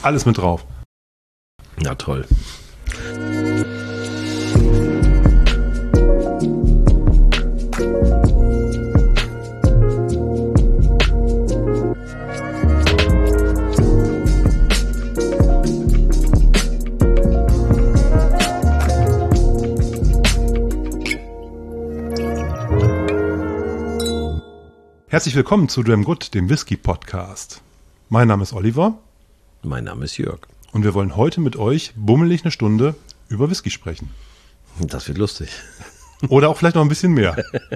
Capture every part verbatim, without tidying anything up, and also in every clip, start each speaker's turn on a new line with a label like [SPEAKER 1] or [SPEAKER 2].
[SPEAKER 1] Alles mit drauf.
[SPEAKER 2] Na toll.
[SPEAKER 1] Herzlich willkommen zu Dram Good, dem Whisky-Podcast. Mein Name ist Oliver.
[SPEAKER 2] Mein Name ist Jörg.
[SPEAKER 1] Und wir wollen heute mit euch bummelig eine Stunde über Whisky sprechen.
[SPEAKER 2] Das wird lustig.
[SPEAKER 1] Oder auch vielleicht noch ein bisschen mehr.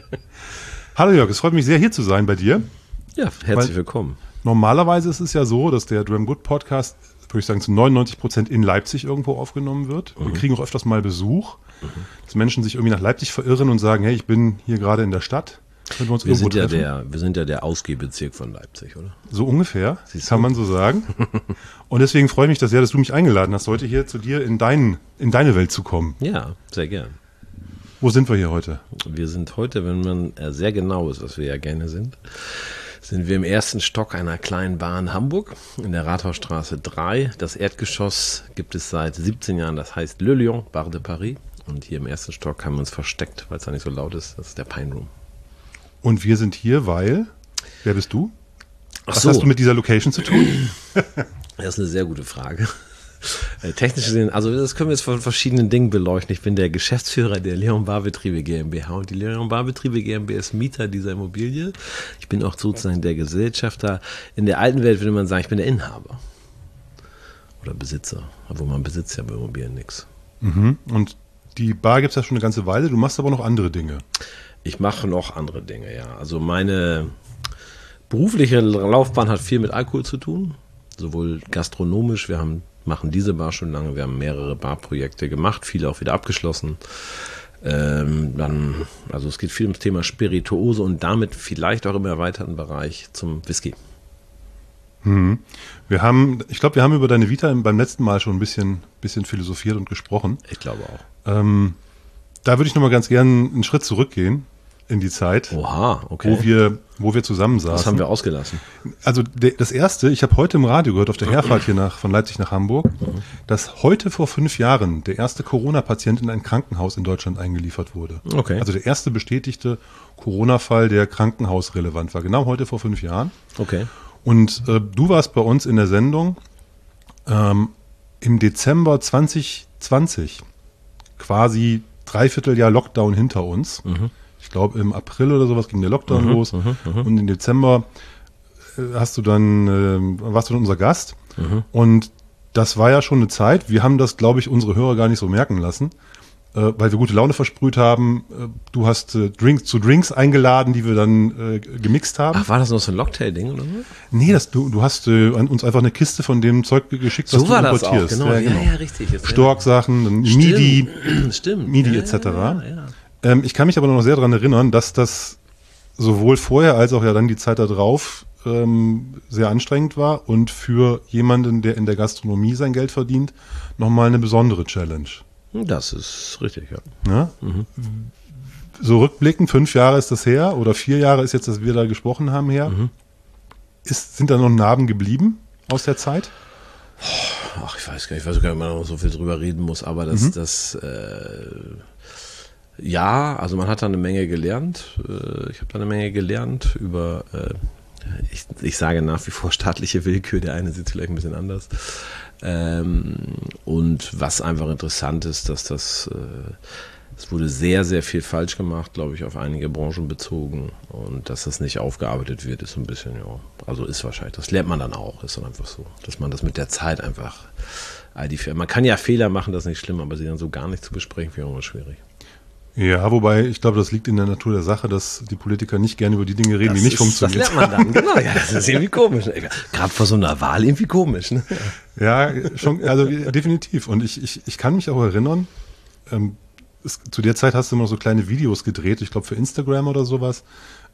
[SPEAKER 1] Hallo Jörg, es freut mich sehr, hier zu sein bei dir.
[SPEAKER 2] Ja, herzlich
[SPEAKER 1] Weil
[SPEAKER 2] Willkommen.
[SPEAKER 1] Normalerweise ist es ja so, dass der Dram Good Podcast, würde ich sagen, zu neunundneunzig Prozent in Leipzig irgendwo aufgenommen wird. Wir
[SPEAKER 2] Mhm.
[SPEAKER 1] kriegen auch öfters mal Besuch,
[SPEAKER 2] Mhm.
[SPEAKER 1] dass Menschen sich irgendwie nach Leipzig verirren und sagen, hey, ich bin hier gerade in der Stadt. Können wir uns
[SPEAKER 2] Wir
[SPEAKER 1] irgendwo
[SPEAKER 2] sind, ja
[SPEAKER 1] treffen?
[SPEAKER 2] der, wir sind ja der Ausgehbezirk von Leipzig, oder?
[SPEAKER 1] So ungefähr,
[SPEAKER 2] Siehst du?
[SPEAKER 1] kann man so sagen. Und deswegen freue ich mich das sehr, dass du mich eingeladen hast, heute hier zu dir in, dein, in deine Welt zu kommen.
[SPEAKER 2] Ja, sehr gern.
[SPEAKER 1] Wo sind wir hier heute?
[SPEAKER 2] Wir sind heute, wenn man äh, sehr genau ist, was wir ja gerne sind, sind wir im ersten Stock einer kleinen Bar in Hamburg, in der Rathausstraße drei. Das Erdgeschoss gibt es seit siebzehn Jahren, das heißt Le Lion, Bar de Paris. Und hier im ersten Stock haben wir uns versteckt, weil es da nicht so laut ist. Das ist der Pine Room.
[SPEAKER 1] Und wir sind hier, weil, wer bist du?
[SPEAKER 2] Ach
[SPEAKER 1] Was
[SPEAKER 2] so.
[SPEAKER 1] hast du mit dieser Location zu tun?
[SPEAKER 2] Das ist eine sehr gute Frage. Äh, Technisch gesehen, also das können wir jetzt von verschiedenen Dingen beleuchten. Ich bin der Geschäftsführer der Leon Barbetriebe GmbH und die Leon Barbetriebe GmbH ist Mieter dieser Immobilie. Ich bin auch sozusagen der Gesellschafter. In der alten Welt würde man sagen, ich bin der Inhaber oder Besitzer, obwohl man besitzt ja bei Immobilien nichts.
[SPEAKER 1] Mhm. Und die Bar gibt es ja schon eine ganze Weile, du machst aber noch andere Dinge.
[SPEAKER 2] Ich mache noch andere Dinge, ja. Also meine berufliche Laufbahn hat viel mit Alkohol zu tun, sowohl gastronomisch, wir haben, machen diese Bar schon lange, wir haben mehrere Barprojekte gemacht, viele auch wieder abgeschlossen. Ähm, dann, also es geht viel ums Thema Spirituose und damit vielleicht auch im erweiterten Bereich zum Whisky.
[SPEAKER 1] Mhm. Wir haben, ich glaube, wir haben über deine Vita beim letzten Mal schon ein bisschen, bisschen philosophiert und gesprochen.
[SPEAKER 2] Ich glaube auch.
[SPEAKER 1] Ähm, da würde ich nochmal ganz gerne einen Schritt zurückgehen in die Zeit,
[SPEAKER 2] Oha, okay.
[SPEAKER 1] wo wir, wo wir zusammensaßen.
[SPEAKER 2] Das haben wir ausgelassen.
[SPEAKER 1] Also de, das erste, ich habe heute im Radio gehört, auf der Herfahrt hier nach, von Leipzig nach Hamburg, dass heute vor fünf Jahren der erste Corona-Patient in ein Krankenhaus in Deutschland eingeliefert wurde.
[SPEAKER 2] Okay.
[SPEAKER 1] Also der erste bestätigte Corona-Fall, der krankenhausrelevant war. Genau heute vor fünf Jahren.
[SPEAKER 2] Okay.
[SPEAKER 1] Und äh, du warst bei uns in der Sendung ähm, im Dezember zwanzig zwanzig, quasi dreiviertel Jahr Lockdown hinter uns.
[SPEAKER 2] Mhm.
[SPEAKER 1] Ich glaube, im April oder sowas ging der Lockdown
[SPEAKER 2] Mhm,
[SPEAKER 1] los.
[SPEAKER 2] mhm, mhm.
[SPEAKER 1] Und im Dezember äh, hast du dann, äh, warst du dann unser Gast.
[SPEAKER 2] Mhm.
[SPEAKER 1] Und das war ja schon eine Zeit. Wir haben das, glaube ich, unsere Hörer gar nicht so merken lassen, äh, weil wir gute Laune versprüht haben. Äh, du hast äh, Drinks zu Drinks eingeladen, die wir dann äh, gemixt haben.
[SPEAKER 2] Ach, war das noch so ein Locktail-Ding oder so?
[SPEAKER 1] Nee, das, du, du hast äh, an uns einfach eine Kiste von dem Zeug geschickt, was
[SPEAKER 2] So
[SPEAKER 1] du
[SPEAKER 2] war das auch,
[SPEAKER 1] importierst.
[SPEAKER 2] genau. Ja,
[SPEAKER 1] genau.
[SPEAKER 2] ja, richtig. Jetzt, ja.
[SPEAKER 1] Stork-Sachen, dann Midi,
[SPEAKER 2] Stimmt, Stimmt.
[SPEAKER 1] Midi
[SPEAKER 2] Ja,
[SPEAKER 1] et cetera.
[SPEAKER 2] Ja, ja.
[SPEAKER 1] Ähm, ich kann mich aber noch sehr daran erinnern, dass das sowohl vorher als auch ja dann die Zeit da drauf ähm, sehr anstrengend war und für jemanden, der in der Gastronomie sein Geld verdient, nochmal eine besondere Challenge.
[SPEAKER 2] Das ist richtig, ja.
[SPEAKER 1] Ne?
[SPEAKER 2] Mhm.
[SPEAKER 1] So rückblickend, fünf Jahre ist das her oder vier Jahre ist jetzt, dass wir da gesprochen haben, her.
[SPEAKER 2] Mhm.
[SPEAKER 1] Ist, sind da noch Narben geblieben aus der Zeit?
[SPEAKER 2] Ach, ich weiß gar nicht, ich weiß gar nicht, ob man noch so viel drüber reden muss, aber das,
[SPEAKER 1] Mhm.
[SPEAKER 2] das äh, ja, also man hat da eine Menge gelernt. Äh, ich habe da eine Menge gelernt über, äh, ich, ich sage nach wie vor staatliche Willkür, der eine sieht es vielleicht ein bisschen anders. Ähm, und was einfach interessant ist, dass das, äh, es wurde sehr, sehr viel falsch gemacht, glaube ich, auf einige Branchen bezogen. Und dass das nicht aufgearbeitet wird, ist so ein bisschen, ja, also ist wahrscheinlich, das lernt man dann auch, ist dann einfach so, dass man das mit der Zeit einfach, all die Fehler, man kann ja Fehler machen, das ist nicht schlimm, aber sie dann so gar nicht zu besprechen, wäre immer schwierig.
[SPEAKER 1] Ja, wobei, ich glaube, das liegt in der Natur der Sache, dass die Politiker nicht gerne über die Dinge reden,
[SPEAKER 2] Das
[SPEAKER 1] die nicht
[SPEAKER 2] ist,
[SPEAKER 1] funktionieren.
[SPEAKER 2] Das lernt man dann, genau, ja, das ist irgendwie komisch. Gerade vor so einer Wahl irgendwie komisch, ne?
[SPEAKER 1] Ja, schon, also definitiv. Und ich, ich, ich kann mich auch erinnern, ähm, es, zu der Zeit hast du immer noch so kleine Videos gedreht, ich glaube für Instagram oder sowas,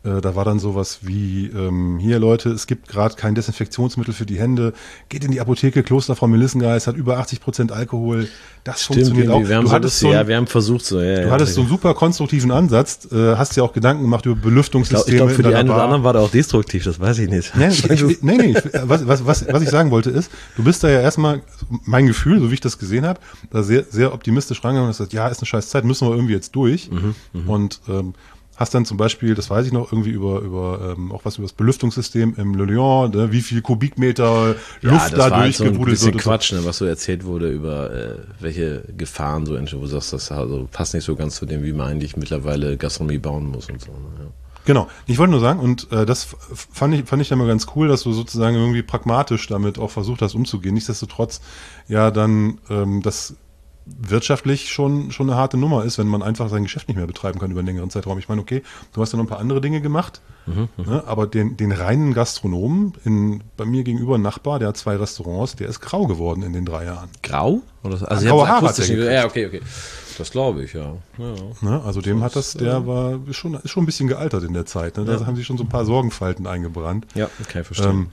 [SPEAKER 1] Äh, da war dann sowas wie, ähm, hier Leute, es gibt gerade kein Desinfektionsmittel für die Hände, geht in die Apotheke, Kloster Frau Melissengeist, hat über achtzig Prozent Alkohol, das
[SPEAKER 2] Stimmt,
[SPEAKER 1] funktioniert auch.
[SPEAKER 2] Wir haben
[SPEAKER 1] du
[SPEAKER 2] so
[SPEAKER 1] hattest
[SPEAKER 2] bisschen,
[SPEAKER 1] so ein,
[SPEAKER 2] ja, wir haben versucht so. Ja,
[SPEAKER 1] du
[SPEAKER 2] ja,
[SPEAKER 1] hattest so einen super konstruktiven Ansatz, äh, hast dir auch Gedanken gemacht über Belüftungssysteme.
[SPEAKER 2] Ich glaube, glaub, für die einen oder
[SPEAKER 1] Bar.
[SPEAKER 2] anderen war der auch destruktiv, das weiß ich nicht.
[SPEAKER 1] Nee, ich, ich, nee, nee ich, was, was, was, was ich sagen wollte ist, du bist da ja erstmal, mein Gefühl, so wie ich das gesehen habe, da sehr, sehr optimistisch rangegangen und hast gesagt, ja, ist eine scheiß Zeit, müssen wir irgendwie jetzt durch.
[SPEAKER 2] Mhm, mh.
[SPEAKER 1] Und ähm, hast dann zum Beispiel, das weiß ich noch, irgendwie über, über ähm, auch was über das Belüftungssystem im Le Lyon, ne, wie viel Kubikmeter Luft
[SPEAKER 2] ja,
[SPEAKER 1] da
[SPEAKER 2] war so ein
[SPEAKER 1] durchgebuddelt
[SPEAKER 2] bisschen
[SPEAKER 1] wird.
[SPEAKER 2] Quatsch, ne, was so erzählt wurde über äh, welche Gefahren so entstehen, wo du sagst, das also passt nicht so ganz zu dem, wie man eigentlich mittlerweile Gastronomie bauen muss und so. Ne, ja.
[SPEAKER 1] Genau, ich wollte nur sagen, und äh, das fand ich, fand ich ja mal ganz cool, dass du sozusagen irgendwie pragmatisch damit auch versucht hast umzugehen. Nichtsdestotrotz ja dann ähm, das wirtschaftlich schon schon eine harte Nummer ist, wenn man einfach sein Geschäft nicht mehr betreiben kann über einen längeren Zeitraum. Ich meine, okay, du hast ja noch ein paar andere Dinge gemacht,
[SPEAKER 2] Mhm,
[SPEAKER 1] ne, aber den, den reinen Gastronomen, in, bei mir gegenüber ein Nachbar, der hat zwei Restaurants, der ist grau geworden in den drei Jahren.
[SPEAKER 2] Grau? Oder, also
[SPEAKER 1] graue
[SPEAKER 2] ich
[SPEAKER 1] Haare
[SPEAKER 2] akustisch
[SPEAKER 1] hat er
[SPEAKER 2] nicht, ja, okay, okay. Das glaube ich, ja. ja.
[SPEAKER 1] Ne, also dem
[SPEAKER 2] Das,
[SPEAKER 1] hat das, der
[SPEAKER 2] äh,
[SPEAKER 1] war ist schon, ist schon ein bisschen gealtert in der Zeit. Ne? Da
[SPEAKER 2] Ja.
[SPEAKER 1] haben sich schon so ein paar Sorgenfalten eingebrannt.
[SPEAKER 2] Ja, okay, verstehe.
[SPEAKER 1] Ähm,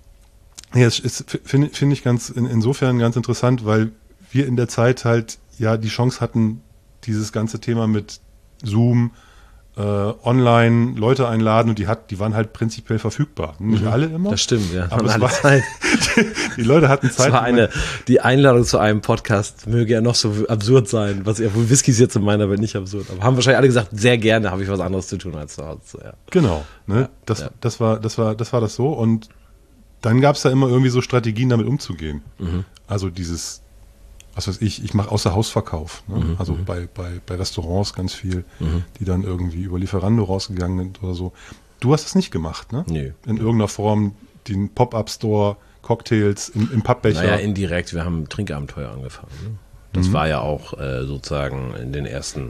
[SPEAKER 1] ja, es ist, finde find ich ganz in, insofern ganz interessant, weil wir in der Zeit halt ja die Chance hatten, dieses ganze Thema mit Zoom, äh, online Leute einladen und die hat, die waren halt prinzipiell verfügbar. Nicht
[SPEAKER 2] Mhm.
[SPEAKER 1] alle immer.
[SPEAKER 2] Das stimmt, ja.
[SPEAKER 1] Aber es
[SPEAKER 2] alle
[SPEAKER 1] war,
[SPEAKER 2] Zeit.
[SPEAKER 1] die Leute hatten Zeit.
[SPEAKER 2] Das war eine, die Einladung zu einem Podcast möge ja noch so absurd sein, was ja wohl Whisky ist jetzt in meiner Welt nicht absurd, aber haben wahrscheinlich alle gesagt, sehr gerne, habe ich was anderes zu tun als zu Hause. Ja.
[SPEAKER 1] Genau, ne?
[SPEAKER 2] Ja,
[SPEAKER 1] das,
[SPEAKER 2] ja.
[SPEAKER 1] das war, das war, das war das so und dann gab es da immer irgendwie so Strategien, damit umzugehen.
[SPEAKER 2] Mhm.
[SPEAKER 1] Also dieses, was weiß ich, ich mache Außer-Haus-Verkauf. Ne?
[SPEAKER 2] Mhm,
[SPEAKER 1] also
[SPEAKER 2] mhm.
[SPEAKER 1] bei, bei, bei Restaurants ganz viel,
[SPEAKER 2] Mhm.
[SPEAKER 1] die dann irgendwie über Lieferando rausgegangen sind oder so. Du hast das nicht gemacht, ne?
[SPEAKER 2] Nee.
[SPEAKER 1] In irgendeiner Form den Pop-Up-Store, Cocktails im, im Pappbecher.
[SPEAKER 2] Naja, indirekt, wir haben Trinkabenteuer angefangen. Ne? Das
[SPEAKER 1] Mhm.
[SPEAKER 2] war ja auch äh, sozusagen in den ersten,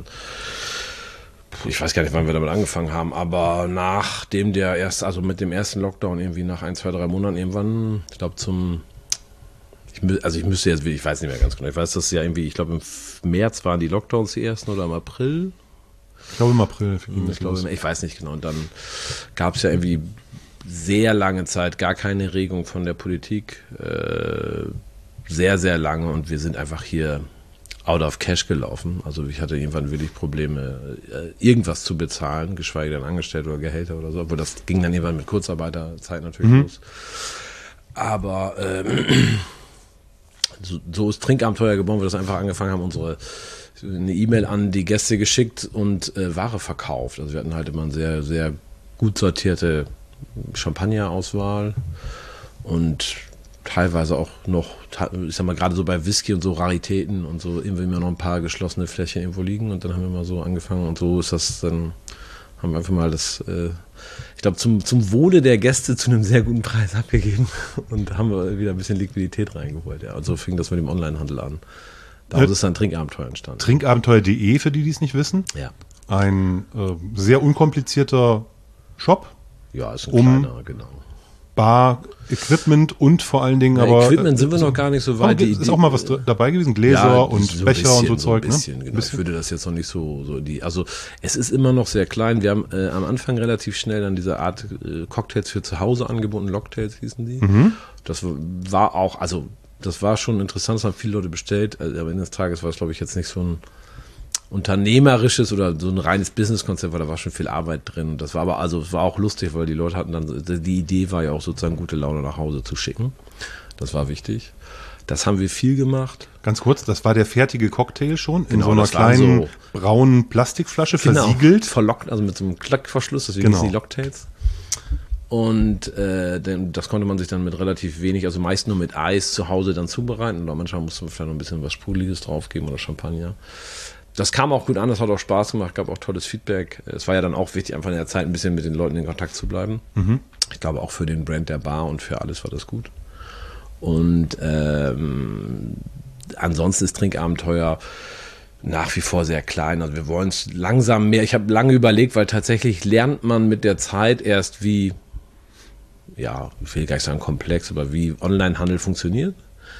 [SPEAKER 2] ich weiß gar nicht, wann wir damit angefangen haben, aber nachdem der erst, also mit dem ersten Lockdown irgendwie nach ein, zwei, drei Monaten irgendwann, ich glaube zum, ich, mü- also ich müsste jetzt, ich weiß nicht mehr ganz genau, ich weiß, dass ja irgendwie, ich glaube im F- März waren die Lockdowns die ersten oder im April.
[SPEAKER 1] ich glaube im April. Für ihn
[SPEAKER 2] Ich, glaube, ich weiß nicht genau. Und dann gab es ja irgendwie sehr lange Zeit gar keine Regung von der Politik. Äh, sehr, sehr lange. Und wir sind einfach hier out of cash gelaufen. Also ich hatte irgendwann wirklich Probleme, äh, irgendwas zu bezahlen, geschweige denn Angestellte oder Gehälter oder so. Obwohl das ging dann irgendwann mit Kurzarbeiterzeit natürlich
[SPEAKER 1] Mhm.
[SPEAKER 2] los. Aber ähm, so, so ist Trinkabenteuer geboren, wir das einfach angefangen haben, unsere eine E-Mail an die Gäste geschickt und äh, Ware verkauft. Also wir hatten halt immer eine sehr, sehr gut sortierte Champagner-Auswahl und teilweise auch noch, ich sag mal, gerade so bei Whisky und so Raritäten und so, irgendwie immer noch ein paar geschlossene Fläschchen irgendwo liegen und dann haben wir mal so angefangen und so ist das dann, haben wir einfach mal das, äh, ich glaube, zum, zum Wohle der Gäste zu einem sehr guten Preis abgegeben und haben wir wieder ein bisschen Liquidität reingeholt. Ja. Und so fing das mit dem Onlinehandel an. Daraus ist dann Trinkabenteuer entstanden.
[SPEAKER 1] Trinkabenteuer punkt de für die, die es nicht wissen.
[SPEAKER 2] Ja.
[SPEAKER 1] Ein äh, sehr unkomplizierter Shop.
[SPEAKER 2] Ja, ist ein
[SPEAKER 1] Um-
[SPEAKER 2] kleiner, genau.
[SPEAKER 1] Bar, Equipment und vor allen Dingen
[SPEAKER 2] Bei
[SPEAKER 1] aber...
[SPEAKER 2] Equipment sind wir
[SPEAKER 1] äh,
[SPEAKER 2] noch gar nicht so
[SPEAKER 1] aber
[SPEAKER 2] weit. Die-
[SPEAKER 1] ist
[SPEAKER 2] die-
[SPEAKER 1] auch mal was dr- dabei gewesen, Gläser
[SPEAKER 2] Ja,
[SPEAKER 1] und
[SPEAKER 2] so ein
[SPEAKER 1] Becher
[SPEAKER 2] bisschen,
[SPEAKER 1] und so Zeug,
[SPEAKER 2] ein bisschen,
[SPEAKER 1] ne?
[SPEAKER 2] Genau. Ich würde das jetzt noch nicht so, so die, also es ist immer noch sehr klein. Wir haben äh, am Anfang relativ schnell dann diese Art äh, Cocktails für zu Hause angeboten, Locktails hießen die.
[SPEAKER 1] Mhm.
[SPEAKER 2] Das war auch, also das war schon interessant, das haben viele Leute bestellt, aber am Ende des Tages war es, glaube ich, jetzt nicht so ein unternehmerisches oder so ein reines Businesskonzept, weil da war schon viel Arbeit drin. Das war aber, also es war auch lustig, weil die Leute hatten dann, die Idee war ja auch sozusagen gute Laune nach Hause zu schicken. Das war wichtig. Das haben wir viel gemacht.
[SPEAKER 1] Ganz kurz, das war der fertige Cocktail schon in
[SPEAKER 2] Genau,
[SPEAKER 1] so einer
[SPEAKER 2] das war
[SPEAKER 1] kleinen
[SPEAKER 2] so-
[SPEAKER 1] braunen Plastikflasche, versiegelt.
[SPEAKER 2] Verlockt, also mit so einem Klackverschluss, deswegen
[SPEAKER 1] Genau.
[SPEAKER 2] hießen die Locktails. Und äh, denn, das konnte man sich dann mit relativ wenig, also meist nur mit Eis zu Hause dann zubereiten. Oder manchmal musste man vielleicht noch ein bisschen was Sprudeliges draufgeben oder Champagner. Das kam auch gut an, das hat auch Spaß gemacht, gab auch tolles Feedback. Es war ja dann auch wichtig, einfach in der Zeit ein bisschen mit den Leuten in Kontakt zu bleiben.
[SPEAKER 1] Mhm.
[SPEAKER 2] Ich glaube, auch für den Brand der Bar und für alles war das gut. Und ähm, ansonsten ist Trinkabenteuer nach wie vor sehr klein. Also wir wollen es langsam mehr. Ich habe lange überlegt, weil tatsächlich lernt man mit der Zeit erst, wie, ja, ich will gar nicht sagen komplex, aber wie Onlinehandel funktioniert.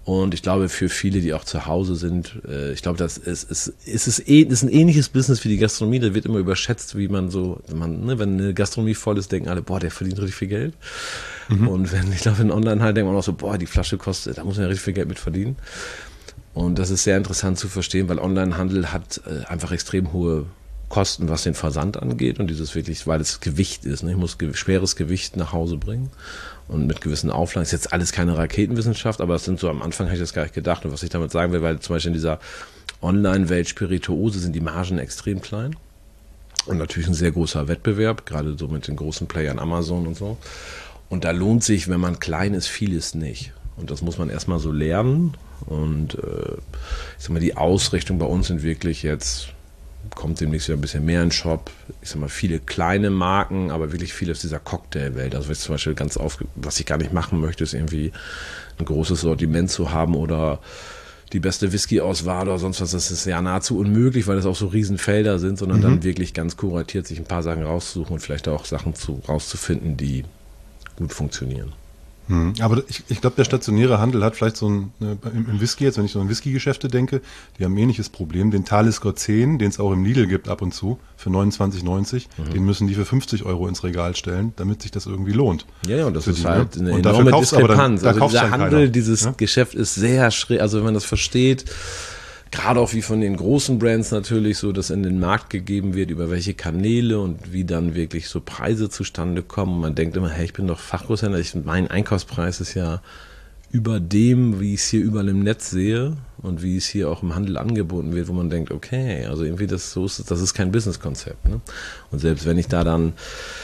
[SPEAKER 2] Und ich glaube, für viele, die auch zu Hause sind, äh, ich glaube, das ist, ist, ist, ist, eh, ist ein ähnliches Business wie die Gastronomie. Da wird immer überschätzt, wie man so, man, ne, wenn eine Gastronomie voll ist, denken alle, boah, der verdient richtig viel Geld. Mhm. Und wenn, ich glaube, in Online halt denkt man auch so, boah, die Flasche kostet, da muss man ja richtig viel Geld mit verdienen. Und das ist sehr interessant zu verstehen, weil Onlinehandel hat äh, einfach extrem hohe Kosten, was den Versand angeht und dieses wirklich, weil es Gewicht ist. Ne? Ich muss ge- schweres Gewicht nach Hause bringen und mit gewissen Auflagen. Ist jetzt alles keine Raketenwissenschaft, aber es sind so, am Anfang habe ich das gar nicht gedacht. Und was ich damit sagen will, weil zum Beispiel in dieser Online-Welt Spirituose sind die Margen extrem klein und natürlich ein sehr großer Wettbewerb, gerade so mit den großen Playern Amazon und so. Und da lohnt sich, wenn man klein ist, vieles nicht. Und das muss man erstmal so lernen. Und äh, ich sag mal, die Ausrichtung bei uns sind wirklich jetzt, kommt demnächst wieder ein bisschen mehr in den Shop. Ich sag mal, viele kleine Marken, aber wirklich viel aus dieser Cocktailwelt. Also was ich zum Beispiel ganz auf, was ich gar nicht machen möchte, ist irgendwie ein großes Sortiment zu haben oder die beste Whisky-Auswahl oder sonst was. Das ist ja nahezu unmöglich, weil das auch so Riesenfelder sind, sondern mhm. dann wirklich ganz kuratiert sich ein paar Sachen rauszusuchen und vielleicht auch Sachen zu, rauszufinden, die gut funktionieren.
[SPEAKER 1] Hm, aber ich, ich glaube, der stationäre Handel hat vielleicht so ein, ne, im, im Whisky jetzt, wenn ich so an Whisky-Geschäfte denke, die haben ein ähnliches Problem. Den Talisker zehn, den es auch im Lidl gibt ab und zu, für neunundzwanzig neunzig, mhm. den müssen die für fünfzig Euro ins Regal stellen, damit sich das irgendwie lohnt.
[SPEAKER 2] Ja, ja, und das ist
[SPEAKER 1] die,
[SPEAKER 2] halt
[SPEAKER 1] ne?
[SPEAKER 2] eine
[SPEAKER 1] und
[SPEAKER 2] enorme
[SPEAKER 1] kaufst
[SPEAKER 2] Diskrepanz.
[SPEAKER 1] Dann, da
[SPEAKER 2] also dieser Handel,
[SPEAKER 1] keiner.
[SPEAKER 2] dieses ja? Geschäft ist sehr schräg, also wenn man das versteht, gerade auch wie von den großen Brands natürlich so, dass in den Markt gegeben wird, über welche Kanäle und wie dann wirklich so Preise zustande kommen. Und man denkt immer, hey, ich bin doch Fachgroßhändler, ich, mein Einkaufspreis ist ja über dem, wie ich es hier überall im Netz sehe und wie es hier auch im Handel angeboten wird, wo man denkt, okay, also irgendwie das so ist, das ist kein Businesskonzept. Ne? Und selbst wenn ich da dann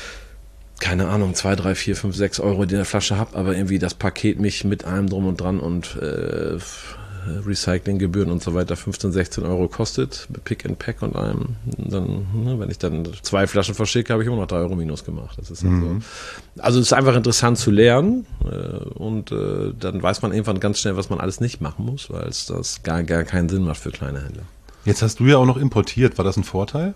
[SPEAKER 2] keine Ahnung, zwei, drei, vier, fünf, sechs Euro in der Flasche habe, aber irgendwie das Paket mich mit allem drum und dran und äh, Recyclinggebühren und so weiter fünfzehn, sechzehn Euro kostet, mit Pick and Pack und allem, dann, ne, wenn ich dann zwei Flaschen verschicke, habe ich immer noch drei Euro minus gemacht. Das ist halt mhm. so. Also es ist einfach interessant zu lernen äh, und äh, dann weiß man irgendwann ganz schnell, was man alles nicht machen muss, weil es das gar, gar keinen Sinn macht für kleine Händler.
[SPEAKER 1] Jetzt hast du ja auch noch importiert. War das ein Vorteil?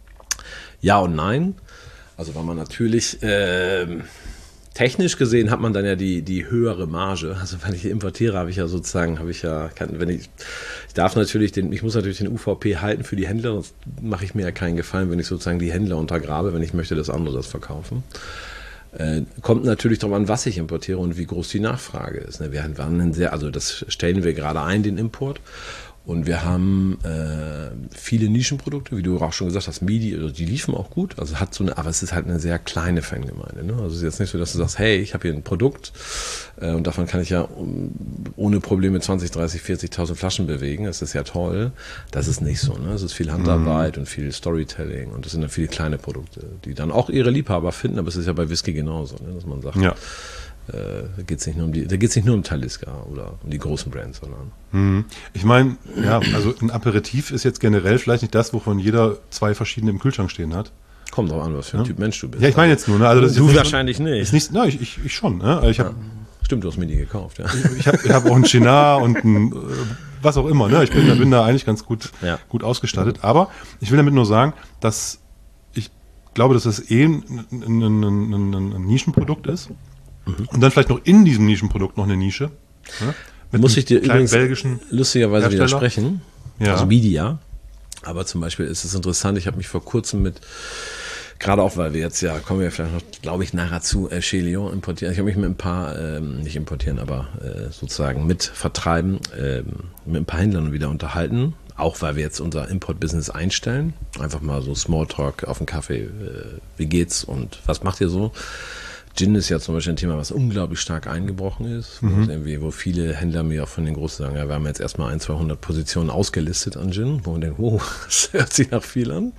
[SPEAKER 2] Ja und nein. Also weil man natürlich äh, technisch gesehen hat man dann ja die, die höhere Marge. Also wenn ich importiere, habe ich ja sozusagen, habe ich ja, kann, wenn ich, ich darf natürlich den, ich muss natürlich den U V P halten für die Händler, sonst mache ich mir ja keinen Gefallen, wenn ich sozusagen die Händler untergrabe, wenn ich möchte, dass andere das verkaufen. Äh, kommt natürlich darauf an, was ich importiere und wie groß die Nachfrage ist. Ne? Wir waren sehr, also das stellen wir gerade ein, den Import. Und wir haben äh, viele Nischenprodukte, wie du auch schon gesagt hast, Midi, also die liefen auch gut. Also hat so eine, aber es ist halt eine sehr kleine Fangemeinde. Ne? Also es ist jetzt nicht so, dass du sagst, hey, ich habe hier ein Produkt äh, und davon kann ich ja um, ohne Probleme zwanzig, dreißig, vierzigtausend Flaschen bewegen. Das ist ja toll. Das ist nicht so. Ne? Es ist viel Handarbeit mhm. und viel Storytelling und das sind dann viele kleine Produkte, die dann auch ihre Liebhaber finden. Aber es ist ja bei Whisky genauso, ne? Dass man sagt,
[SPEAKER 1] ja.
[SPEAKER 2] Da geht es nicht nur um die, da geht es nicht nur um Talisker oder um die großen Brands, sondern.
[SPEAKER 1] Ich meine, ja, also ein Aperitif ist jetzt generell vielleicht nicht das, wovon jeder zwei verschiedene im Kühlschrank stehen hat.
[SPEAKER 2] Kommt drauf an, was für ein ja. Typ Mensch du bist.
[SPEAKER 1] Ja, ich meine jetzt nur, ne? Also das
[SPEAKER 2] du
[SPEAKER 1] ist
[SPEAKER 2] wahrscheinlich
[SPEAKER 1] schon,
[SPEAKER 2] nicht.
[SPEAKER 1] Ist nicht. Nein, ich, ich, ich schon. Ne? Also ich hab,
[SPEAKER 2] ja. Stimmt, du hast mir die gekauft, ja.
[SPEAKER 1] Ich, ich habe ich hab auch ein Chinar und ein was auch immer. Ne? Ich bin, bin da eigentlich ganz gut, ja. gut ausgestattet. Aber ich will damit nur sagen, dass ich glaube, dass das eh ein, ein, ein, ein, ein Nischenprodukt ist. Mhm. Und dann vielleicht noch in diesem Nischenprodukt noch eine Nische. Ne?
[SPEAKER 2] Mit Muss ich dir übrigens
[SPEAKER 1] belgischen
[SPEAKER 2] lustigerweise
[SPEAKER 1] Hersteller.
[SPEAKER 2] widersprechen.
[SPEAKER 1] Ja.
[SPEAKER 2] Also Media. Aber zum Beispiel ist es interessant, ich habe mich vor kurzem mit, gerade auch, weil wir jetzt ja, kommen wir vielleicht noch, glaube ich, nachher zu äh, Chelion importieren. Ich habe mich mit ein paar, ähm, nicht importieren, aber äh, sozusagen mit vertreiben, ähm, mit ein paar Händlern wieder unterhalten. Auch weil wir jetzt unser Import-Business einstellen. Einfach mal so Smalltalk auf den Kaffee. Äh, wie geht's und was macht ihr so? Gin ist ja zum Beispiel ein Thema, was unglaublich stark eingebrochen ist, mhm. wo, irgendwie, wo viele Händler mir auch von den Großen sagen, ja, wir haben jetzt erstmal ein, zweihundert Positionen ausgelistet an Gin, wo man denkt, wow, das hört sich nach viel an.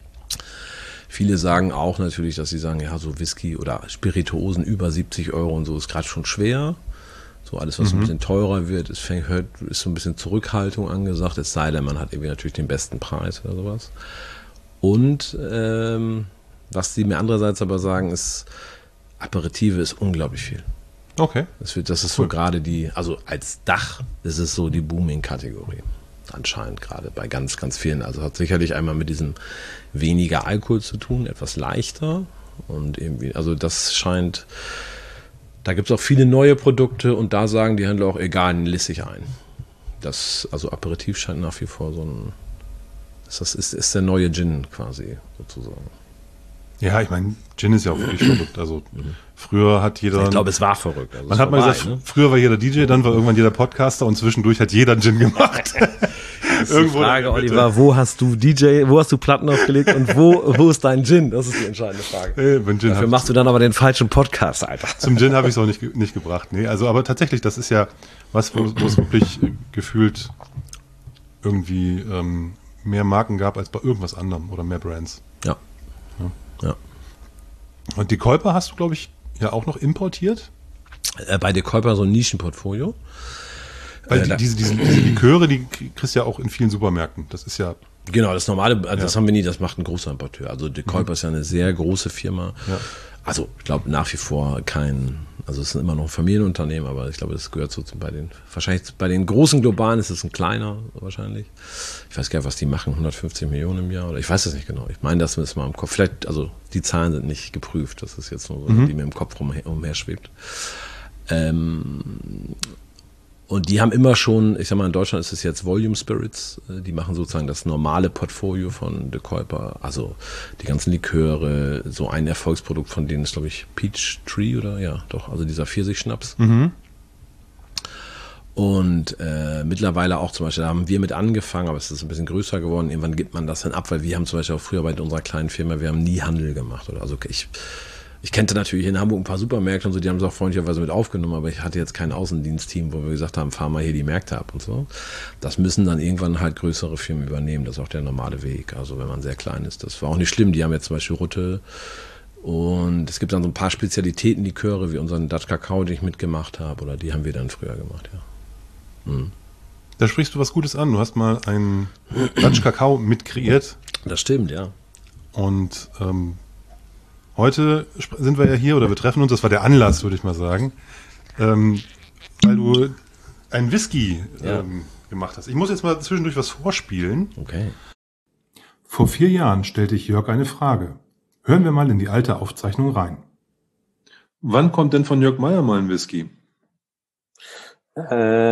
[SPEAKER 2] Viele sagen auch natürlich, dass sie sagen, ja, so Whisky oder Spirituosen über siebzig Euro und so ist gerade schon schwer. So alles, was mhm. ein bisschen teurer wird, ist, fängt, ist so ein bisschen Zurückhaltung angesagt, es sei denn, man hat irgendwie natürlich den besten Preis oder sowas. Und ähm, was die mir andererseits aber sagen, ist, Aperitive ist unglaublich viel.
[SPEAKER 1] Okay.
[SPEAKER 2] Das, wird, das ist cool. So gerade die, also als Dach ist es so die Booming-Kategorie. Anscheinend gerade bei ganz, ganz vielen. Also hat sicherlich einmal mit diesem weniger Alkohol zu tun, etwas leichter. Und irgendwie, also das scheint Da gibt es auch viele neue Produkte und da sagen die Händler auch, egal, lässig ein. Das, also Aperitif scheint nach wie vor so ein, das ist, ist der neue Gin quasi sozusagen.
[SPEAKER 1] Ja, ich meine, Gin ist ja auch wirklich verrückt. Also mhm. früher hat jeder...
[SPEAKER 2] Ich glaube, es war verrückt. Also
[SPEAKER 1] man hat mal gesagt, ne? Früher war jeder D J, dann war irgendwann jeder Podcaster und zwischendurch hat jeder Gin gemacht.
[SPEAKER 2] Das ist Irgendwo die Frage, Oliver, wo hast du D J, wo hast du Platten aufgelegt und wo, wo ist dein Gin? Das ist die entscheidende Frage. Hey, Gin Dafür machst du dann aber den falschen Podcast, Alter.
[SPEAKER 1] Zum Gin habe ich es auch nicht, nicht gebracht. Nee, also aber tatsächlich, das ist ja was, wo, wo es wirklich gefühlt irgendwie ähm, mehr Marken gab als bei irgendwas anderem oder mehr Brands.
[SPEAKER 2] Ja. Ja. ja.
[SPEAKER 1] Und die Keuper hast du, glaube ich, ja auch noch importiert?
[SPEAKER 2] Äh, bei der Keuper so ein Nischenportfolio.
[SPEAKER 1] Weil die, diese, diese, diese Liköre, die kriegst du ja auch in vielen Supermärkten. Das ist ja...
[SPEAKER 2] Genau, das normale, also das ja. haben wir nie, das macht ein großer Importeur. Also die Keuper mhm. ist ja eine sehr große Firma. Ja. Also ich glaube nach wie vor kein, also es sind immer noch Familienunternehmen, aber ich glaube, das gehört so zu, bei den, wahrscheinlich bei den großen Globalen ist es ein kleiner wahrscheinlich. Ich weiß gar nicht, was die machen, hundertfünfzig Millionen im Jahr oder ich weiß es nicht genau. Ich meine, das ist mal im Kopf. Vielleicht, also die Zahlen sind nicht geprüft, das ist jetzt nur so, mhm. die mir im Kopf umher, umher schwebt. Ähm, Und die haben immer schon, ich sag mal, in Deutschland ist es jetzt Volume Spirits, die machen sozusagen das normale Portfolio von De Kuyper, also die ganzen Liköre, so ein Erfolgsprodukt von denen ist, glaube ich, Peach Tree oder, ja, doch, also dieser Pfirsich-Schnaps. Mhm. Und äh, mittlerweile auch zum Beispiel, da haben wir mit angefangen, aber es ist ein bisschen größer geworden, irgendwann gibt man das dann ab, weil wir haben zum Beispiel auch früher bei unserer kleinen Firma, wir haben nie Handel gemacht, oder, also ich... Ich kannte natürlich in Hamburg ein paar Supermärkte und so, die haben es auch freundlicherweise mit aufgenommen, aber ich hatte jetzt kein Außendienstteam, wo wir gesagt haben, fahr mal hier die Märkte ab und so. Das müssen dann irgendwann halt größere Firmen übernehmen, das ist auch der normale Weg, also wenn man sehr klein ist. Das war auch nicht schlimm, die haben jetzt zum Beispiel Rutte und es gibt dann so ein paar Spezialitäten, Liköre, wie unseren Dutch Kakao, den ich mitgemacht habe, oder die haben wir dann früher gemacht, ja. Hm.
[SPEAKER 1] Da sprichst du was Gutes an, du hast mal einen Dutch Kakao mitkreiert.
[SPEAKER 2] Das stimmt, ja.
[SPEAKER 1] Und ähm, heute sind wir ja hier, oder wir treffen uns, das war der Anlass, würde ich mal sagen, ähm, weil du einen Whisky
[SPEAKER 2] ja.
[SPEAKER 1] ähm, gemacht hast. Ich muss jetzt mal zwischendurch was vorspielen.
[SPEAKER 2] Okay.
[SPEAKER 1] Vor vier Jahren stellte ich Jörg eine Frage. Hören wir mal in die alte Aufzeichnung rein. Wann kommt denn von Jörg Meier mal ein Whisky?
[SPEAKER 3] Äh,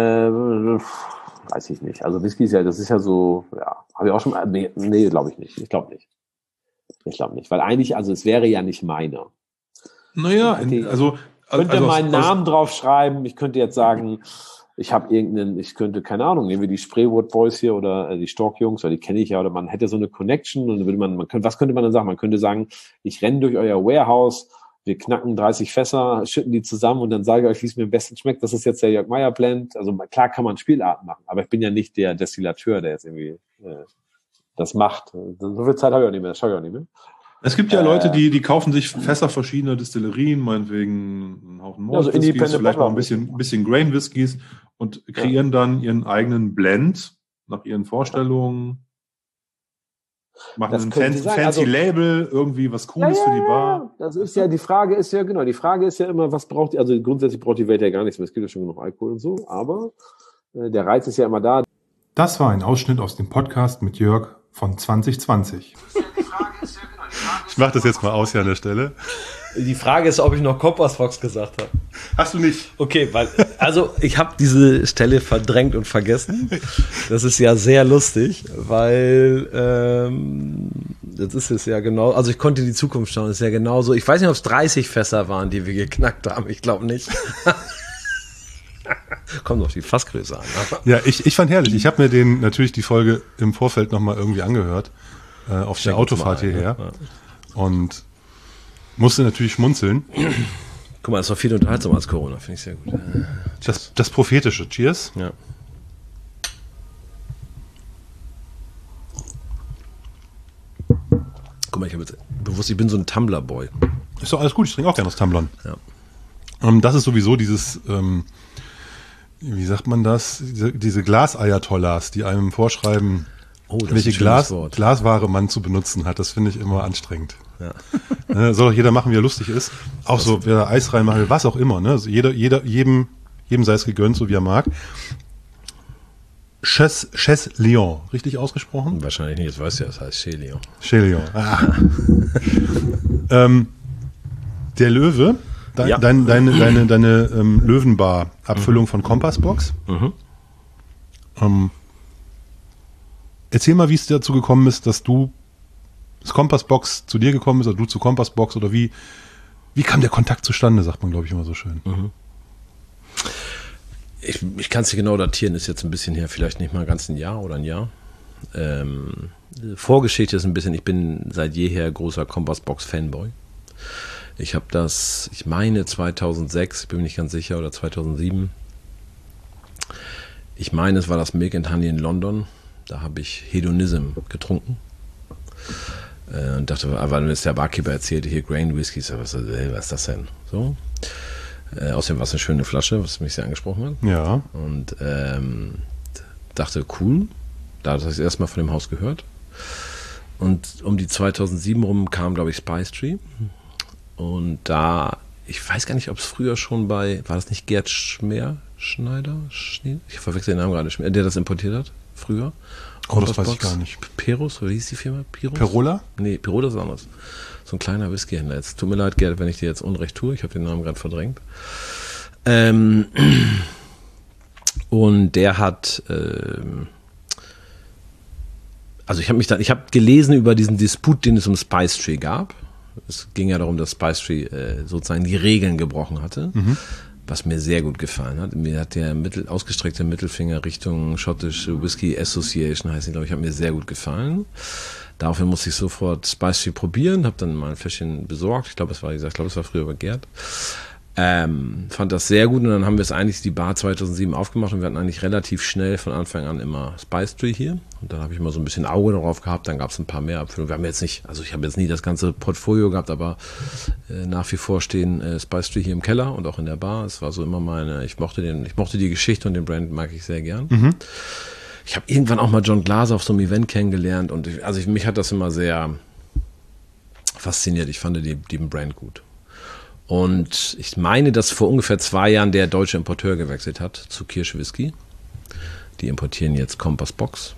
[SPEAKER 3] weiß ich nicht. Also Whisky ist ja, das ist ja so, ja, habe ich auch schon mal, nee, nee glaube ich nicht. Ich glaube nicht. Ich glaube nicht, weil eigentlich, also es wäre ja nicht meiner.
[SPEAKER 1] Naja, in, also...
[SPEAKER 3] Ich könnte also meinen aus, Namen draufschreiben, ich könnte jetzt sagen, ich habe irgendeinen, ich könnte, keine Ahnung, nehmen wir die Spraywood Boys hier oder die Stork-Jungs, weil die kenne ich ja, oder man hätte so eine Connection und dann würde man, man könnte, was könnte man dann sagen? Man könnte sagen, ich renne durch euer Warehouse, wir knacken dreißig Fässer, schütten die zusammen und dann sage ich euch, wie es mir am besten schmeckt. Das ist jetzt der Jörg Meier Blend. Also klar kann man Spielarten machen, aber ich bin ja nicht der Destillateur, der jetzt irgendwie... Äh, das macht. So viel Zeit habe ich auch nicht mehr, das schaue ich auch nicht mehr.
[SPEAKER 1] Es gibt ja äh, Leute, die, die kaufen sich Fässer verschiedener Destillerien, meinetwegen einen Haufen Malt-Whiskys, also vielleicht noch ein bisschen, bisschen Grain-Whiskys und kreieren ja. dann ihren eigenen Blend nach ihren Vorstellungen, machen das ein fancy, fancy also, Label, irgendwie was Cooles ja, ja, für die Bar.
[SPEAKER 3] Das ist ja, die Frage ist ja, genau, die Frage ist ja immer, was braucht die, also grundsätzlich braucht die Welt ja gar nichts mehr, es gibt ja schon genug Alkohol und so, aber äh, der Reiz ist ja immer da.
[SPEAKER 1] Das war ein Ausschnitt aus dem Podcast mit Jörg von zwanzig zwanzig. Ich mache das jetzt mal aus hier an der Stelle.
[SPEAKER 2] Die Frage ist, ob ich noch Compass Fox gesagt habe.
[SPEAKER 1] Hast du nicht?
[SPEAKER 2] Okay, weil, also ich habe diese Stelle verdrängt und vergessen. Das ist ja sehr lustig, weil ähm, das ist es ja genau, also ich konnte in die Zukunft schauen, das ist ja genauso. Ich weiß nicht, ob es dreißig Fässer waren, die wir geknackt haben, ich glaube nicht. Kommt auf die Fassgröße an.
[SPEAKER 1] Ja, ich, ich fand herrlich. Ich habe mir den natürlich die Folge im Vorfeld nochmal irgendwie angehört, äh, auf Check der Autofahrt mal, hierher. Ja. Und musste natürlich schmunzeln.
[SPEAKER 2] Guck mal, das war viel unterhaltsamer als Corona, finde ich sehr gut. Äh,
[SPEAKER 1] das, das Prophetische. Cheers.
[SPEAKER 2] Ja. Guck mal, ich habe jetzt bewusst, ich bin so ein Tumbler-Boy.
[SPEAKER 1] Ist doch alles gut, ich trinke auch gerne aus Tumblern.
[SPEAKER 2] Ja.
[SPEAKER 1] Um, das ist sowieso dieses... Ähm, wie sagt man das? Diese, diese Glas-Ayatollahs, die einem vorschreiben, oh, welche Glas, Glasware man zu benutzen hat. Das finde ich immer anstrengend. Ja. Soll doch jeder machen, wie er lustig ist. Auch das so, wer da Eis reinmachen will, was auch immer. Ne? Also jeder, jeder, jedem, jedem sei es gegönnt, so wie er mag. Ches, Ches Lion, richtig ausgesprochen?
[SPEAKER 2] Wahrscheinlich nicht, jetzt weißt du ja, das heißt Chez Lion.
[SPEAKER 1] Chez Lion, ah. ähm, der Löwe, de,
[SPEAKER 2] Ja.
[SPEAKER 1] dein, deine, deine, deine ähm, Löwenbar-Abfüllung mhm. von Kompassbox. Mhm. Ähm, erzähl mal, wie es dazu gekommen ist, dass du das Kompassbox zu dir gekommen ist oder du zu Kompassbox oder wie, wie kam der Kontakt zustande, sagt man, glaube ich, immer so schön. Mhm.
[SPEAKER 2] Ich, ich kann es nicht genau datieren, ist jetzt ein bisschen her, vielleicht nicht mal ganz ein Jahr oder ein Jahr. Ähm, Vorgeschichte ist ein bisschen, ich bin seit jeher großer Kompassbox-Fanboy. Ich habe das, ich meine zweitausendsechs, ich bin mir nicht ganz sicher, oder zweitausendsieben. Ich meine, es war das Milk and Honey in London. Da habe ich Hedonism getrunken. Äh, und dachte, weil mir der Barkeeper erzählte, hier Grain Whisky, so, was, was ist das denn? So. Äh, außerdem war es eine schöne Flasche, was mich sehr angesprochen hat.
[SPEAKER 1] Ja.
[SPEAKER 2] Und ähm, dachte, cool. Da habe ich das erste Mal von dem Haus gehört. Und um die zweitausendsieben rum kam, glaube ich, Spice Tree. Und da, ich weiß gar nicht, ob es früher schon bei, war das nicht Gerd Schmer, Schneider? Schne- Ich verwechsel den Namen gerade, Schmer, der das importiert hat, früher.
[SPEAKER 1] Oh, das weiß ich gar nicht.
[SPEAKER 2] Perus, oder wie hieß die Firma? Pirus?
[SPEAKER 1] Perola?
[SPEAKER 2] Nee, Perola ist anders. So ein kleiner Whiskyhändler. Jetzt tut mir leid, Gerd, wenn ich dir jetzt Unrecht tue. Ich habe den Namen gerade verdrängt. Ähm, und der hat, ähm, also ich habe mich dann, ich habe gelesen über diesen Disput, den es um Spice Tree gab. Es ging ja darum, dass Spice Tree äh, sozusagen die Regeln gebrochen hatte, mhm. was mir sehr gut gefallen hat. Mir hat der Mittel, ausgestreckte Mittelfinger Richtung Scottish Whisky Association, heißt die, glaube ich, hat mir sehr gut gefallen. Daraufhin musste ich sofort Spice Tree probieren, habe dann mal ein Fläschchen besorgt. Ich glaube, es war, wie gesagt, ich glaube, es war früher bei Gerd. Ähm, fand das sehr gut und dann haben wir es eigentlich die Bar zweitausendsieben aufgemacht und wir hatten eigentlich relativ schnell von Anfang an immer Spice Tree hier und dann habe ich mal so ein bisschen Auge darauf gehabt, dann gab es ein paar mehr Abfüllungen. Wir haben jetzt nicht, also ich habe jetzt nie das ganze Portfolio gehabt, aber äh, nach wie vor stehen äh, Spice Tree hier im Keller und auch in der Bar. Es war so immer meine, ich mochte den, ich mochte die Geschichte und den Brand mag ich sehr gern. Mhm. Ich habe irgendwann auch mal John Glaser auf so einem Event kennengelernt und ich, also ich, mich hat das immer sehr fasziniert. Ich fand die, den Brand gut. Und ich meine, dass vor ungefähr zwei Jahren der deutsche Importeur gewechselt hat zu Kirsch Whisky. Die importieren jetzt Kompassbox.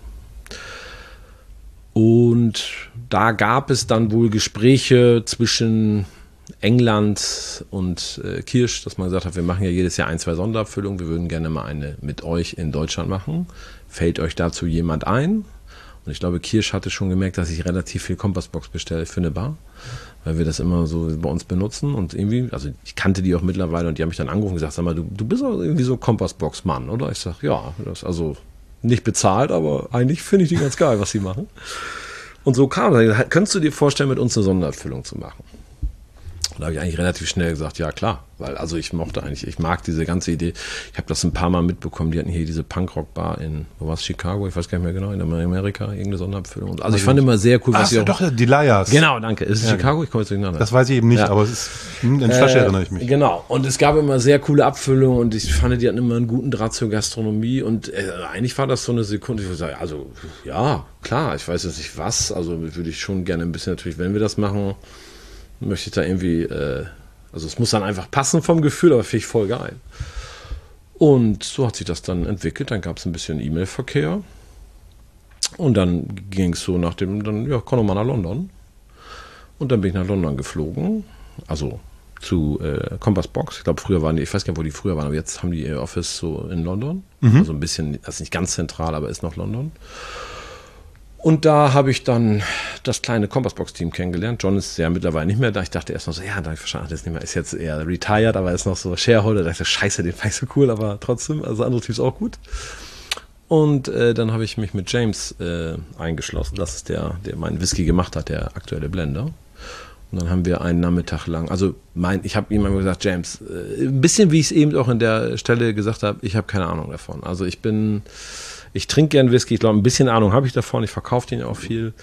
[SPEAKER 2] Und da gab es dann wohl Gespräche zwischen England und äh, Kirsch, dass man gesagt hat, wir machen ja jedes Jahr ein, zwei Sonderabfüllungen. Wir würden gerne mal eine mit euch in Deutschland machen. Fällt euch dazu jemand ein? Und ich glaube, Kirsch hatte schon gemerkt, dass ich relativ viel Kompassbox bestelle für eine Bar, weil wir das immer so bei uns benutzen und irgendwie, also ich kannte die auch mittlerweile und die haben mich dann angerufen und gesagt, sag mal, du, du bist auch irgendwie so ein Kompassbox-Mann, oder? Ich sag, ja, das ist also nicht bezahlt, aber eigentlich finde ich die ganz geil, was sie machen. Und so kam das. Könntest du dir vorstellen, mit uns eine Sonderabfüllung zu machen? Da habe ich eigentlich relativ schnell gesagt, ja klar, weil also ich mochte eigentlich, ich mag diese ganze Idee. Ich habe das ein paar Mal mitbekommen, die hatten hier diese Punkrock-Bar in, wo war es, Chicago, ich weiß gar nicht mehr genau, in Amerika, irgendeine Sonderabfüllung. Also ich fand immer sehr cool, was
[SPEAKER 1] Ach,
[SPEAKER 2] sie
[SPEAKER 1] ja,
[SPEAKER 2] auch...
[SPEAKER 1] doch, die Liars.
[SPEAKER 2] Genau, danke. Ist es
[SPEAKER 1] ja,
[SPEAKER 2] Chicago? Ich komme jetzt durcheinander.
[SPEAKER 1] Das weiß ich eben nicht, ja. Aber es ist, in der Flasche äh, erinnere ich mich.
[SPEAKER 2] Genau, und es gab immer sehr coole Abfüllungen und ich fand, die hatten immer einen guten Draht zur Gastronomie und äh, eigentlich war das so eine Sekunde, ich würde sagen, also ja, klar, ich weiß jetzt nicht was, also würde ich schon gerne ein bisschen natürlich, wenn wir das machen, möchte ich da irgendwie... Äh, Also es muss dann einfach passen vom Gefühl, aber finde ich voll geil. Und so hat sich das dann entwickelt. Dann gab es ein bisschen E-Mail-Verkehr. Und dann ging es so nach dem, dann, ja, komm doch mal nach London. Und dann bin ich nach London geflogen. Also zu äh, Kompassbox. Ich glaube, früher waren die, ich weiß gar nicht, wo die früher waren, aber jetzt haben die ihr Office so in London. Mhm. Also ein bisschen, also nicht ganz zentral, aber ist noch London. Und da habe ich dann das kleine Kompassbox-Team kennengelernt. John ist ja mittlerweile nicht mehr da. Ich dachte erst noch so, ja, da verstanden, das nicht mehr, ist jetzt eher retired, aber ist noch so Shareholder. Da dachte ich, scheiße, den fand ich so cool, aber trotzdem, also andere Teams auch gut. Und äh, dann habe ich mich mit James äh, eingeschlossen. Das ist der, der meinen Whisky gemacht hat, der aktuelle Blender. Und dann haben wir einen Nachmittag lang, also mein, ich habe ihm immer gesagt, James, äh, ein bisschen wie ich es eben auch in der Stelle gesagt habe, ich habe keine Ahnung davon. Also ich bin... Ich trinke gern Whisky, ich glaube, ein bisschen Ahnung habe ich davon, ich verkaufe den auch viel.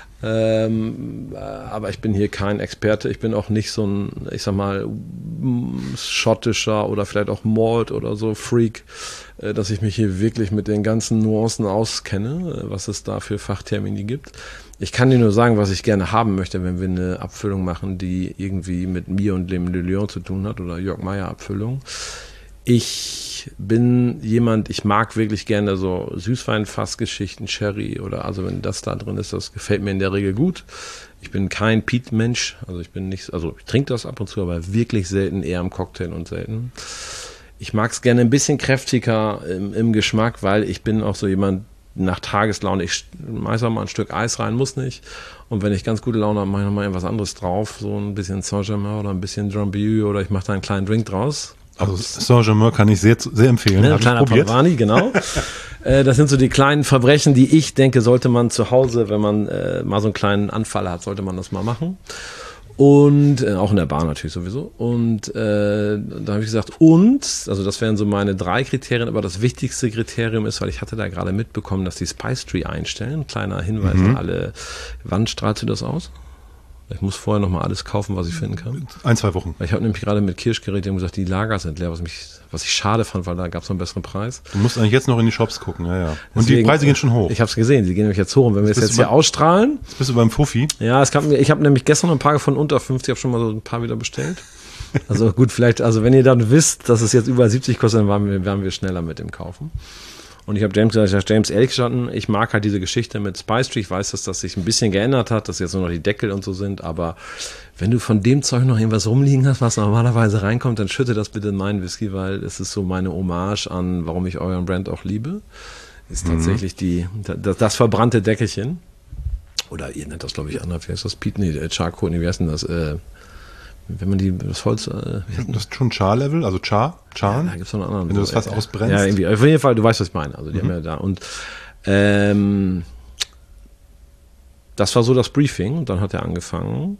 [SPEAKER 2] Ähm, aber ich bin hier kein Experte, ich bin auch nicht so ein, ich sag mal, schottischer oder vielleicht auch Malt oder so Freak, äh, dass ich mich hier wirklich mit den ganzen Nuancen auskenne, was es da für Fachtermini gibt. Ich kann dir nur sagen, was ich gerne haben möchte, wenn wir eine Abfüllung machen, die irgendwie mit mir und dem Le Lion zu tun hat oder Jörg Meyer Abfüllung. Ich bin jemand, ich mag wirklich gerne so Süßweinfassgeschichten, Sherry oder also wenn das da drin ist, das gefällt mir in der Regel gut. Ich bin kein Peat-Mensch, also ich bin nicht, also ich trinke das ab und zu, aber wirklich selten, eher im Cocktail und selten. Ich mag es gerne ein bisschen kräftiger im, im Geschmack, weil ich bin auch so jemand, nach Tageslaune, ich schmeiße mal ein Stück Eis rein, muss nicht. Und wenn ich ganz gute Laune habe, mache ich nochmal irgendwas anderes drauf, so ein bisschen Saint-Germain oder ein bisschen Drambuie oder ich mache da einen kleinen Drink draus.
[SPEAKER 1] Also Saint-Germain kann ich sehr, sehr empfehlen.
[SPEAKER 2] Ne, ein kleiner Pavani, genau. äh, das sind so die kleinen Verbrechen, die ich denke, sollte man zu Hause, wenn man äh, mal so einen kleinen Anfall hat, sollte man das mal machen. Und äh, auch in der Bar natürlich sowieso. Und äh, da habe ich gesagt, und, also das wären so meine drei Kriterien, aber das wichtigste Kriterium ist, weil ich hatte da gerade mitbekommen, dass die Spice Tree einstellen. Kleiner Hinweis mhm. an alle. Wann strahlst du das aus? Ich muss vorher nochmal alles kaufen, was ich finden kann.
[SPEAKER 1] Ein, zwei Wochen.
[SPEAKER 2] Ich habe nämlich gerade mit Kirschgeräten gesagt, die Lager sind leer, was, mich, was ich schade fand, weil da gab es noch einen besseren Preis.
[SPEAKER 1] Du musst eigentlich jetzt noch in die Shops gucken, ja, ja. Und
[SPEAKER 2] Deswegen,
[SPEAKER 1] die Preise gehen schon hoch.
[SPEAKER 2] Ich habe es gesehen, sie gehen nämlich jetzt hoch. Und wenn wir es jetzt, jetzt hier bei, ausstrahlen.
[SPEAKER 1] Jetzt bist du beim Fuffi.
[SPEAKER 2] Ja, es kam, ich habe nämlich gestern noch ein paar gefunden unter fünfzig, ich habe schon mal so ein paar wieder bestellt. Also gut, vielleicht, also wenn ihr dann wisst, dass es jetzt über siebzig kostet, dann waren wir, waren wir schneller mit dem Kaufen. Und ich habe James gesagt, ich sag, James, ehrlich gestanden, ich mag halt diese Geschichte mit Spice Tree. Ich weiß, dass das sich ein bisschen geändert hat, dass jetzt nur noch die Deckel und so sind. Aber wenn du von dem Zeug noch irgendwas rumliegen hast, was normalerweise reinkommt, dann schütte das bitte in meinen Whisky, weil es ist so meine Hommage an, warum ich euren Brand auch liebe. Ist tatsächlich mhm. die, das, das verbrannte Deckelchen. Oder ihr nennt das, glaube ich, anders. Wie heißt das? Pete? Nee, Charcoal, nee, wie heißt denn das? Äh, wenn man die, das Holz... Äh,
[SPEAKER 1] das ist schon Char-Level, also Char, Char.
[SPEAKER 2] Ja, da gibt es noch einen anderen.
[SPEAKER 1] Wenn du das fast äh, ausbrennst.
[SPEAKER 2] Ja, irgendwie. Auf jeden Fall, du weißt, was ich meine. Also die mhm. haben ja da. Und ähm, das war so das Briefing. Und dann hat er angefangen.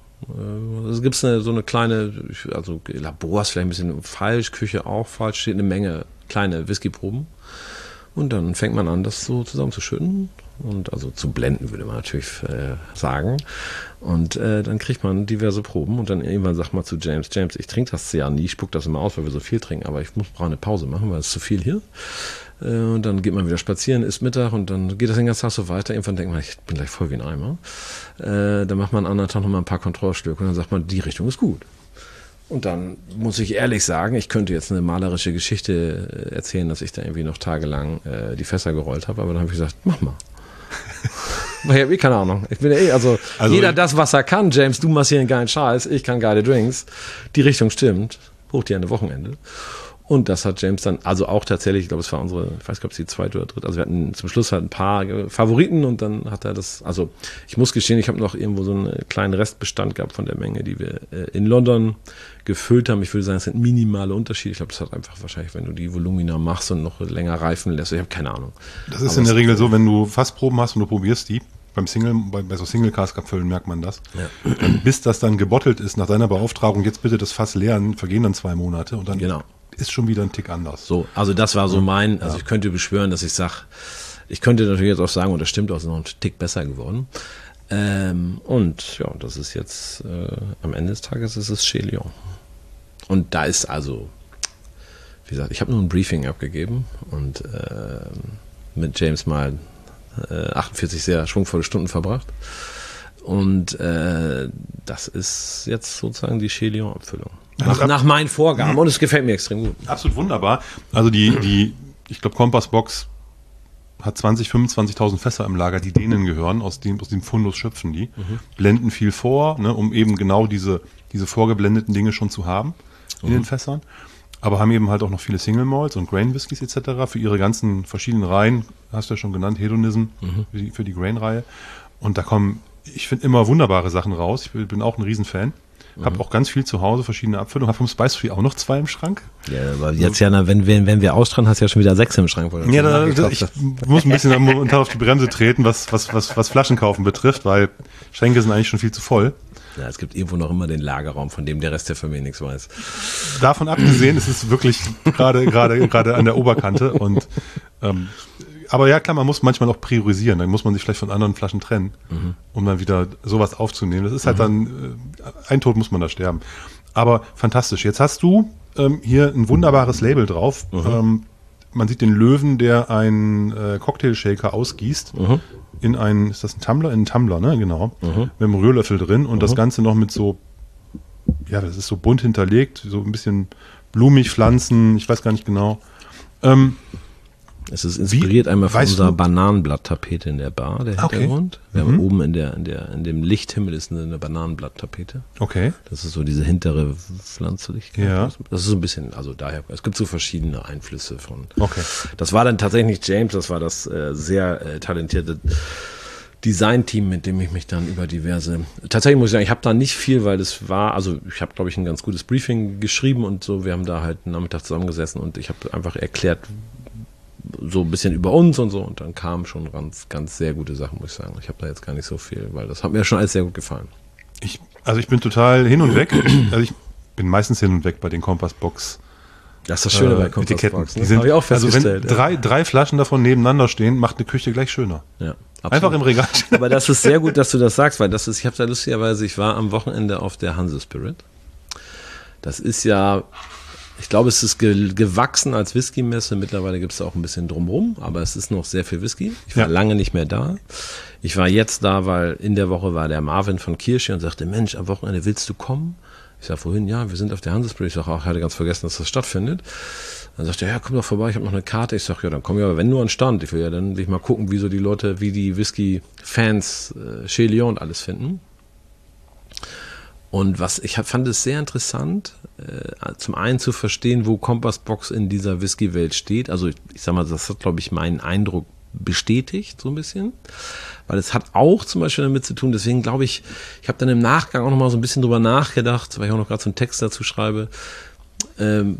[SPEAKER 2] Es äh, gibt so eine kleine, also Labor ist vielleicht ein bisschen falsch, Küche auch falsch, steht eine Menge kleine Whiskyproben. Und dann fängt man an, das so zusammenzuschütten. Und also zu blenden, würde man natürlich äh, sagen. Und äh, dann kriegt man diverse Proben und dann irgendwann sagt man zu James, James, ich trinke das ja nie, ich spuck das immer aus, weil wir so viel trinken, aber ich muss brauche eine Pause machen, weil es ist zu viel hier. Äh, und dann geht man wieder spazieren, isst Mittag und dann geht das den ganzen Tag so weiter. Irgendwann denkt man, ich bin gleich voll wie ein Eimer. Äh, dann macht man an anderen Tag nochmal ein paar Kontrollstücke und dann sagt man, die Richtung ist gut. Und dann muss ich ehrlich sagen, ich könnte jetzt eine malerische Geschichte erzählen, dass ich da irgendwie noch tagelang äh, die Fässer gerollt habe, aber dann habe ich gesagt, mach mal. Ich habe eh keine Ahnung. Ich bin ja eh, also, also jeder das, was er kann. James, du machst hier einen geilen Scheiß, ich kann geile Drinks. Die Richtung stimmt. Hoch die Ende Wochenende. Und das hat James dann, also auch tatsächlich, ich glaube, es war unsere, ich weiß nicht, ob es die zweite oder dritte, also wir hatten zum Schluss halt ein paar Favoriten und dann hat er das, also ich muss gestehen, ich habe noch irgendwo so einen kleinen Restbestand gehabt von der Menge, die wir in London gefüllt haben. Ich würde sagen, es sind minimale Unterschiede. Ich glaube, das hat einfach wahrscheinlich, wenn du die Volumina machst und noch länger reifen lässt, ich habe keine Ahnung.
[SPEAKER 1] Das ist Aber in der Regel so, wenn du Fassproben hast und du probierst die, beim Single, bei, bei so Single-Cask-Abfüllen merkt man das. Ja. Und bis das dann gebottelt ist, nach deiner Beauftragung, jetzt bitte das Fass leeren, vergehen dann zwei Monate und dann
[SPEAKER 2] genau.
[SPEAKER 1] ist schon wieder ein Tick anders.
[SPEAKER 2] So, also das war so mein, also ja. ich könnte beschwören, dass ich sage, ich könnte natürlich jetzt auch sagen, und das stimmt auch, es ist noch ein Tick besser geworden. Ähm, und ja, das ist jetzt, äh, am Ende des Tages ist es Chez Lion. Und da ist also, wie gesagt, ich habe nur ein Briefing abgegeben und äh, mit James mal äh, achtundvierzig sehr schwungvolle Stunden verbracht. Und äh, das ist jetzt sozusagen die Chez Lion Abfüllung. Nach, nach meinen Vorgaben. Und es gefällt mir extrem gut.
[SPEAKER 1] Absolut wunderbar. Also die, die ich glaube, Kompassbox hat zwanzigtausend, fünfundzwanzigtausend Fässer im Lager, die denen gehören. Aus dem, aus dem Fundus schöpfen die. Mhm. Blenden viel vor, ne, um eben genau diese, diese vorgeblendeten Dinge schon zu haben in mhm. den Fässern. Aber haben eben halt auch noch viele Single Malts und Grain Whiskys et cetera für ihre ganzen verschiedenen Reihen. Hast du ja schon genannt, Hedonism mhm. für die, für die Grain-Reihe. Und da kommen, ich finde, immer wunderbare Sachen raus. Ich bin auch ein Riesenfan. Mhm. Habe auch ganz viel zu Hause, verschiedene Abfüllungen. Habe vom Spice Tree auch noch zwei im Schrank.
[SPEAKER 2] Ja, aber jetzt ja, na, wenn, wenn, wenn wir ausstrahlen, hast du ja schon wieder sechs im Schrank.
[SPEAKER 1] Ja, da, ich muss ein bisschen momentan auf die Bremse treten, was, was, was, was Flaschenkaufen betrifft, weil Schränke sind eigentlich schon viel zu voll.
[SPEAKER 2] Ja, es gibt irgendwo noch immer den Lagerraum, von dem der Rest der Familie nichts weiß.
[SPEAKER 1] Davon abgesehen, es ist wirklich gerade gerade gerade an der Oberkante und ähm, aber ja klar, man muss manchmal auch priorisieren, dann muss man sich vielleicht von anderen Flaschen trennen, mhm. um dann wieder sowas aufzunehmen. Das ist halt mhm. dann, äh, ein Tod muss man da sterben. Aber fantastisch. Jetzt hast du ähm, hier ein wunderbares Label drauf. Mhm. Ähm, man sieht den Löwen, der einen äh, Cocktail-Shaker ausgießt. Mhm. In einen, ist das ein Tumbler? In einen Tumbler, ne? Genau. Mhm. Mit einem Rührlöffel drin und mhm. das Ganze noch mit so, ja, das ist so bunt hinterlegt, so ein bisschen blumig, Pflanzen, ich weiß gar nicht genau. Ähm,
[SPEAKER 2] Es ist inspiriert
[SPEAKER 1] Wie,
[SPEAKER 2] einmal von
[SPEAKER 1] weißt
[SPEAKER 2] unserer
[SPEAKER 1] du?
[SPEAKER 2] Bananenblatttapete in der Bar, der
[SPEAKER 1] Okay.
[SPEAKER 2] Hintergrund. Wir
[SPEAKER 1] Mhm.
[SPEAKER 2] haben oben in der, in der, in dem Lichthimmel ist eine, eine Bananenblatttapete.
[SPEAKER 1] Okay.
[SPEAKER 2] Das ist so diese hintere Pflanzlichkeit.
[SPEAKER 1] Ja.
[SPEAKER 2] Das ist so ein bisschen, also daher, es gibt so verschiedene Einflüsse von.
[SPEAKER 1] Okay.
[SPEAKER 2] Das war dann tatsächlich nicht James, das war das äh, sehr äh, talentierte Design-Team, mit dem ich mich dann über diverse, tatsächlich muss ich sagen, ich habe da nicht viel, weil das war, also ich habe, glaube ich, ein ganz gutes Briefing geschrieben und so, wir haben da halt einen Nachmittag zusammengesessen und ich habe einfach erklärt, so ein bisschen über uns und so und dann kamen schon ganz, ganz sehr gute Sachen, muss ich sagen. Ich habe da jetzt gar nicht so viel, weil das hat mir schon alles sehr gut gefallen.
[SPEAKER 1] Ich, also ich bin total hin und weg. Also ich bin meistens hin und weg bei den Kompassbox.
[SPEAKER 2] Das ist das Schöne
[SPEAKER 1] äh,
[SPEAKER 2] bei
[SPEAKER 1] Etiketten.
[SPEAKER 2] Kompassbox.
[SPEAKER 1] Die
[SPEAKER 2] Das
[SPEAKER 1] sind,
[SPEAKER 2] habe ich auch
[SPEAKER 1] also wenn
[SPEAKER 2] festgestellt.
[SPEAKER 1] drei, drei Flaschen davon nebeneinander stehen, macht eine Küche gleich schöner.
[SPEAKER 2] ja, absolut.
[SPEAKER 1] Einfach im Regal.
[SPEAKER 2] Aber das ist sehr gut, dass du das sagst, weil das ist, ich habe da lustigerweise, ich war am Wochenende auf der Hanse Spirit. Das ist ja, ich glaube, es ist ge gewachsen als Whisky-Messe. Mittlerweile gibt es auch ein bisschen drumrum, aber es ist noch sehr viel Whisky. Ich war
[SPEAKER 1] Ja.
[SPEAKER 2] lange nicht mehr da. Ich war jetzt da, weil in der Woche war der Marvin von Kirche und sagte, Mensch, am Wochenende willst du kommen? Ich sage, vorhin, ja, wir sind auf der Hanse Spirit. Ich sage, auch, ich hatte ganz vergessen, dass das stattfindet. Dann sagt er, ja, komm doch vorbei, ich habe noch eine Karte. Ich sage, ja, dann komm ja, aber wenn nur an Stand. Ich will ja dann sich mal gucken, wie so die Leute, wie die Whisky-Fans äh, Chez Lion und alles finden. Und was ich fand es sehr interessant, äh, zum einen zu verstehen, wo Kompassbox in dieser Whisky-Welt steht. Also ich, ich sag mal, das hat, glaube ich, meinen Eindruck bestätigt, so ein bisschen. Weil es hat auch zum Beispiel damit zu tun, deswegen glaube ich, ich habe dann im Nachgang auch noch mal so ein bisschen drüber nachgedacht, weil ich auch noch gerade so einen Text dazu schreibe, ähm,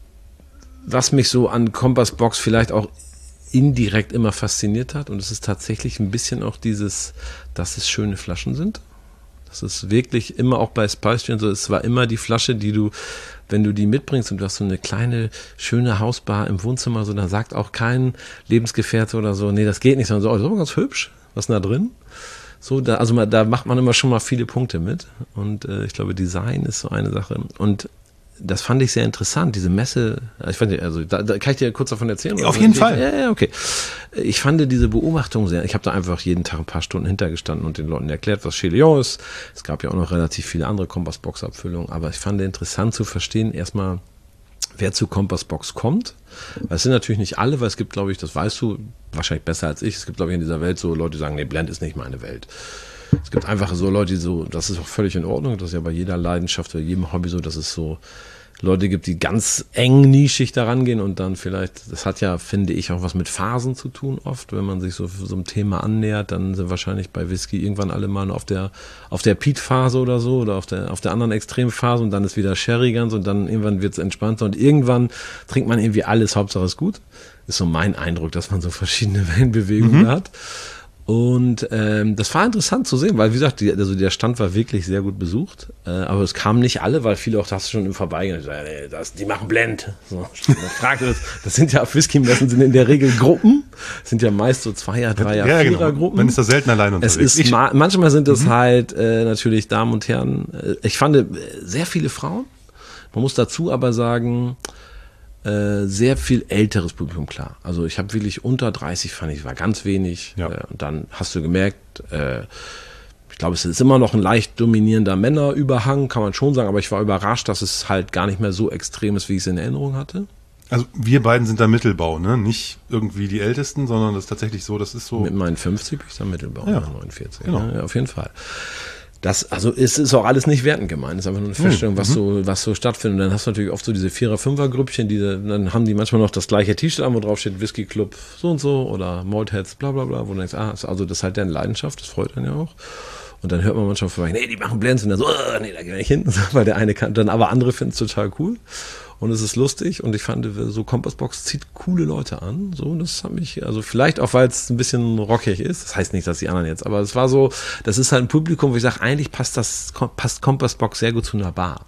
[SPEAKER 2] was mich so an Kompassbox vielleicht auch indirekt immer fasziniert hat. Und es ist tatsächlich ein bisschen auch dieses, dass es schöne Flaschen sind. Das ist wirklich immer auch bei Spice Tree und so, es war immer die Flasche, die du, wenn du die mitbringst und du hast so eine kleine, schöne Hausbar im Wohnzimmer, so, dann sagt auch kein Lebensgefährte oder so, nee, das geht nicht, sondern so, oh, das ist aber ganz hübsch, was ist denn da drin? So, da, also man, da macht man immer schon mal viele Punkte mit und äh, ich glaube, Design ist so eine Sache und das fand ich sehr interessant, diese Messe, ich fand, also da, da kann ich dir kurz davon erzählen?
[SPEAKER 1] Ja, auf jeden
[SPEAKER 2] ich,
[SPEAKER 1] Fall.
[SPEAKER 2] Ja, ja, okay. Ich fand diese Beobachtung sehr, ich habe da einfach jeden Tag ein paar Stunden hintergestanden und den Leuten erklärt, was Chez Lion ist. Es gab ja auch noch relativ viele andere Kompassbox-Abfüllungen, aber ich fand interessant zu verstehen, erstmal, wer zu Kompassbox kommt. Weil es sind natürlich nicht alle, weil es gibt, glaube ich, das weißt du wahrscheinlich besser als ich, es gibt, glaube ich, in dieser Welt so Leute, die sagen, nee, Blend ist nicht meine Welt. Es gibt einfach so Leute, die so, das ist auch völlig in Ordnung, das ist ja bei jeder Leidenschaft oder jedem Hobby so, dass es so Leute gibt, die ganz eng nischig daran gehen und dann vielleicht, das hat ja, finde ich, auch was mit Phasen zu tun oft, wenn man sich so so einem Thema annähert, dann sind wahrscheinlich bei Whisky irgendwann alle mal auf der auf der Peat-Phase oder so oder auf der auf der anderen Extremphase und dann ist wieder Sherry ganz und dann irgendwann wird es entspannter und irgendwann trinkt man irgendwie alles, Hauptsache ist gut. Ist so mein Eindruck, dass man so verschiedene Wellenbewegungen
[SPEAKER 1] Mhm.
[SPEAKER 2] hat. Und ähm, das war interessant zu sehen, weil wie gesagt, die, also der Stand war wirklich sehr gut besucht, äh, aber es kamen nicht alle, weil viele auch das schon im Vorbeigehen, äh, das, die machen Blend. So, man fragte das, das sind ja Whisky-Messen sind in der Regel Gruppen, sind ja meist so Zweier, Dreier,
[SPEAKER 1] Ja,
[SPEAKER 2] Vierer
[SPEAKER 1] genau.
[SPEAKER 2] Gruppen.
[SPEAKER 1] Man ist da selten allein
[SPEAKER 2] Es
[SPEAKER 1] unterwegs.
[SPEAKER 2] ist
[SPEAKER 1] Ich-
[SPEAKER 2] ma manchmal sind es halt äh, natürlich Damen und Herren. Äh, ich fand äh, sehr viele Frauen. Man muss dazu aber sagen, äh, sehr viel älteres Publikum, klar. Also ich habe wirklich unter dreißig, fand ich, war ganz wenig.
[SPEAKER 1] Ja.
[SPEAKER 2] Äh, und dann hast du gemerkt, äh, ich glaube, es ist immer noch ein leicht dominierender Männerüberhang, kann man schon sagen, aber ich war überrascht, dass es halt gar nicht mehr so extrem ist, wie ich es in Erinnerung hatte.
[SPEAKER 1] Also wir beiden sind da Mittelbau, ne? Nicht irgendwie die Ältesten, sondern das ist tatsächlich so, das ist so.
[SPEAKER 2] Mit meinen fünfzig bin ich dann Mittelbau,
[SPEAKER 1] Ja,
[SPEAKER 2] neunundvierzig.
[SPEAKER 1] genau.
[SPEAKER 2] Ja, ja, auf jeden Fall. Das, also es ist auch alles nicht wertend gemeint. Es ist einfach nur eine Feststellung, was so, was so stattfindet. Und dann hast du natürlich oft so diese Vierer-, Fünfer-Grüppchen, die, dann haben die manchmal noch das gleiche T-Shirt an, wo drauf steht Whisky Club so und so oder Maltheads, bla, bla, bla, wo du denkst, ah, also das ist halt deren Leidenschaft, das freut einen ja auch. Und dann hört man manchmal vorbei, nee, die machen Blends und dann so, oh, nee, da geh ich hin, weil der eine kann, dann aber andere finden es total cool. Und es ist lustig und ich fand, so Kompassbox zieht coole Leute an. So, das hat mich, also vielleicht auch, weil es ein bisschen rockig ist. Das heißt nicht, dass die anderen jetzt, aber es war so, das ist halt ein Publikum, wo ich sage, eigentlich passt das, passt Kompassbox sehr gut zu einer Bar.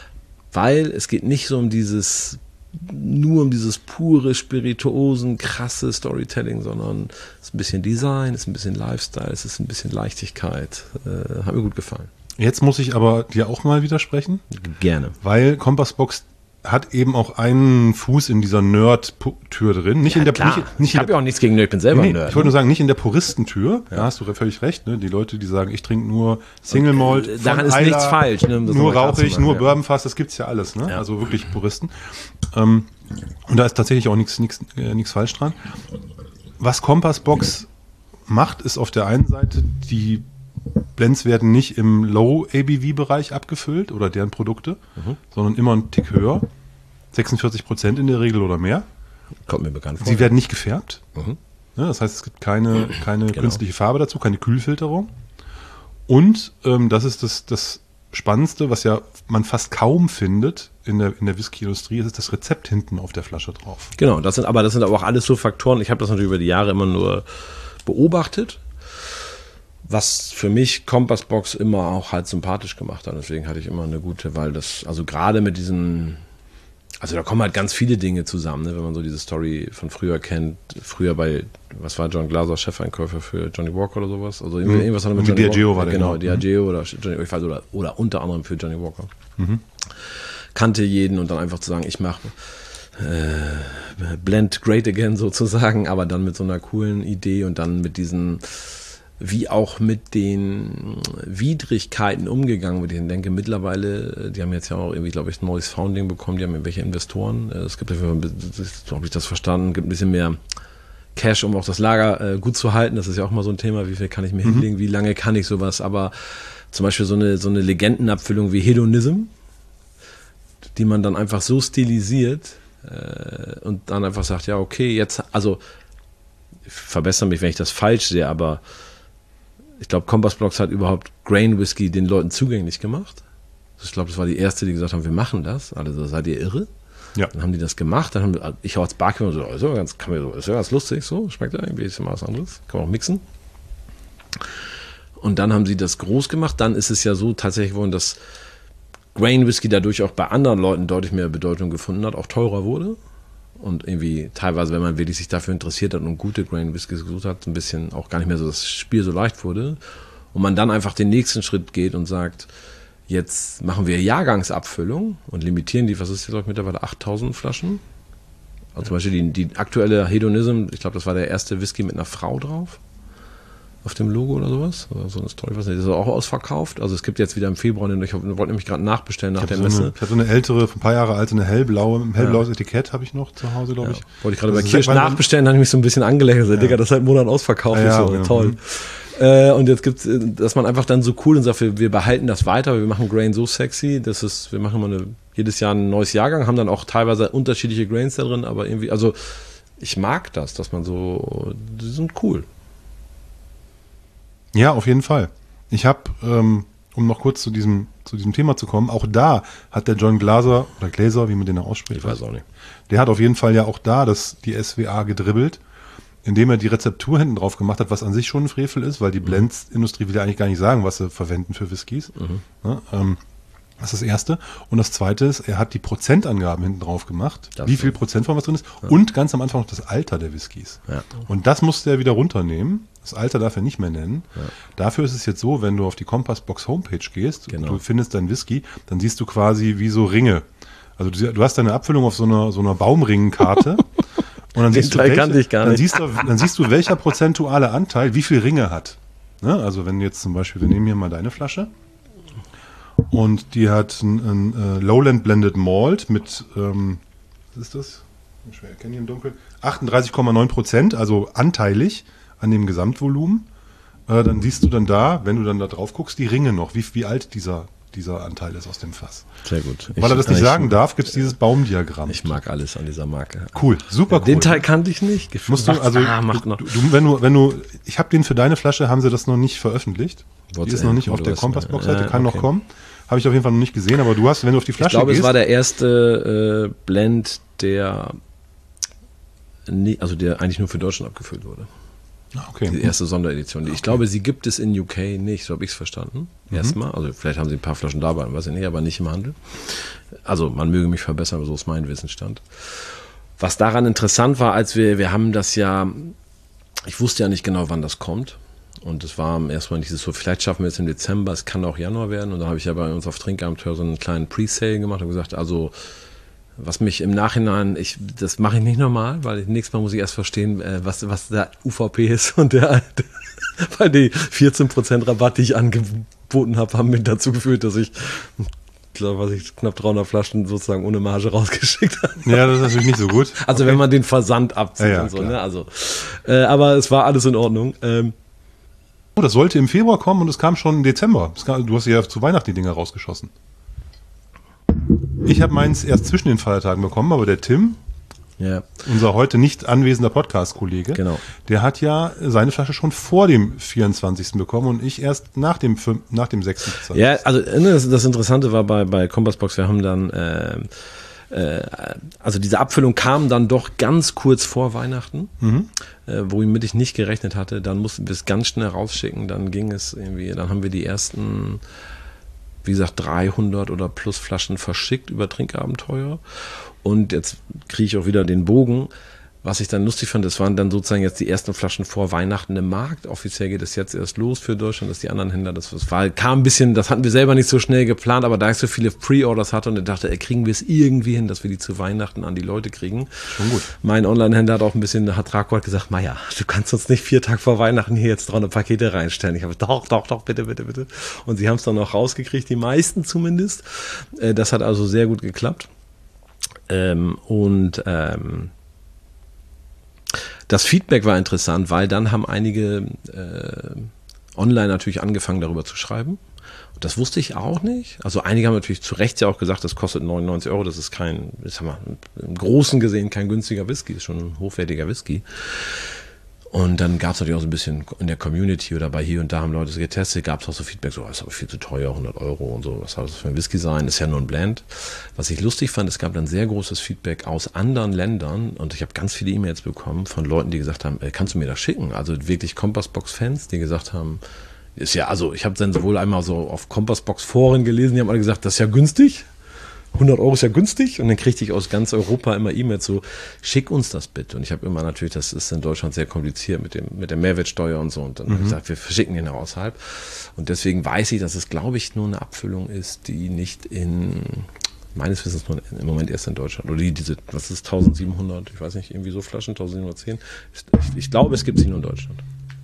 [SPEAKER 2] Weil es geht nicht so um dieses, nur um dieses pure Spirituosen, krasse Storytelling, sondern es ist ein bisschen Design, es ist ein bisschen Lifestyle, es ist ein bisschen Leichtigkeit. Äh, hat mir gut gefallen.
[SPEAKER 1] Jetzt muss ich aber dir auch mal widersprechen,
[SPEAKER 2] Gerne.
[SPEAKER 1] weil Kompassbox hat eben auch einen Fuß in dieser Nerd-Tür drin. Nicht
[SPEAKER 2] Ja,
[SPEAKER 1] in der
[SPEAKER 2] klar.
[SPEAKER 1] nicht, nicht
[SPEAKER 2] ich habe ja auch nichts gegen Nerd, ich bin selber
[SPEAKER 1] nee,
[SPEAKER 2] ein Nerd.
[SPEAKER 1] Ich wollte nur sagen, nicht in der Puristentür. Ja. Da hast du völlig recht. Ne? Die Leute, die sagen, ich trinke nur Single Malt.
[SPEAKER 2] Und, äh, daran ist
[SPEAKER 1] Eiler,
[SPEAKER 2] nichts falsch. Ne? Um
[SPEAKER 1] nur rauchig, nur
[SPEAKER 2] ja.
[SPEAKER 1] Bourbonfass, das gibt's ja alles. Ne?
[SPEAKER 2] Ja.
[SPEAKER 1] Also wirklich Puristen. Ähm, und da ist tatsächlich auch nichts nichts äh, nichts falsch dran. Was Kompassbox macht, ist auf der einen Seite, die Blends werden nicht im Low-A B V-Bereich abgefüllt oder deren Produkte, mhm. sondern immer einen Tick höher. sechsundvierzig Prozent in der Regel oder mehr.
[SPEAKER 2] Kommt mir bekannt vor.
[SPEAKER 1] Sie werden nicht gefärbt.
[SPEAKER 2] Mhm.
[SPEAKER 1] Ja, das heißt, es gibt keine, keine
[SPEAKER 2] genau.
[SPEAKER 1] künstliche Farbe dazu, keine Kühlfilterung. Und ähm, das ist das, das Spannendste, was ja man fast kaum findet in der, in der Whisky-Industrie, ist das Rezept hinten auf der Flasche drauf.
[SPEAKER 2] Genau, das sind aber das sind aber auch alles so Faktoren. Ich habe das natürlich über die Jahre immer nur beobachtet, was für mich Kompassbox immer auch halt sympathisch gemacht hat. Deswegen hatte ich immer eine gute, weil das, also gerade mit diesen, also da kommen halt ganz viele Dinge zusammen, ne, wenn man so diese Story von früher kennt. Früher bei, was war John Glaser, Chefeinkäufer für Johnny Walker oder sowas? Also irgendwie, mhm. irgendwas hat er mit
[SPEAKER 1] Johnny
[SPEAKER 2] Walker.
[SPEAKER 1] Diageo war der.
[SPEAKER 2] Genau,
[SPEAKER 1] mhm.
[SPEAKER 2] Diageo oder Johnny, ich weiß, oder, oder unter anderem für Johnny Walker.
[SPEAKER 1] Mhm.
[SPEAKER 2] Kannte jeden und dann einfach zu sagen, ich mache äh, Blend Great Again sozusagen, aber dann mit so einer coolen Idee und dann mit diesen, wie auch mit den Widrigkeiten umgegangen wird. Ich denke, mittlerweile, die haben jetzt ja auch irgendwie, glaube ich, ein neues Founding bekommen, die haben irgendwelche Investoren. Es gibt dafür, so habe ich das verstanden, gibt ein bisschen mehr Cash, um auch das Lager äh, gut zu halten. Das ist ja auch mal so ein Thema, wie viel kann ich mir mhm. hinlegen, wie lange kann ich sowas. Aber zum Beispiel so eine, so eine Legendenabfüllung wie Hedonism, die man dann einfach so stilisiert äh, und dann einfach sagt, ja, okay, jetzt, also ich verbessere mich, wenn ich das falsch sehe, aber ich glaube, Kompassbox hat überhaupt Grain Whisky den Leuten zugänglich gemacht. Ich glaube, das war die erste, die gesagt haben, wir machen das. Also seid ihr irre?
[SPEAKER 1] Ja.
[SPEAKER 2] Dann haben die das gemacht. Dann haben ich auch als Barkeeper so, ist ja ganz, kann man so, ist ja ganz lustig, so schmeckt ja irgendwie, ist ja mal was anderes. Kann man auch mixen. Und dann haben sie das groß gemacht. Dann ist es ja so tatsächlich geworden, dass Grain Whisky dadurch auch bei anderen Leuten deutlich mehr Bedeutung gefunden hat, auch teurer wurde. Und irgendwie teilweise, wenn man wirklich sich dafür interessiert hat und gute Grain Whisky gesucht hat, ein bisschen auch gar nicht mehr so das Spiel so leicht wurde. Und man dann einfach den nächsten Schritt geht und sagt, jetzt machen wir Jahrgangsabfüllung und limitieren die, was ist hier, glaube ich, mittlerweile achttausend Flaschen. Also zum Beispiel die, die aktuelle Hedonism, ich glaube, das war der erste Whisky mit einer Frau drauf. Auf dem Logo oder sowas. Oder so eine Story, was nicht. Das ist auch ausverkauft. Also es gibt jetzt wieder im Februar, ich wollte nämlich gerade nachbestellen nach der
[SPEAKER 1] so
[SPEAKER 2] Messe.
[SPEAKER 1] Eine, ich habe so eine ältere, ein paar Jahre alte, eine hellblaue, ein hellblaues ja. Etikett habe ich noch zu Hause, glaube ich.
[SPEAKER 2] Ja. Wollte ich gerade bei Kirsch nachbestellen, habe ich mich so ein bisschen angelächelt. Ja. Digga, das ist seit Monaten ausverkauft. Ja, so, ja. Toll. Mhm. Äh, und jetzt gibt's, dass man einfach dann so cool und sagt, wir, wir behalten das weiter, wir machen Grain so sexy, das ist, wir machen immer eine, jedes Jahr ein neues Jahrgang, haben dann auch teilweise unterschiedliche Grains da drin, aber irgendwie, also ich mag das, dass man so, die sind cool.
[SPEAKER 1] Ja, auf jeden Fall. Ich habe, ähm, um noch kurz zu diesem, zu diesem Thema zu kommen, auch da hat der John Glaser, oder Glaser, wie man den da ausspricht.
[SPEAKER 2] Ich weiß auch nicht.
[SPEAKER 1] Der hat auf jeden Fall ja auch da das, die S W A gedribbelt, indem er die Rezeptur hinten drauf gemacht hat, was an sich schon ein Frevel ist, weil die Blends-Industrie will ja eigentlich gar nicht sagen, was sie verwenden für Whiskys. Mhm. Ja, ähm, das ist das Erste. Und das Zweite ist, er hat die Prozentangaben hinten drauf gemacht, das wie viel Prozent von was drin ist ja. und ganz am Anfang noch das Alter der Whiskys. Ja. Und das musste er wieder runternehmen. Das Alter darf er nicht mehr nennen. Ja. Dafür ist es jetzt so, wenn du auf die Kompassbox Homepage gehst genau. und du findest deinen Whisky, dann siehst du quasi wie so Ringe. Also du, du hast deine Abfüllung auf so einer, so einer Baumringenkarte. Und dann siehst, du welche,
[SPEAKER 2] kannte ich gar nicht.
[SPEAKER 1] Dann, siehst du, dann siehst du, welcher prozentuale Anteil wie viel Ringe hat. Ne? Also wenn jetzt zum Beispiel, wir nehmen hier mal deine Flasche und die hat ein, ein uh, Lowland Blended Malt mit, ähm, was ist das? Schwer erkennen hier im Dunkeln. achtunddreißig Komma neun Prozent, also anteilig an dem Gesamtvolumen. Äh, dann siehst du dann da, wenn du dann da drauf guckst, die Ringe noch, wie, wie alt dieser, dieser Anteil ist aus dem Fass.
[SPEAKER 2] Sehr gut.
[SPEAKER 1] Weil ich, er das nicht ich, sagen darf, gibt es dieses Baumdiagramm.
[SPEAKER 2] Ich mag alles an dieser Marke.
[SPEAKER 1] Cool, super cool.
[SPEAKER 2] Den Teil kannte ich nicht.
[SPEAKER 1] Musst du, also, ah, macht noch. Du, du, wenn du, wenn du, ich habe den für deine Flasche, haben sie das noch nicht veröffentlicht.
[SPEAKER 2] What's
[SPEAKER 1] die ist noch nicht auf der Kompassbox-Seite,
[SPEAKER 2] ja,
[SPEAKER 1] kann
[SPEAKER 2] okay.
[SPEAKER 1] noch kommen. Habe ich auf jeden Fall noch nicht gesehen, aber du hast, wenn du auf die Flasche
[SPEAKER 2] gehst. Ich glaube,
[SPEAKER 1] gehst,
[SPEAKER 2] es war der erste äh, Blend, der, nie, also der eigentlich nur für Deutschland abgefüllt wurde.
[SPEAKER 1] Okay.
[SPEAKER 2] Die erste Sonderedition. Ich okay. glaube, sie gibt es in U K nicht, so habe ich es verstanden. Mhm. Erstmal. Also vielleicht haben sie ein paar Flaschen dabei, weiß ich nicht, aber nicht im Handel. Also man möge mich verbessern, aber so ist mein Wissensstand. Was daran interessant war, als wir, wir haben das ja, ich wusste ja nicht genau, wann das kommt. Und es war erstmal nicht so, vielleicht schaffen wir es im Dezember, es kann auch Januar werden. Und da habe ich ja bei uns auf Trinkabenteuer so einen kleinen Pre-Sale gemacht und gesagt, also Was mich im Nachhinein, ich, das mache ich nicht normal, weil nächstes Mal muss ich erst verstehen, äh, was, was der U V P ist und der, weil die vierzehn Prozent Rabatt, die ich angeboten habe, haben mich dazu geführt, dass ich, glaube was ich, knapp dreihundert Flaschen sozusagen ohne Marge rausgeschickt habe.
[SPEAKER 1] Ja, das ist natürlich nicht so gut.
[SPEAKER 2] Also
[SPEAKER 1] okay.
[SPEAKER 2] Wenn man den Versand abzieht
[SPEAKER 1] ja, ja,
[SPEAKER 2] und so,
[SPEAKER 1] klar.
[SPEAKER 2] ne? Also, äh, aber es war alles in Ordnung. Ähm,
[SPEAKER 1] oh, das sollte im Februar kommen und es kam schon im Dezember. Es kam, du hast ja zu Weihnachten die Dinger rausgeschossen. Ich habe meins erst zwischen den Feiertagen bekommen, aber der Tim,
[SPEAKER 2] ja.
[SPEAKER 1] unser heute nicht anwesender Podcast-Kollege,
[SPEAKER 2] genau.
[SPEAKER 1] der hat ja seine Flasche schon vor dem vierundzwanzigsten bekommen und ich erst nach dem, nach dem sechsundzwanzigsten
[SPEAKER 2] Ja, also das, das Interessante war bei, bei Kompassbox, wir haben dann, äh, äh, also diese Abfüllung kam dann doch ganz kurz vor Weihnachten, mhm. äh, womit ich nicht gerechnet hatte. Dann mussten wir es ganz schnell rausschicken, dann ging es irgendwie, dann haben wir die ersten... wie gesagt, dreihundert oder plus Flaschen verschickt über Trinkabenteuer. Und jetzt kriege ich auch wieder den Bogen. Was ich dann lustig fand, das waren dann sozusagen jetzt die ersten Flaschen vor Weihnachten im Markt. Offiziell geht es jetzt erst los für Deutschland, dass die anderen Händler, das, das war, kam ein bisschen, das hatten wir selber nicht so schnell geplant, aber da ich so viele Pre-Orders hatte und ich dachte, ey, kriegen wir es irgendwie hin, dass wir die zu Weihnachten an die Leute kriegen.
[SPEAKER 1] Schon gut.
[SPEAKER 2] Mein Online-Händler hat auch ein bisschen, hat Tragwort gesagt, Maja, du kannst uns nicht vier Tage vor Weihnachten hier jetzt dreihundert Pakete reinstellen. Ich habe doch, doch, doch, bitte, bitte, bitte. Und sie haben es dann noch rausgekriegt, die meisten zumindest. Das hat also sehr gut geklappt. Und ähm, das Feedback war interessant, weil dann haben einige äh, online natürlich angefangen, darüber zu schreiben. Und das wusste ich auch nicht. Also einige haben natürlich zu Recht ja auch gesagt, das kostet neunundneunzig Euro. Das ist kein, ich sag mal, im Großen gesehen kein günstiger Whisky, ist schon ein hochwertiger Whisky. Und dann gab es natürlich auch so ein bisschen in der Community oder bei hier und da haben Leute es getestet, gab es auch so Feedback, so, das ist aber viel zu teuer, hundert Euro und so, was soll das für ein Whisky sein, das ist ja nur ein Blend. Was ich lustig fand, es gab dann sehr großes Feedback aus anderen Ländern und ich habe ganz viele E-Mails bekommen von Leuten, die gesagt haben, ey, kannst du mir das schicken? Also wirklich Kompassbox-Fans, die gesagt haben, ist ja, also ich habe dann sowohl einmal so auf Kompassbox-Foren gelesen, die haben alle gesagt, das ist ja günstig. hundert Euro ist ja günstig und dann kriegte ich aus ganz Europa immer E-Mails so, schick uns das bitte. Und ich habe immer natürlich, das ist in Deutschland sehr kompliziert mit dem mit der Mehrwertsteuer und so. Und dann mhm. habe ich gesagt, wir verschicken den außerhalb. Und deswegen weiß ich, dass es, glaube ich, nur eine Abfüllung ist, die nicht in, meines Wissens nur im Moment erst in Deutschland, oder die, diese, was ist, eintausendsiebenhundert, ich weiß nicht, irgendwie so Flaschen, eintausendsiebenhundertzehn. Ich, ich glaube, es gibt sie nur in Deutschland.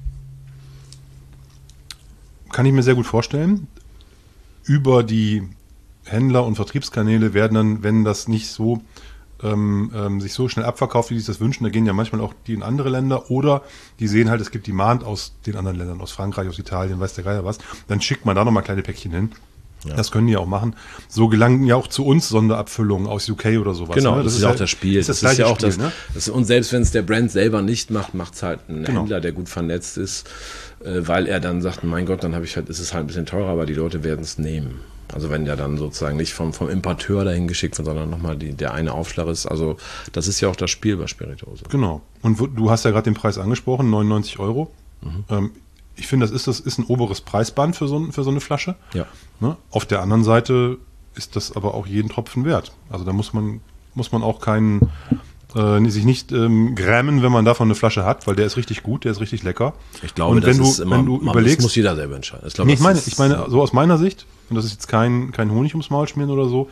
[SPEAKER 1] Kann ich mir sehr gut vorstellen. Über die Händler und Vertriebskanäle werden dann, wenn das nicht so ähm, ähm, sich so schnell abverkauft, wie die sich das wünschen, da gehen ja manchmal auch die in andere Länder oder die sehen halt, es gibt Demand aus den anderen Ländern, aus Frankreich, aus Italien, weiß der Geier was, dann schickt man da nochmal kleine Päckchen hin. Ja. Das können die ja auch machen. So gelangen ja auch zu uns Sonderabfüllungen aus U K oder sowas.
[SPEAKER 2] Genau,
[SPEAKER 1] ne?
[SPEAKER 2] das, das ist ja auch das Spiel.
[SPEAKER 1] Ist das,
[SPEAKER 2] das ist ja auch
[SPEAKER 1] Spiel,
[SPEAKER 2] das,
[SPEAKER 1] ne?
[SPEAKER 2] das. Und selbst wenn es der Brand selber nicht macht, macht es halt ein
[SPEAKER 1] genau.
[SPEAKER 2] Händler, der gut vernetzt ist, äh, weil er dann sagt, mein Gott, dann habe ich halt, ist es halt ein bisschen teurer, aber die Leute werden es nehmen. Also wenn der dann sozusagen nicht vom, vom Importeur dahin geschickt wird, sondern nochmal die, der eine Aufschlag ist. Also das ist ja auch das Spiel bei Spirituose.
[SPEAKER 1] Genau. Und wo, du hast ja gerade den Preis angesprochen, neunundneunzig Euro. Mhm. Ähm, ich finde, das ist, das ist ein oberes Preisband für so, für so eine Flasche.
[SPEAKER 2] Ja.
[SPEAKER 1] Ne? Auf der anderen Seite ist das aber auch jeden Tropfen wert. Also da muss man, muss man auch keinen, äh, sich nicht ähm, grämen, wenn man davon eine Flasche hat, weil der ist richtig gut, der ist richtig lecker.
[SPEAKER 2] Ich glaube,
[SPEAKER 1] und wenn
[SPEAKER 2] das
[SPEAKER 1] du,
[SPEAKER 2] ist immer,
[SPEAKER 1] wenn du
[SPEAKER 2] man,
[SPEAKER 1] überlegst,
[SPEAKER 2] das muss jeder selber entscheiden. Ich, glaube,
[SPEAKER 1] nee, ich meine,
[SPEAKER 2] ist,
[SPEAKER 1] ich meine, so aus meiner Sicht, und das ist jetzt kein, kein Honig ums Maul schmieren oder so,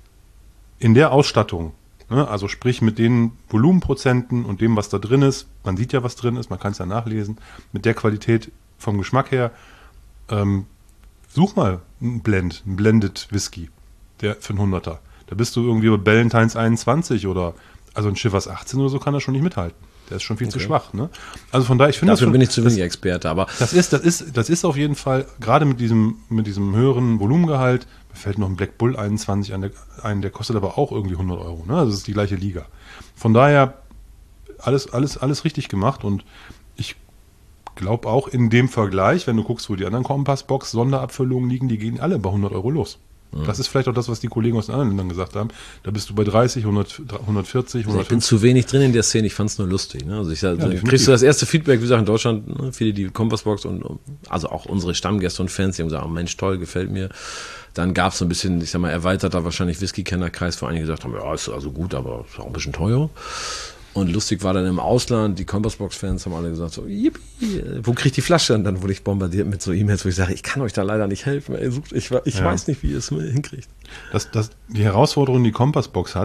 [SPEAKER 1] in der Ausstattung, ne, also sprich mit den Volumenprozenten und dem, was da drin ist, man sieht ja, was drin ist, man kann es ja nachlesen, mit der Qualität vom Geschmack her, ähm, such mal einen Blend, einen Blended Whisky, der für einen Hunderter. Da bist du irgendwie bei Ballantines einundzwanzig oder, also ein Chivas achtzehn oder so kann er schon nicht mithalten. Der ist schon viel okay. zu schwach, ne? Also von daher, ich finde das
[SPEAKER 2] Dafür
[SPEAKER 1] schon,
[SPEAKER 2] bin ich zu wenig
[SPEAKER 1] das,
[SPEAKER 2] Experte, aber
[SPEAKER 1] das ist, das ist, das ist auf jeden Fall, gerade mit diesem, mit diesem höheren Volumengehalt, mir fällt noch ein Black Bull einundzwanzig ein, der, ein, der kostet aber auch irgendwie hundert Euro, ne? Also das ist die gleiche Liga. Von daher, alles, alles, alles richtig gemacht und ich glaube auch in dem Vergleich, wenn du guckst, wo die anderen Kompassbox Sonderabfüllungen liegen, die gehen alle bei hundert Euro los. Das ist vielleicht auch das, was die Kollegen aus den anderen Ländern gesagt haben. Da bist du bei dreißig, hundert, hundertvierzig, hundertfünfzig.
[SPEAKER 2] Ich bin zu wenig drin in der Szene, ich fand es nur lustig. Ne? Also ich sag, ja, kriegst du das erste Feedback, wie gesagt, in Deutschland, ne? Viele, die Kompassbox und also auch unsere Stammgäste und Fans, die haben gesagt, oh Mensch, toll, gefällt mir. Dann gab es so ein bisschen, ich sag mal, erweiterter wahrscheinlich Whisky-Kennerkreis, wo einige gesagt haben, ja, ist also gut, aber ist auch ein bisschen teuer. Und lustig war dann im Ausland, die Kompassbox-Fans haben alle gesagt, so, yippie, wo krieg ich die Flasche? Und dann wurde ich bombardiert mit so E-Mails, wo ich sage, ich kann euch da leider nicht helfen. Ey, ich ich ja. weiß nicht, wie ihr es hinkriegt.
[SPEAKER 1] Das, das, die Herausforderung, die Kompassbox hat,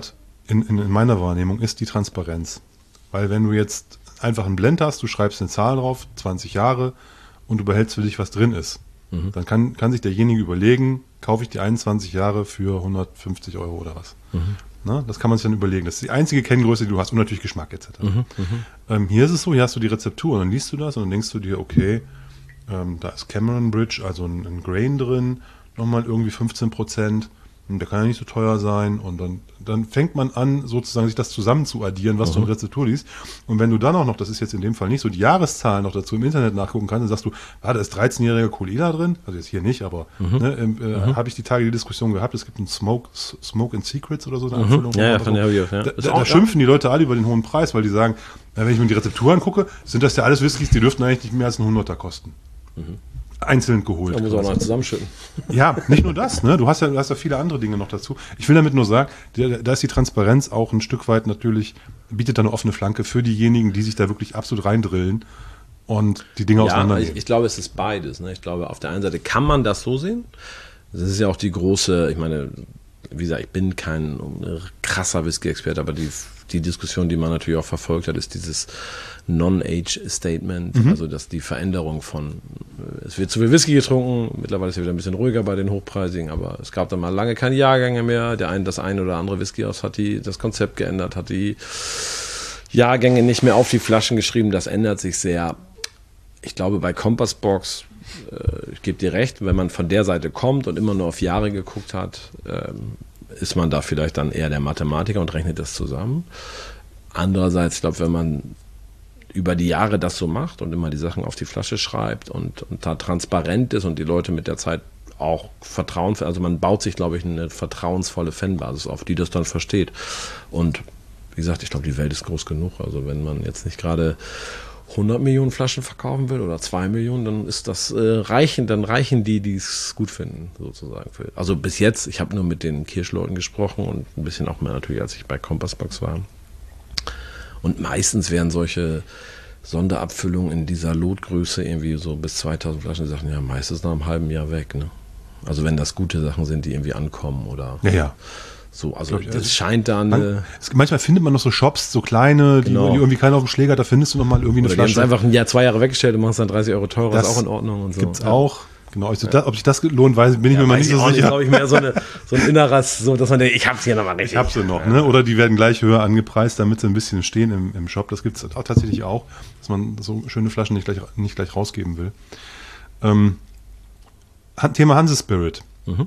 [SPEAKER 1] in, in, in meiner Wahrnehmung, ist die Transparenz. Weil wenn du jetzt einfach einen Blend hast, du schreibst eine Zahl drauf, zwanzig Jahre, und du behältst für dich, was drin ist, mhm. dann kann, kann sich derjenige überlegen, kaufe ich die einundzwanzig Jahre für hundertfünfzig Euro oder was. Mhm. Na, das kann man sich dann überlegen. Das ist die einzige Kenngröße, die du hast, und natürlich Geschmack et cetera. Mhm. Ähm, hier ist es so, hier hast du die Rezeptur, und dann liest du das und dann denkst du dir, okay, ähm, da ist Cameron Bridge, also ein, ein Grain drin, nochmal irgendwie fünfzehn Prozent. Der kann ja nicht so teuer sein, und dann, dann fängt man an, sozusagen sich das zusammen zu addieren, was mhm. du in Rezeptur liest. Und wenn du dann auch noch, das ist jetzt in dem Fall nicht so, die Jahreszahlen noch dazu im Internet nachgucken kannst, dann sagst du, ah, da ist dreizehnjähriger Kolila drin, also jetzt hier nicht, aber mhm. ne, äh, mhm. habe ich die Tage die Diskussion gehabt, es gibt einen Smoke, Smoke and Secrets oder so, eine
[SPEAKER 2] mhm. Abfüllung. Ja, ja, von der ja.
[SPEAKER 1] Da, da, da schimpfen die Leute alle über den hohen Preis, weil die sagen, na, wenn ich mir die Rezeptur angucke, sind das ja alles Whiskys, die dürften eigentlich nicht mehr als ein Hunderter kosten. Mhm. Einzeln geholt.
[SPEAKER 2] Da muss auch noch zusammenschütten.
[SPEAKER 1] Ja, nicht nur das, ne? Du hast ja, du hast ja viele andere Dinge noch dazu. Ich will damit nur sagen, da ist die Transparenz auch ein Stück weit natürlich, bietet da eine offene Flanke für diejenigen, die sich da wirklich absolut reindrillen und die Dinge
[SPEAKER 2] ja,
[SPEAKER 1] auseinandernehmen.
[SPEAKER 2] Ich, ich glaube, es ist beides. Ne? Ich glaube, auf der einen Seite kann man das so sehen. Das ist ja auch die große, ich meine, wie gesagt, ich bin kein krasser Whisky-Experte, aber die, die Diskussion, die man natürlich auch verfolgt hat, ist dieses Non-Age-Statement, mhm. also dass die Veränderung von, es wird zu viel Whisky getrunken, mittlerweile ist es wieder ein bisschen ruhiger bei den Hochpreisigen, aber es gab dann mal lange keine Jahrgänge mehr, der ein, das ein oder andere Whisky-Haus hat die, das Konzept geändert, hat die Jahrgänge nicht mehr auf die Flaschen geschrieben, das ändert sich sehr. Ich glaube, bei Compass Box, äh, ich gebe dir recht, wenn man von der Seite kommt und immer nur auf Jahre geguckt hat, ähm, ist man da vielleicht dann eher der Mathematiker und rechnet das zusammen. Andererseits, ich glaube, wenn man über die Jahre das so macht und immer die Sachen auf die Flasche schreibt und, und da transparent ist und die Leute mit der Zeit auch Vertrauen, also man baut sich, glaube ich, eine vertrauensvolle Fanbasis auf, die das dann versteht. Und wie gesagt, ich glaube, die Welt ist groß genug. Also wenn man jetzt nicht gerade hundert Millionen Flaschen verkaufen will oder zwei Millionen, dann ist das äh, reichen, dann reichen die, die es gut finden, sozusagen. Für, also bis jetzt, ich habe nur mit den Kirschleuten gesprochen und ein bisschen auch mehr natürlich, als ich bei Compass Box war. Und meistens werden solche Sonderabfüllungen in dieser Lotgröße irgendwie so bis zweitausend Flaschen, die sagen, ja, meistens nach einem halben Jahr weg. Ne? Also wenn das gute Sachen sind, die irgendwie ankommen oder
[SPEAKER 1] ja, ja.
[SPEAKER 2] so. Also das also scheint da eine...
[SPEAKER 1] Es, manchmal findet man noch so Shops, so kleine, die,
[SPEAKER 2] genau.
[SPEAKER 1] die irgendwie keiner auf dem Schläger hat, da findest du noch mal irgendwie eine
[SPEAKER 2] oder
[SPEAKER 1] Flasche.
[SPEAKER 2] Die haben es einfach ein Jahr, zwei Jahre weggestellt und machen es dann dreißig Euro teurer, das ist auch in Ordnung und so.
[SPEAKER 1] Gibt's
[SPEAKER 2] ja.
[SPEAKER 1] auch. Genau, also ja. da, ob sich das lohnt, weiß, bin ich ja, mir mal nicht so sicher. Das ist,
[SPEAKER 2] glaube ich, mehr so, eine, so ein inneres, so, dass man denkt, ich hab's hier noch mal richtig.
[SPEAKER 1] Ich hab sie noch, ne? Oder die werden gleich höher angepreist, damit sie ein bisschen stehen im, im Shop. Das gibt's auch tatsächlich auch, dass man so schöne Flaschen nicht gleich, nicht gleich rausgeben will. Ähm, Thema Hanse Spirit. Mhm.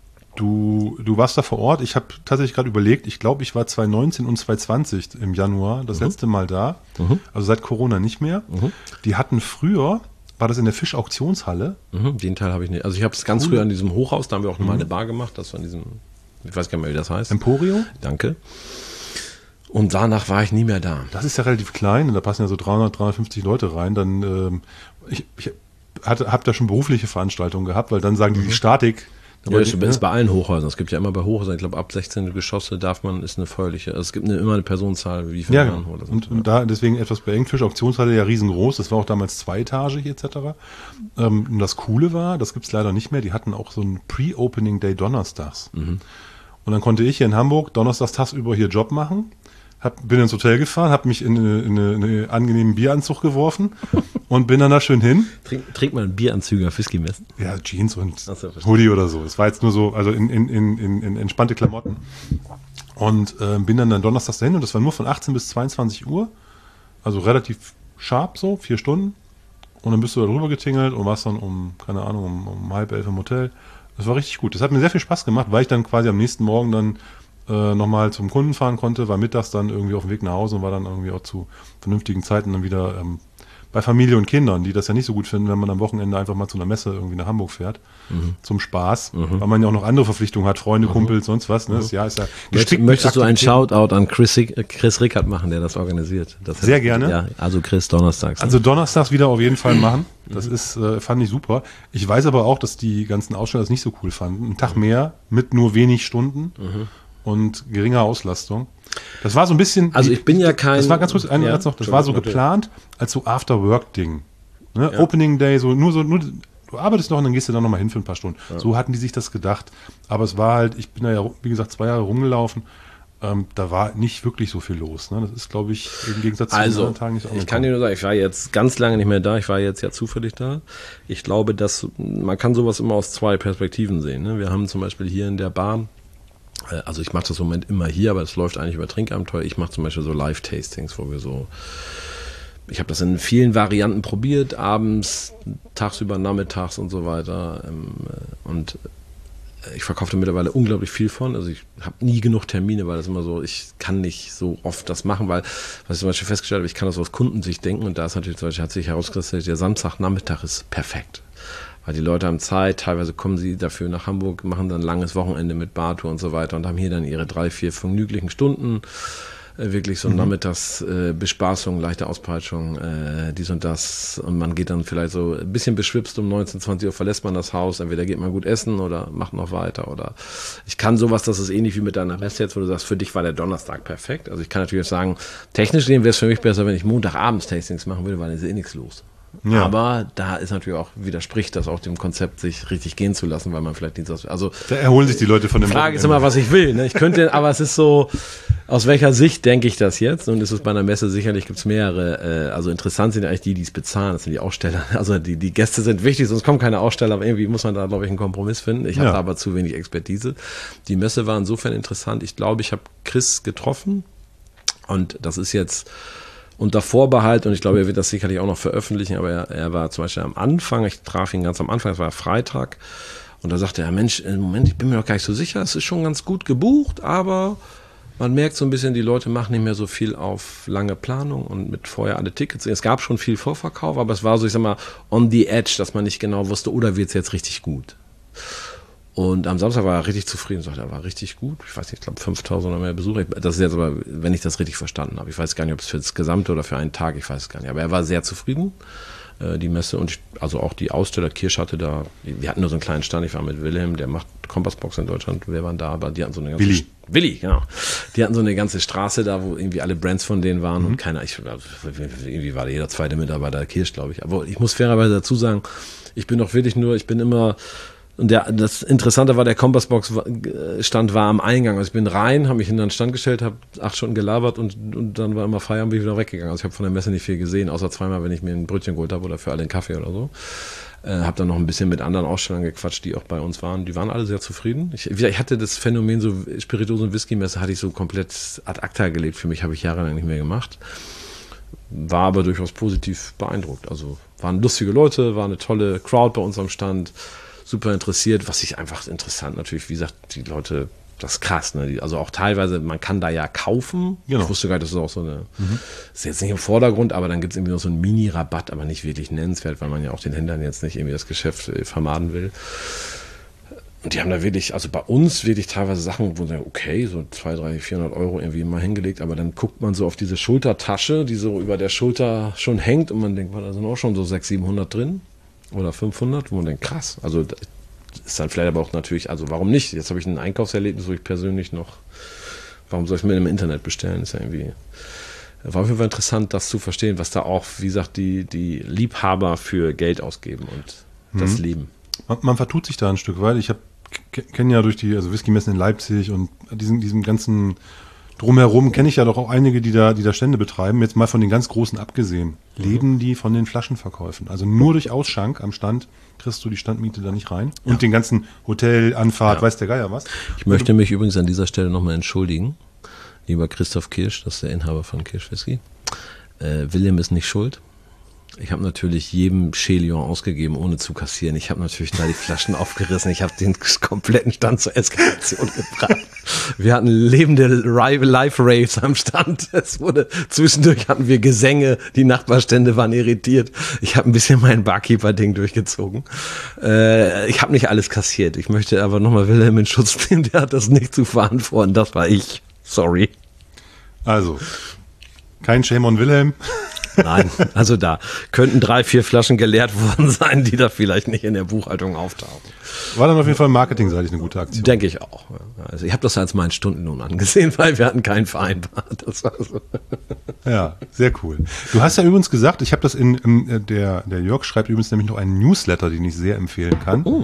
[SPEAKER 1] Du, du warst da vor Ort. Ich habe tatsächlich gerade überlegt, ich glaube, ich war zwanzig neunzehn und zwanzig zwanzig im Januar das mhm. letzte Mal da. Mhm. Also seit Corona nicht mehr. Mhm. Die hatten früher... War das in der Fischauktionshalle?
[SPEAKER 2] Mhm, den Teil habe ich nicht. Also ich habe es ganz cool. früher an diesem Hochhaus, da haben wir auch nochmal mhm. eine Bar gemacht, das war in diesem, ich weiß gar nicht mehr, wie das heißt.
[SPEAKER 1] Emporio?
[SPEAKER 2] Danke. Und danach war ich nie mehr da.
[SPEAKER 1] Das ist ja relativ klein und da passen ja so dreihundert, dreihundertfünfzig Leute rein. Dann, ähm, ich, ich habe da schon berufliche Veranstaltungen gehabt, weil dann sagen die, die Statik...
[SPEAKER 2] Ja, das ist bei allen Hochhäusern. Es gibt ja immer bei Hochhäusern, ich glaube ab sechzehn Geschosse darf man, ist eine feuerliche, also es gibt eine, immer eine Personenzahl, wie viele
[SPEAKER 1] ja,
[SPEAKER 2] Jahren oder
[SPEAKER 1] so. Und, und da deswegen etwas beengt. Fischauktionshalle ja riesengroß, das war auch damals zweietagig et cetera. Ähm, und das Coole war, das gibt's leider nicht mehr, die hatten auch so einen Pre-Opening Day donnerstags. Mhm. Und dann konnte ich hier in Hamburg donnerstags tagsüber hier Job machen. Hab, bin ins Hotel gefahren, habe mich in, eine, in, eine, in einen angenehmen Bieranzug geworfen und bin dann da schön hin.
[SPEAKER 2] Trink, trinkt man Bieranzüge auf Whisky-Messen?
[SPEAKER 1] Ja, Jeans und so, Hoodie oder so. Es war jetzt nur so, also in, in, in, in, in entspannte Klamotten. Und äh, bin dann, dann donnerstags dahin und das war nur von achtzehn bis zweiundzwanzig Uhr. Also relativ sharp so, vier Stunden. Und dann bist du da drüber getingelt und warst dann um, keine Ahnung, um, um halb elf im Hotel. Das war richtig gut. Das hat mir sehr viel Spaß gemacht, weil ich dann quasi am nächsten Morgen dann Äh, nochmal zum Kunden fahren konnte, war mittags dann irgendwie auf dem Weg nach Hause und war dann irgendwie auch zu vernünftigen Zeiten dann wieder ähm, bei Familie und Kindern, die das ja nicht so gut finden, wenn man am Wochenende einfach mal zu einer Messe irgendwie nach Hamburg fährt, mhm. zum Spaß, mhm. weil man ja auch noch andere Verpflichtungen hat, Freunde, mhm. Kumpels, sonst was. Ne? Das Jahr ist ja
[SPEAKER 2] Möchtest, möchtest du einen Shoutout an Chris, Chris Rickard machen, der das organisiert? Das
[SPEAKER 1] Sehr gerne.
[SPEAKER 2] Ja, also Chris, donnerstags.
[SPEAKER 1] Ne? Also donnerstags wieder auf jeden Fall machen. Das ist, äh, fand ich super. Ich weiß aber auch, dass die ganzen Aussteller das nicht so cool fanden. Ein Tag mehr mit nur wenig Stunden. Mhm. und geringer Auslastung. Das war so ein bisschen...
[SPEAKER 2] Also ich bin ja kein...
[SPEAKER 1] Das war ganz kurz, einen
[SPEAKER 2] ja,
[SPEAKER 1] noch, das war so geplant als so After-Work-Ding. Ne? Ja. Opening Day, so nur so, nur, du arbeitest noch und dann gehst du dann nochmal hin für ein paar Stunden. Ja. So hatten die sich das gedacht. Aber es war halt, ich bin da ja, wie gesagt, zwei Jahre rumgelaufen. ähm, da war nicht wirklich so viel los. Ne? Das ist, glaube ich, im Gegensatz zu
[SPEAKER 2] also,
[SPEAKER 1] anderen Tagen nicht angekommen.
[SPEAKER 2] Ich kann dir nur sagen, ich war jetzt ganz lange nicht mehr da, ich war jetzt ja zufällig da. Ich glaube, dass man kann sowas immer aus zwei Perspektiven sehen. Ne? Wir haben zum Beispiel hier in der Bar, äh, also ich mache das im Moment immer hier, aber es läuft eigentlich über Trinkabenteuer. Ich mache zum Beispiel so Live-Tastings, wo wir so, ich habe das in vielen Varianten probiert, abends, tagsüber, nachmittags und so weiter. Ähm, und ich verkaufe mittlerweile unglaublich viel von. Also ich habe nie genug Termine, weil das immer so, ich kann nicht so oft das machen, weil, was ich zum Beispiel festgestellt habe, ich kann das aus Kundensicht denken und da ist natürlich zum Beispiel, hat sich herausgestellt, der Samstagnachmittag ist perfekt. Weil die Leute haben Zeit, teilweise kommen sie dafür nach Hamburg, machen dann ein langes Wochenende mit Bartour und so weiter und haben hier dann ihre drei, vier vergnüglichen Stunden. Wirklich so mhm. nachmittags äh, Bespaßung, leichte Auspeitschung, äh, dies und das. Und man geht dann vielleicht so ein bisschen beschwipst, um neunzehn, zwanzig Uhr verlässt man das Haus. Entweder geht man gut essen oder macht noch weiter. Oder ich kann sowas, das ist ähnlich wie mit deiner Messe jetzt, wo du sagst, für dich war der Donnerstag perfekt. Also ich kann natürlich sagen, technisch gesehen wäre es für mich besser, wenn ich Montagabends Tastings machen würde, weil dann ist eh nichts los. Ja. Aber da ist natürlich auch, widerspricht das auch dem Konzept, sich richtig gehen zu lassen, weil man vielleicht nicht so, also.
[SPEAKER 1] Da erholen sich die Leute von dem
[SPEAKER 2] Die Frage ist immer, was ich will, ne? Ich könnte, aber es ist so, aus welcher Sicht denke ich das jetzt? Und ist es bei einer Messe sicherlich, gibt es mehrere, äh, also interessant sind eigentlich die, die es bezahlen, das sind die Aussteller. Also die, die Gäste sind wichtig, sonst kommen keine Aussteller, aber irgendwie muss man da, glaube ich, einen Kompromiss finden. Ich habe
[SPEAKER 1] ja.
[SPEAKER 2] da aber zu wenig Expertise. Die Messe war insofern interessant. Ich glaube, ich habe Chris getroffen und das ist jetzt unter Vorbehalt, und ich glaube, er wird das sicherlich auch noch veröffentlichen, aber er, er war zum Beispiel am Anfang, ich traf ihn ganz am Anfang, es war Freitag, und da sagte er, Mensch, im Moment, ich bin mir noch gar nicht so sicher, es ist schon ganz gut gebucht, aber man merkt so ein bisschen, die Leute machen nicht mehr so viel auf lange Planung und mit vorher alle Tickets. Es gab schon viel Vorverkauf, aber es war so, ich sag mal, on the edge, dass man nicht genau wusste, oder wird es jetzt richtig gut. Und am Samstag war er richtig zufrieden, sagte er, war richtig gut. Ich weiß nicht, ich glaube fünftausend oder mehr Besucher. Das ist jetzt aber, wenn ich das richtig verstanden habe. Ich weiß gar nicht, ob es für das Gesamte oder für einen Tag, ich weiß es gar nicht. Aber er war sehr zufrieden, äh, die Messe. Und ich, also auch die Aussteller, Kirsch hatte da, wir hatten nur so einen kleinen Stand, ich war mit Wilhelm, der macht Kompassbox in Deutschland. Wir waren da, aber die hatten so eine ganze...
[SPEAKER 1] Willi.
[SPEAKER 2] St- Willi, genau. Die hatten so eine ganze Straße da, wo irgendwie alle Brands von denen waren, mhm. und keiner, ich, irgendwie war jeder zweite Mitarbeiter Kirsch, glaube ich. Aber ich muss fairerweise dazu sagen, ich bin doch wirklich nur, ich bin immer... Und der, das Interessante war, der Kompassbox-Stand war am Eingang. Also ich bin rein, habe mich hinter den Stand gestellt, habe acht Stunden gelabert und, und dann war immer Feierabend, bin ich wieder weggegangen. Also ich habe von der Messe nicht viel gesehen, außer zweimal, wenn ich mir ein Brötchen geholt habe oder für alle einen Kaffee oder so. Äh, habe dann noch ein bisschen mit anderen Ausstellern gequatscht, die auch bei uns waren. Die waren alle sehr zufrieden. Ich, ich hatte das Phänomen, so Spirituosen- und Whisky-Messe hatte ich so komplett ad acta gelegt. Für mich habe ich jahrelang nicht mehr gemacht. War aber durchaus positiv beeindruckt. Also waren lustige Leute, war eine tolle Crowd bei uns am Stand. Super interessiert, was ich einfach interessant natürlich, wie gesagt, die Leute, das ist krass, ne? Die, also auch teilweise, man kann da ja kaufen. Genau. Ich wusste gar nicht, das ist auch so eine, mhm. ist jetzt nicht im Vordergrund, aber dann gibt es irgendwie noch so einen Mini-Rabatt, aber nicht wirklich nennenswert, weil man ja auch den Händlern jetzt nicht irgendwie das Geschäft äh, vermaden will. Und die haben da wirklich, also bei uns wirklich teilweise Sachen, wo man sagt, okay, so zwei, drei, vierhundert Euro irgendwie mal hingelegt, aber dann guckt man so auf diese Schultertasche, die so über der Schulter schon hängt und man denkt, da sind auch schon so sechshundert, siebenhundert drin. Oder fünfhundert, wo man denkt, krass, also das ist dann vielleicht aber auch natürlich, also warum nicht? Jetzt habe ich ein Einkaufserlebnis, wo ich persönlich noch, warum soll ich es mir im Internet bestellen? Ist ja irgendwie, war auf jeden Fall interessant, das zu verstehen, was da auch, wie gesagt, die, die Liebhaber für Geld ausgeben und mhm. das lieben.
[SPEAKER 1] Man, man vertut sich da ein Stück weit. Ich habe kenne ja durch die, also Whisky-Messen in Leipzig und diesen, diesem ganzen Drumherum kenne ich ja doch auch einige, die da, die da Stände betreiben, jetzt mal von den ganz Großen abgesehen. Mhm. Leben die von den Flaschenverkäufen? Also nur durch Ausschank am Stand kriegst du die Standmiete da nicht rein. Und ja. den ganzen Hotel, Anfahrt, ja. weiß der Geier was.
[SPEAKER 2] Ich möchte mich übrigens an dieser Stelle nochmal entschuldigen. Lieber Christoph Kirsch, das ist der Inhaber von Kirsch Whisky. Äh, William ist nicht schuld. Ich habe natürlich jedem Chelion ausgegeben, ohne zu kassieren. Ich habe natürlich da die Flaschen aufgerissen. Ich habe den kompletten Stand zur Eskalation gebracht. Wir hatten lebende Live-Raves am Stand. Es wurde, zwischendurch hatten wir Gesänge. Die Nachbarstände waren irritiert. Ich habe ein bisschen mein Barkeeper-Ding durchgezogen. Äh, ich habe nicht alles kassiert. Ich möchte aber nochmal Wilhelm in Schutz nehmen. Der hat das nicht zu verantworten. Das war ich. Sorry.
[SPEAKER 1] Also, kein Shame on Wilhelm.
[SPEAKER 2] Nein, also da könnten drei, vier Flaschen geleert worden sein, die da vielleicht nicht in der Buchhaltung auftauchen.
[SPEAKER 1] War dann auf jeden Fall marketingseitig eine gute Aktion.
[SPEAKER 2] Denke ich auch. Also ich habe das als meinen Stundenlohn angesehen, weil wir hatten keinen vereinbart. Das war so.
[SPEAKER 1] Ja, sehr cool. Du hast ja übrigens gesagt, ich habe das in, in der, der Jörg schreibt übrigens nämlich noch einen Newsletter, den ich sehr empfehlen kann. Oh.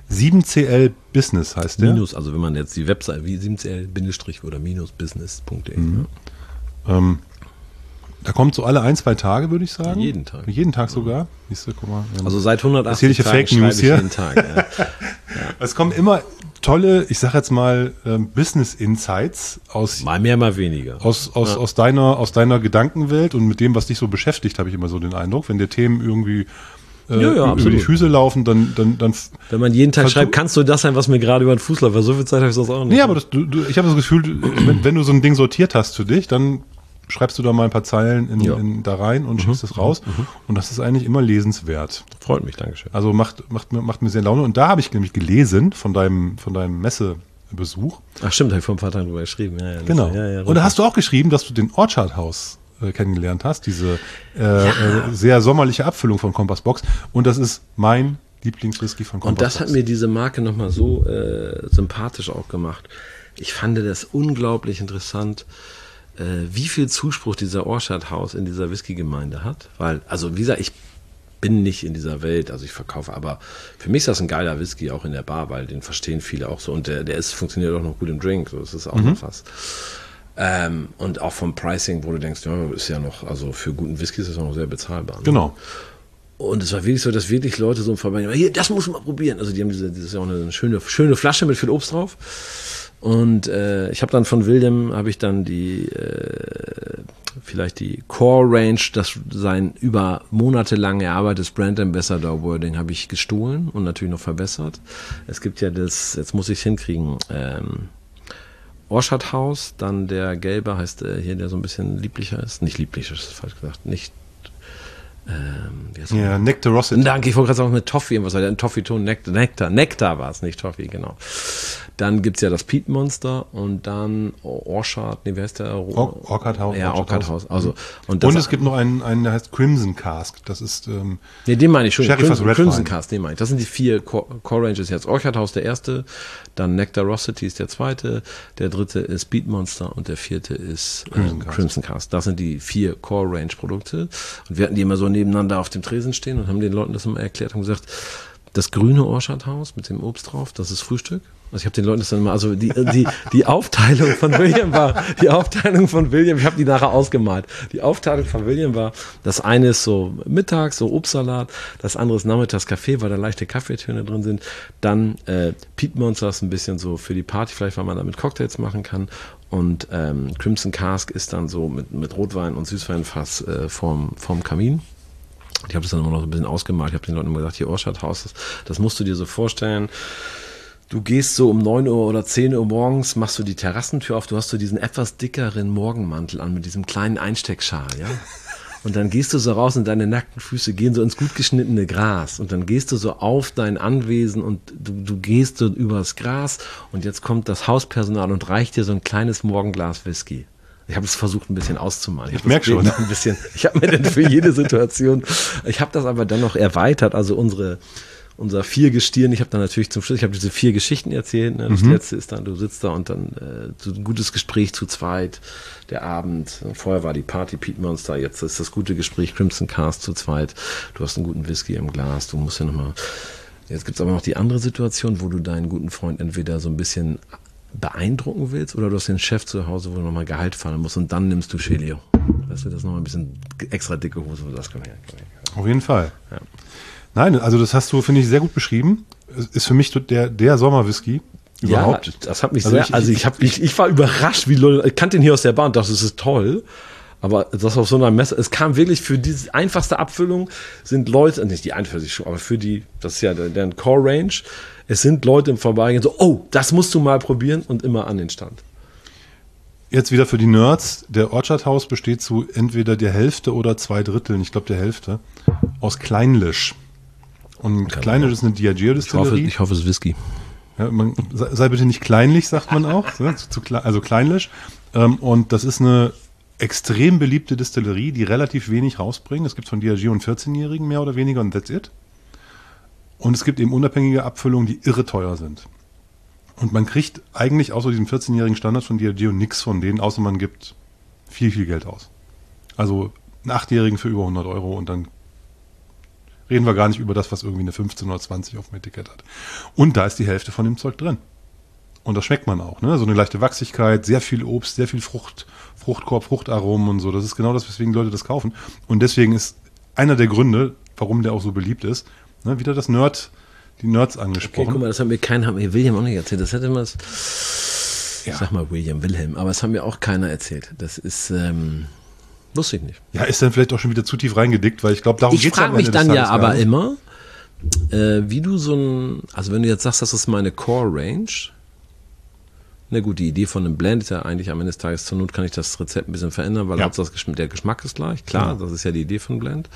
[SPEAKER 1] sieben C L Business heißt der.
[SPEAKER 2] Minus, also wenn man jetzt die Website wie sieben C L Bindestrich oder minus business punkt de.
[SPEAKER 1] Mhm. Ja. Ähm, da kommt so alle ein, zwei Tage, würde ich sagen.
[SPEAKER 2] Jeden Tag.
[SPEAKER 1] Jeden Tag sogar. Siehst du, guck mal.
[SPEAKER 2] Also seit hundertachtzig Tagen
[SPEAKER 1] Fake News hier.
[SPEAKER 2] jeden Tag. Ja. Ja.
[SPEAKER 1] Es kommen immer tolle, ich sag jetzt mal, ähm, Business Insights aus,
[SPEAKER 2] mal mehr, mal weniger.
[SPEAKER 1] Aus, aus,
[SPEAKER 2] ja.
[SPEAKER 1] aus, deiner, aus deiner Gedankenwelt und mit dem, was dich so beschäftigt, habe ich immer so den Eindruck. Wenn dir Themen irgendwie äh, ja, ja, über die Füße laufen, dann, dann, dann.
[SPEAKER 2] Wenn man jeden Tag schreibt, kannst du das sein, was mir gerade über den Fuß läuft, weil so viel Zeit habe ich das auch nicht.
[SPEAKER 1] Nee, aber das, du, du, ich habe das Gefühl, wenn, wenn du so ein Ding sortiert hast für dich, dann schreibst du da mal ein paar Zeilen in,
[SPEAKER 2] ja.
[SPEAKER 1] in, da rein und mhm. schickst es raus. Mhm. Und das ist eigentlich immer lesenswert.
[SPEAKER 2] Freut mich, Dankeschön.
[SPEAKER 1] Also macht, macht, mir, macht mir sehr Laune. Und da habe ich nämlich gelesen von deinem, von deinem Messebesuch.
[SPEAKER 2] Ach stimmt, habe ich vor ein paar Tagen drüber geschrieben. Ja, ja,
[SPEAKER 1] genau.
[SPEAKER 2] Ja, ja,
[SPEAKER 1] und da hast du auch geschrieben, dass du den Orchard House äh, kennengelernt hast. Diese äh, ja. äh, sehr sommerliche Abfüllung von Compass Box. Und das ist mein Lieblingswhisky von Compass
[SPEAKER 2] Und das
[SPEAKER 1] Box.
[SPEAKER 2] hat mir diese Marke nochmal so äh, sympathisch auch gemacht. Ich fand das unglaublich interessant, wie viel Zuspruch dieser Orchard House in dieser Whisky-Gemeinde hat. Weil, also wie gesagt, ich bin nicht in dieser Welt, also ich verkaufe, aber für mich ist das ein geiler Whisky, auch in der Bar, weil den verstehen viele auch so und der, der ist, funktioniert auch noch gut im Drink, so das ist auch mhm. noch was. Ähm, und auch vom Pricing, wo du denkst, ja, ist ja noch, also für guten Whisky ist das auch noch sehr bezahlbar. Ne?
[SPEAKER 1] Genau.
[SPEAKER 2] Und es war wirklich so, dass wirklich Leute so im Verband, hier, das muss man mal probieren. Also die haben diese, das ist ja auch eine schöne, schöne Flasche mit viel Obst drauf. Und äh, ich habe dann von William, habe ich dann die, äh, vielleicht die Core Range, das sein über Monate lang erarbeitetes Brand Ambassador Wording habe ich gestohlen und natürlich noch verbessert. Es gibt ja das, jetzt muss ich es hinkriegen, ähm, Orchard House, dann der gelbe heißt äh, hier, der so ein bisschen lieblicher ist. Nicht lieblicher, ist falsch gesagt, nicht
[SPEAKER 1] Ähm, ja, Nectarosity.
[SPEAKER 2] Danke, ich wollte gerade sagen, mit Toffee, was war der? Ein Toffee-Ton, Nektar, Nektar, Nektar war es, nicht Toffee, genau. Dann gibt es ja das Peat Monster und dann Orchard, nee, wie heißt der?
[SPEAKER 1] Or Orchard House.
[SPEAKER 2] Ja, Orchard House. Also,
[SPEAKER 1] und, und es gibt noch einen, einen, der heißt Crimson Cask. Das ist, ähm,
[SPEAKER 2] nee, den meine ich schon.
[SPEAKER 1] Crimson,
[SPEAKER 2] Crimson Cask, den meine ich. Das sind die vier Core, Core Ranges jetzt. Orchard House der erste, dann Nectarosity ist der zweite, der dritte ist Peat Monster und der vierte ist
[SPEAKER 1] Crimson,
[SPEAKER 2] äh,
[SPEAKER 1] Cask.
[SPEAKER 2] Crimson Cask. Das sind die vier Core Range Produkte. Und wir hatten die immer so nebeneinander auf dem Tresen stehen und haben den Leuten das immer erklärt und gesagt, das grüne Orchard House mit dem Obst drauf, das ist Frühstück. Also ich habe den Leuten das dann immer, also die, die, die Aufteilung von William war, die Aufteilung von William, ich habe die nachher ausgemalt. Die Aufteilung von William war, das eine ist so mittags, so Obstsalat, das andere ist nachmittags Kaffee, weil da leichte Kaffeetöne drin sind. Dann äh, Peat Monster ist ein bisschen so für die Party, vielleicht weil man damit Cocktails machen kann. Und ähm, Crimson Cask ist dann so mit, mit Rotwein und Süßweinfass äh, vorm, vorm Kamin. Ich habe das dann immer noch so ein bisschen ausgemalt. Ich habe den Leuten immer gesagt, hier Orchard House, das, das musst du dir so vorstellen. Du gehst so um neun Uhr oder zehn Uhr morgens, machst du die Terrassentür auf, du hast so diesen etwas dickeren Morgenmantel an mit diesem kleinen Einsteckschal, ja? Und dann gehst du so raus und deine nackten Füße gehen so ins gut geschnittene Gras und dann gehst du so auf dein Anwesen und du, du gehst so übers Gras und jetzt kommt das Hauspersonal und reicht dir so ein kleines Morgenglas Whisky. Ich habe es versucht, ein bisschen auszumalen. Ich,
[SPEAKER 1] ich merke schon.
[SPEAKER 2] Ein bisschen, ich habe mir dann für jede Situation, ich habe das aber dann noch erweitert, also unsere, unser Viergestirn, ich habe dann natürlich zum Schluss, ich habe diese vier Geschichten erzählt, ne? Das mhm. letzte ist dann, du sitzt da und dann äh, so ein gutes Gespräch zu zweit, der Abend, vorher war die Party Peat Monster, jetzt ist das gute Gespräch Crimson Cask zu zweit, du hast einen guten Whisky im Glas, du musst ja nochmal, jetzt gibt es aber noch die andere Situation, wo du deinen guten Freund entweder so ein bisschen beeindrucken willst oder du hast den Chef zu Hause, wo du nochmal Gehalt fahren musst und dann nimmst du Chelio. Weißt du, das ist nochmal ein bisschen extra dicke Hose, wo das kann man ja.
[SPEAKER 1] Auf jeden Fall.
[SPEAKER 2] Ja.
[SPEAKER 1] Nein, also das hast du, finde ich, sehr gut beschrieben. Es ist für mich der, der Sommerwhisky überhaupt.
[SPEAKER 2] Ja, das hat mich
[SPEAKER 1] also
[SPEAKER 2] sehr,
[SPEAKER 1] ich,
[SPEAKER 2] also ich, hab, ich, ich war überrascht, wie Leute, ich kannte ihn hier aus der Bahn und dachte, das ist toll. Aber das auf so einer Messe, es kam wirklich für diese einfachste Abfüllung sind Leute, nicht die einfachste, aber für die, das ist ja deren Core Range, es sind Leute im Vorbeigehen so, oh, das musst du mal probieren und immer an den Stand.
[SPEAKER 1] Jetzt wieder für die Nerds, der Orchard House besteht zu entweder der Hälfte oder zwei Dritteln, ich glaube der Hälfte, aus Kleinlisch. Und Kann Kleinlisch ist eine Diageo-Distillerie.
[SPEAKER 2] Ich hoffe, ich hoffe, es ist Whisky.
[SPEAKER 1] Ja, man, sei bitte nicht kleinlich, sagt man auch, zu, zu, also Kleinlisch. Und das ist eine extrem beliebte Distillerie, die relativ wenig rausbringen. Es gibt von Diageo einen vierzehnjährigen mehr oder weniger und that's it. Und es gibt eben unabhängige Abfüllungen, die irre teuer sind. Und man kriegt eigentlich außer diesem vierzehnjährigen Standard von Diageo nichts von denen, außer man gibt viel, viel Geld aus. Also einen achtjährigen für über hundert Euro und dann reden reden wir gar nicht über das, was irgendwie eine fünfzehn oder zwanzig auf dem Etikett hat. Und da ist die Hälfte von dem Zeug drin. Und das schmeckt man auch, ne? So eine leichte Wachsigkeit, sehr viel Obst, sehr viel Frucht, Fruchtkorb, Fruchtaromen und so. Das ist genau das, weswegen Leute das kaufen. Und deswegen ist einer der Gründe, warum der auch so beliebt ist, ne? Wieder das Nerd, die Nerds angesprochen.
[SPEAKER 2] Okay, guck mal, das haben wir keiner, haben wir William auch nicht erzählt. Das hätte man, ja. Ich sag mal William, Wilhelm, aber das haben mir auch keiner erzählt. Das ist, ähm, wusste ich nicht.
[SPEAKER 1] Ja, ist dann vielleicht auch schon wieder zu tief reingedickt, weil ich glaube, darum
[SPEAKER 2] ich
[SPEAKER 1] geht's ja am
[SPEAKER 2] Ende
[SPEAKER 1] Ende
[SPEAKER 2] Ich frage mich dann ja aber
[SPEAKER 1] nicht.
[SPEAKER 2] immer, äh, wie du so ein, also wenn du jetzt sagst, das ist meine Core-Range. Na gut, die Idee von einem Blend ist ja eigentlich am Ende des Tages, zur Not kann ich das Rezept ein bisschen verändern, weil
[SPEAKER 1] ja.
[SPEAKER 2] das Geschmack, der Geschmack ist gleich. Klar, ja. Das ist ja die Idee von Blend.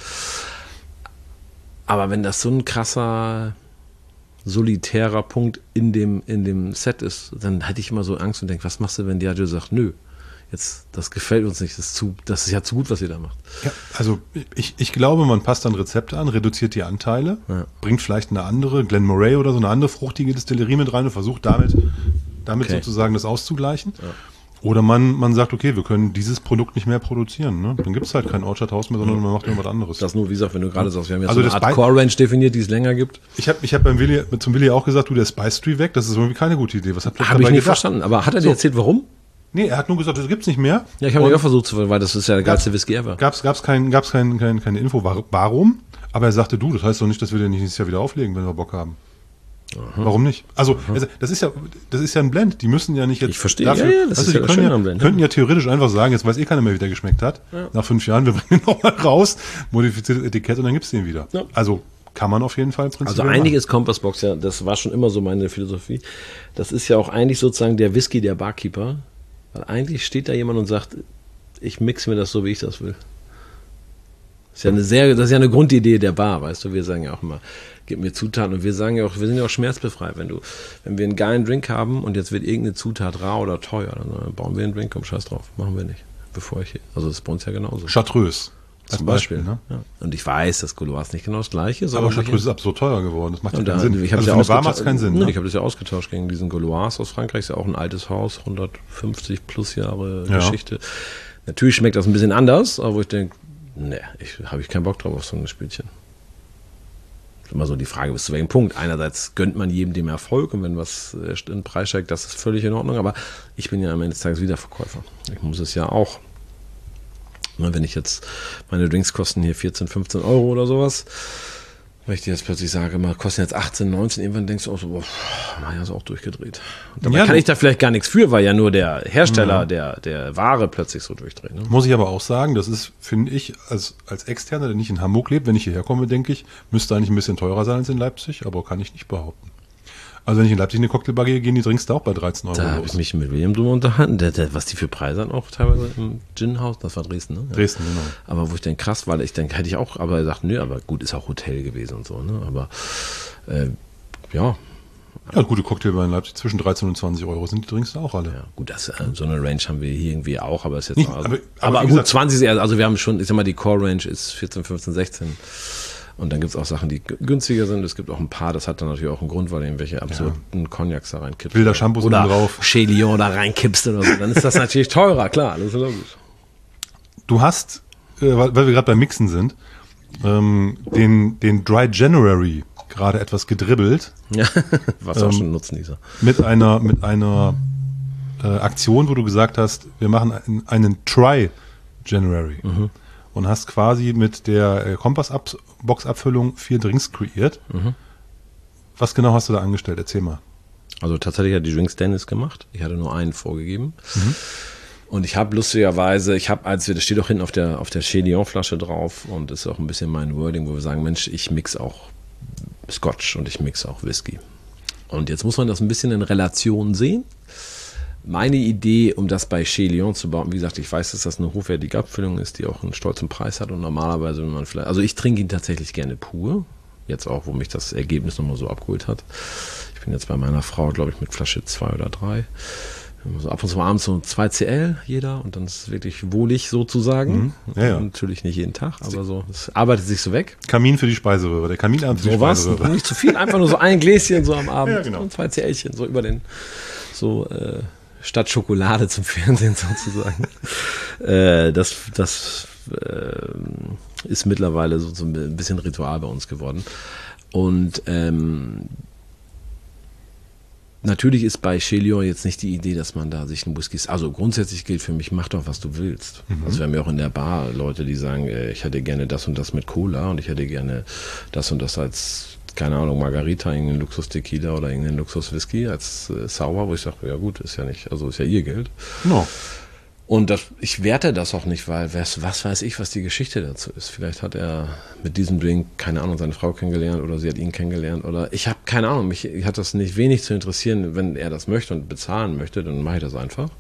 [SPEAKER 2] Aber wenn das so ein krasser, solitärer Punkt in dem, in dem Set ist, dann hätte ich immer so Angst und denke, was machst du, wenn Diageo sagt, nö, jetzt, das gefällt uns nicht, das ist, zu, das ist ja zu gut, was ihr da macht.
[SPEAKER 1] Ja, also ich, ich glaube, man passt dann Rezepte an, reduziert die Anteile, ja. bringt vielleicht eine andere, Glen Moray oder so eine andere fruchtige Destillerie mit rein und versucht damit damit okay. sozusagen das auszugleichen. Ja. Oder man, man sagt, okay, wir können dieses Produkt nicht mehr produzieren. Ne? Dann gibt es halt kein Orchard-Haus mehr, sondern man macht irgendwas anderes.
[SPEAKER 2] Das nur, wie gesagt, wenn du gerade sagst, wir haben jetzt
[SPEAKER 1] also
[SPEAKER 2] so eine Art Core-Range definiert, die es länger gibt.
[SPEAKER 1] Ich habe ich hab beim Willi, zum Willi auch gesagt, du, der Spice Tree weg, das ist irgendwie keine gute Idee. Was habt ihr
[SPEAKER 2] Habe ich nicht gedacht? verstanden, aber hat er dir so. erzählt, warum?
[SPEAKER 1] Nee, er hat nur gesagt, das gibt's nicht mehr.
[SPEAKER 2] Ja, ich habe auch versucht zu, weil das ist ja der geilste Whisky ever.
[SPEAKER 1] Gab's, gab's kein, gab's kein, kein, keine Info, warum? Aber er sagte, du, das heißt doch nicht, dass wir den nächstes Jahr wieder auflegen, wenn wir Bock haben. Aha. Warum nicht? Also, Aha. das ist ja, das ist ja ein Blend. Die müssen ja nicht jetzt.
[SPEAKER 2] Ich verstehe.
[SPEAKER 1] Dafür,
[SPEAKER 2] ja, ja, das
[SPEAKER 1] weißt
[SPEAKER 2] ist
[SPEAKER 1] du,
[SPEAKER 2] ja
[SPEAKER 1] die können ja,
[SPEAKER 2] Blend,
[SPEAKER 1] könnten ja theoretisch einfach sagen, jetzt weiß eh keiner mehr, wie der geschmeckt hat. Ja. Nach fünf Jahren, wir bringen ihn nochmal raus, modifiziertes Etikett und dann gibt's den wieder. Ja. Also kann man auf jeden Fall prinzipiell.
[SPEAKER 2] Also eigentlich ist Compass Box ja, das war schon immer so meine Philosophie. Das ist ja auch eigentlich sozusagen der Whisky der Barkeeper. Weil eigentlich steht da jemand und sagt, ich mixe mir das so, wie ich das will. Das ist ja eine sehr, das ist ja eine Grundidee der Bar, weißt du, wir sagen ja auch immer, gib mir Zutaten und wir sagen ja auch, wir sind ja auch schmerzbefreit, wenn du, wenn wir einen geilen Drink haben und jetzt wird irgendeine Zutat rar oder teuer, dann bauen wir einen Drink, komm, scheiß drauf, machen wir nicht, bevor ich, also das ist bei uns ja genauso.
[SPEAKER 1] Chartreuse.
[SPEAKER 2] Zum Beispiel, Beispiel ne? Ja. Und ich weiß, das Gouloir ist nicht genau das gleiche.
[SPEAKER 1] Aber Chartreuse ist absurd teuer geworden, das macht ja keinen Sinn.
[SPEAKER 2] Ich also
[SPEAKER 1] für
[SPEAKER 2] eine Bar
[SPEAKER 1] macht es keinen Sinn.
[SPEAKER 2] Ne?
[SPEAKER 1] Ne?
[SPEAKER 2] Ich habe das ja ausgetauscht gegen diesen Gouloirs aus Frankreich, ist ja auch ein altes Haus, hundertfünfzig plus Jahre ja. Geschichte. Natürlich schmeckt das ein bisschen anders, aber wo ich denke, ne, ich habe ich keinen Bock drauf auf so ein Spielchen. Das ist immer so die Frage, bis zu welchem Punkt. Einerseits gönnt man jedem dem Erfolg und wenn was in den Preis steigt, das ist völlig in Ordnung, aber ich bin ja am Ende des Tages Wiederverkäufer. Ich muss es ja auch. Wenn ich jetzt, meine Drinks kosten hier vierzehn, fünfzehn Euro oder sowas, wenn ich dir jetzt plötzlich sage, mal kosten jetzt achtzehn, neunzehn, irgendwann denkst du auch so, boah, Maja ist auch durchgedreht. Und dabei ja, kann ich da vielleicht gar nichts für, weil ja nur der Hersteller mhm. der, der Ware plötzlich so durchdreht. Ne?
[SPEAKER 1] Muss ich aber auch sagen, das ist, finde ich, als, als Externer, der nicht in Hamburg lebt, wenn ich hierher komme, denke ich, müsste eigentlich ein bisschen teurer sein als in Leipzig, aber kann ich nicht behaupten. Also wenn ich in Leipzig in eine Cocktailbar gehe, gehen die Drinks da auch bei dreizehn Euro
[SPEAKER 2] Da habe ich mich mit William drüber unterhalten, der, der, was die für Preise haben, auch teilweise im Gin-Haus, das war Dresden, ne? Ja.
[SPEAKER 1] Dresden, genau.
[SPEAKER 2] Aber wo ich dann krass war, ich denke, hätte ich auch, aber er sagt, nö, aber gut, ist auch Hotel gewesen und so, ne? Aber äh, ja.
[SPEAKER 1] Ja, gute Cocktailbar in Leipzig, zwischen dreizehn und zwanzig Euro sind die Drinks da auch alle. Ja,
[SPEAKER 2] gut, das, äh, so eine Range haben wir hier irgendwie auch, aber ist jetzt
[SPEAKER 1] Nicht,
[SPEAKER 2] also,
[SPEAKER 1] aber,
[SPEAKER 2] aber,
[SPEAKER 1] aber
[SPEAKER 2] gut,
[SPEAKER 1] gesagt,
[SPEAKER 2] zwanzig, also wir haben schon, ich sag mal, die Core-Range ist vierzehn, fünfzehn, sechzehn. Und dann gibt es auch Sachen, die günstiger sind. Es gibt auch ein paar, das hat dann natürlich auch einen Grund, weil du irgendwelche absurden ja. Cognacs da reinkippst.
[SPEAKER 1] Wilder Shampoos
[SPEAKER 2] oder
[SPEAKER 1] drauf.
[SPEAKER 2] Chélion da reinkippst oder so. Dann ist das natürlich teurer, klar, das ist logisch.
[SPEAKER 1] Du hast, äh, weil wir gerade beim Mixen sind, ähm, den, den Dry January gerade etwas gedribbelt.
[SPEAKER 2] Ja, was auch ähm, schon nutzen dieser.
[SPEAKER 1] Mit einer, mit einer äh, Aktion, wo du gesagt hast, wir machen einen, einen Try January. Mhm. Und hast quasi mit der Kompass-Box-Abfüllung vier Drinks kreiert. Mhm. Was genau hast du da angestellt? Erzähl mal.
[SPEAKER 2] Also tatsächlich hat die Drinks Dennis gemacht. Ich hatte nur einen vorgegeben. Mhm. Und ich habe lustigerweise, ich habe, als wir, das steht auch hinten auf der, auf der Chélion-Flasche drauf und ist auch ein bisschen mein Wording, wo wir sagen, Mensch, ich mix auch Scotch und ich mix auch Whisky. Und jetzt muss man das ein bisschen in Relation sehen. Meine Idee, um das bei Chélion zu bauen, wie gesagt, ich weiß, dass das eine hochwertige Abfüllung ist, die auch einen stolzen Preis hat und normalerweise, wenn man vielleicht, also ich trinke ihn tatsächlich gerne pur, jetzt auch, wo mich das Ergebnis nochmal so abgeholt hat. Ich bin jetzt bei meiner Frau, glaube ich, mit Flasche zwei oder drei. So ab und zu abends so zwei C L jeder und dann ist es wirklich wohlig sozusagen. Mhm. Ja, ja. Natürlich nicht jeden Tag, aber so, es arbeitet sich so weg.
[SPEAKER 1] Kamin für die Speiseröhre, der Kaminabend für
[SPEAKER 2] so
[SPEAKER 1] die Speiseröhre.
[SPEAKER 2] Was, nicht zu viel, einfach nur so ein Gläschen so am Abend
[SPEAKER 1] ja, genau.
[SPEAKER 2] und zwei C Lchen so über den, so, äh, statt Schokolade zum Fernsehen sozusagen. äh, das, das, äh, ist mittlerweile so, so ein bisschen Ritual bei uns geworden. Und ähm, natürlich ist bei Chelion jetzt nicht die Idee, dass man da sich einen Whisky... Also grundsätzlich gilt für mich, mach doch, was du willst. Mhm. Also wir haben ja auch in der Bar Leute, die sagen, ich hätte gerne das und das mit Cola und ich hätte gerne das und das als, keine Ahnung, Margarita, irgendeinen Luxus-Tequila oder irgendeinen Luxus-Whisky als äh, Sauer, wo ich sage, ja gut, ist ja nicht, also ist ja ihr Geld.
[SPEAKER 1] No.
[SPEAKER 2] Und das, ich werte das auch nicht, weil was, was weiß ich, was die Geschichte dazu ist. Vielleicht hat er mit diesem Drink, keine Ahnung, seine Frau kennengelernt oder sie hat ihn kennengelernt oder ich habe keine Ahnung, mich hat das nicht wenig zu interessieren. Wenn er das möchte und bezahlen möchte, dann mache ich das einfach.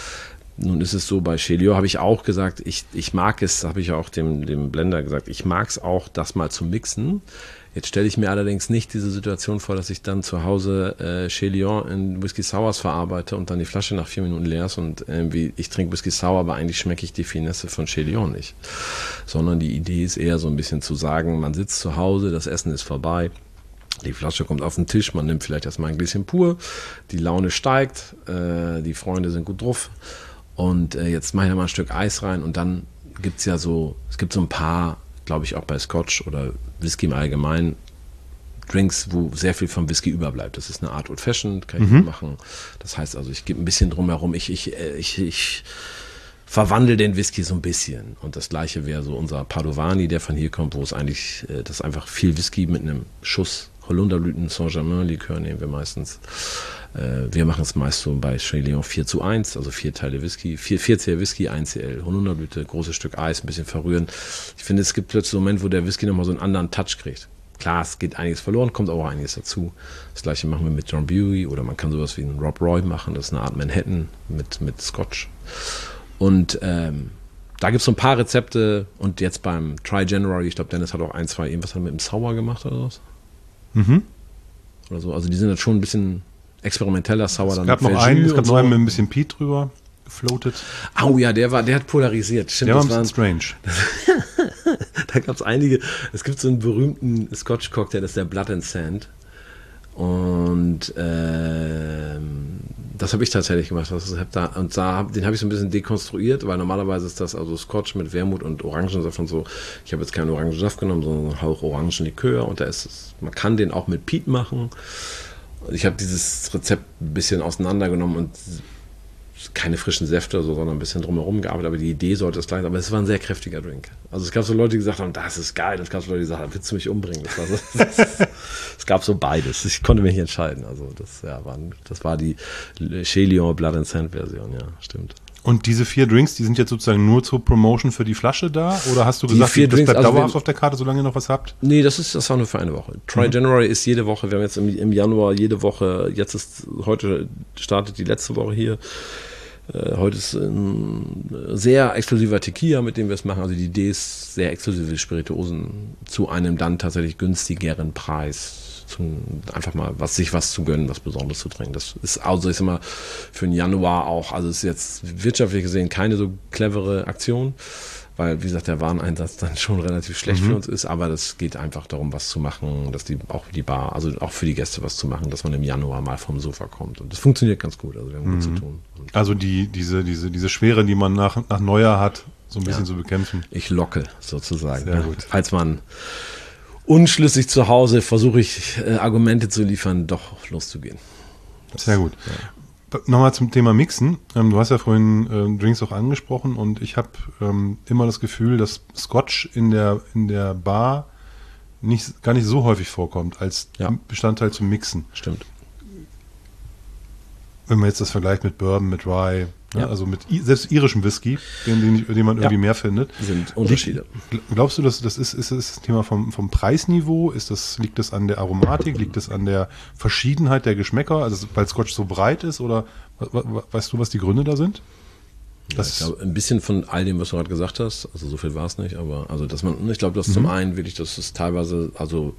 [SPEAKER 2] Nun ist es so, bei Chelion habe ich auch gesagt, ich, ich mag es, habe ich auch dem, dem Blender gesagt, ich mag es auch, das mal zu mixen. Jetzt stelle ich mir allerdings nicht diese Situation vor, dass ich dann zu Hause äh, Chelion in Whisky Sours verarbeite und dann die Flasche nach vier Minuten leer ist und irgendwie ich trinke Whisky Sour, aber eigentlich schmecke ich die Finesse von Chelion nicht. Sondern die Idee ist eher so ein bisschen zu sagen, man sitzt zu Hause, das Essen ist vorbei, die Flasche kommt auf den Tisch, man nimmt vielleicht erstmal ein Gläschen pur, die Laune steigt, äh, die Freunde sind gut drauf und äh, jetzt mache ich mal ein Stück Eis rein und dann gibt es ja so, es gibt so ein paar, glaube ich auch bei Scotch oder Whisky im Allgemeinen, Drinks, wo sehr viel vom Whisky überbleibt. Das ist eine Art Old Fashioned, kann ich mhm. machen. Das heißt also, ich gebe ein bisschen drumherum, ich, ich, ich, ich verwandle den Whisky so ein bisschen. Und das gleiche wäre so unser Padovani, der von hier kommt, wo es eigentlich, das ist einfach viel Whisky mit einem Schuss Holunderblüten, Saint-Germain-Likör nehmen wir meistens. Wir machen es meist so bei Chelion vier zu eins, also vier Teile Whisky, vier, vier C L Whisky, ein C L Holunderblüte, großes Stück Eis, ein bisschen verrühren. Ich finde, es gibt plötzlich einen Moment, wo der Whisky nochmal so einen anderen Touch kriegt. Klar, es geht einiges verloren, kommt aber auch einiges dazu. Das gleiche machen wir mit John Bury oder man kann sowas wie einen Rob Roy machen, das ist eine Art Manhattan mit, mit Scotch. Und ähm, da gibt es so ein paar Rezepte und jetzt beim Try January, ich glaube, Dennis hat auch ein, zwei, irgendwas hat er mit dem Sour gemacht oder was?
[SPEAKER 1] Mhm.
[SPEAKER 2] Oder so, also die sind jetzt schon ein bisschen experimenteller Sour.
[SPEAKER 1] Es gab noch einen, es gab noch einen mit ein bisschen Peat drüber, gefloatet.
[SPEAKER 2] Oh ja, der war, der hat polarisiert. Stimmt,
[SPEAKER 1] der war
[SPEAKER 2] ein
[SPEAKER 1] bisschen strange.
[SPEAKER 2] Da gab es einige, es gibt so einen berühmten Scotch-Cocktail, das ist der Blood and Sand. Und ähm, das habe ich tatsächlich gemacht. Das hab da, und da, den habe ich so ein bisschen dekonstruiert, weil normalerweise ist das also Scotch mit Wermut und Orangensaft und so. Ich habe jetzt keinen Orangensaft genommen, sondern einen Hauch Orangenlikör. Und da ist es, man kann den auch mit Peat machen. Ich habe dieses Rezept ein bisschen auseinandergenommen und keine frischen Säfte, so, sondern ein bisschen drumherum gearbeitet, aber die Idee sollte es gleich sein. Aber es war ein sehr kräftiger Drink. Also es gab so Leute, die gesagt haben, das ist geil. Und es gab so Leute, die gesagt haben, willst du mich umbringen? Das war so, das, es gab so beides. Ich konnte mich nicht entscheiden. Also das, ja, war, das war die Chelion Blood and Sand Version, ja, stimmt.
[SPEAKER 1] Und diese vier Drinks, die sind jetzt sozusagen nur zur Promotion für die Flasche da? Oder hast du
[SPEAKER 2] die
[SPEAKER 1] gesagt,
[SPEAKER 2] vier
[SPEAKER 1] das
[SPEAKER 2] Drinks,
[SPEAKER 1] bleibt
[SPEAKER 2] also
[SPEAKER 1] dauerhaft
[SPEAKER 2] wir,
[SPEAKER 1] auf der Karte, solange ihr noch was habt?
[SPEAKER 2] Nee, das ist das war nur für eine Woche. Try mhm. January ist jede Woche. Wir haben jetzt im, im Januar jede Woche, jetzt ist, heute startet die letzte Woche hier. Äh, heute ist ein sehr exklusiver Tequila, mit dem wir es machen. Also die Idee ist, sehr exklusive Spirituosen zu einem dann tatsächlich günstigeren Preis zum, einfach mal was sich was zu gönnen, was Besonderes zu trinken. Das ist also, ich sag mal, für den Januar auch, also ist jetzt wirtschaftlich gesehen keine so clevere Aktion, weil, wie gesagt, der Wareneinsatz dann schon relativ schlecht mhm. für uns ist, aber das geht einfach darum, was zu machen, dass die auch die Bar, also auch für die Gäste was zu machen, dass man im Januar mal vom Sofa kommt. Und das funktioniert ganz gut, also wir haben mhm. gut zu tun. Und
[SPEAKER 1] also die, diese, diese, diese Schwere, die man nach, nach Neujahr hat, so ein bisschen ja. zu bekämpfen.
[SPEAKER 2] Ich locke sozusagen.
[SPEAKER 1] Sehr
[SPEAKER 2] ja.
[SPEAKER 1] gut.
[SPEAKER 2] Als man unschlüssig zu Hause versuche ich äh, Argumente zu liefern, doch loszugehen. Das,
[SPEAKER 1] Sehr gut. Ja. Nochmal zum Thema Mixen. Ähm, du hast ja vorhin äh, Drinks auch angesprochen und ich habe ähm, immer das Gefühl, dass Scotch in der, in der Bar nicht, gar nicht so häufig vorkommt als
[SPEAKER 2] ja.
[SPEAKER 1] Bestandteil zum Mixen.
[SPEAKER 2] Stimmt.
[SPEAKER 1] Wenn man jetzt das vergleicht mit Bourbon, mit Rye,
[SPEAKER 2] ja.
[SPEAKER 1] ne, also mit selbst irischem Whisky, den, den, den man irgendwie ja. mehr findet.
[SPEAKER 2] Sind Unterschiede.
[SPEAKER 1] Glaubst du, dass das ist, ist das Thema vom, vom Preisniveau? Ist das, liegt das an der Aromatik? Liegt das an der Verschiedenheit der Geschmäcker? Also weil Scotch so breit ist? Oder weißt du, was die Gründe da sind?
[SPEAKER 2] Ja, ich glaube, ein bisschen von all dem, was du gerade gesagt hast, also so viel war es nicht, aber also dass man, ich glaube, dass mhm. zum einen wirklich, dass es teilweise, also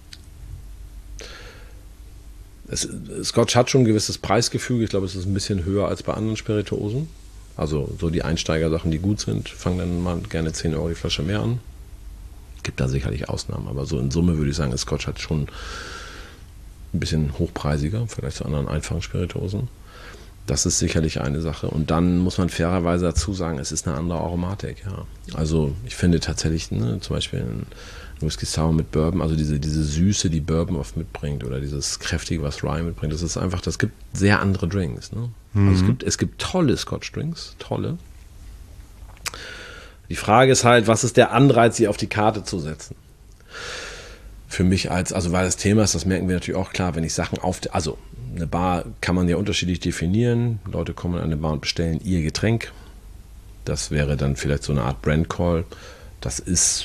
[SPEAKER 2] Es, Scotch hat schon ein gewisses Preisgefüge. Ich glaube, es ist ein bisschen höher als bei anderen Spirituosen. Also so die Einsteigersachen, die gut sind, fangen dann mal gerne zehn Euro die Flasche mehr an. Gibt da sicherlich Ausnahmen, aber so in Summe würde ich sagen, ist Scotch halt schon ein bisschen hochpreisiger, vielleicht zu anderen einfachen Spirituosen. Das ist sicherlich eine Sache. Und dann muss man fairerweise dazu sagen, es ist eine andere Aromatik. Ja. Also ich finde tatsächlich, ne, zum Beispiel ein Whisky Sour mit Bourbon, also diese, diese Süße, die Bourbon oft mitbringt oder dieses Kräftige, was Rye mitbringt, das ist einfach, das gibt sehr andere Drinks. Ne? Mhm. Also es gibt, es gibt tolle Scotch-Drinks, tolle. Die Frage ist halt, was ist der Anreiz, sie auf die Karte zu setzen? Für mich als, also weil das Thema ist, das merken wir natürlich auch klar, wenn ich Sachen auf, also eine Bar kann man ja unterschiedlich definieren. Leute kommen an eine Bar und bestellen ihr Getränk. Das wäre dann vielleicht so eine Art Brand Call. Das ist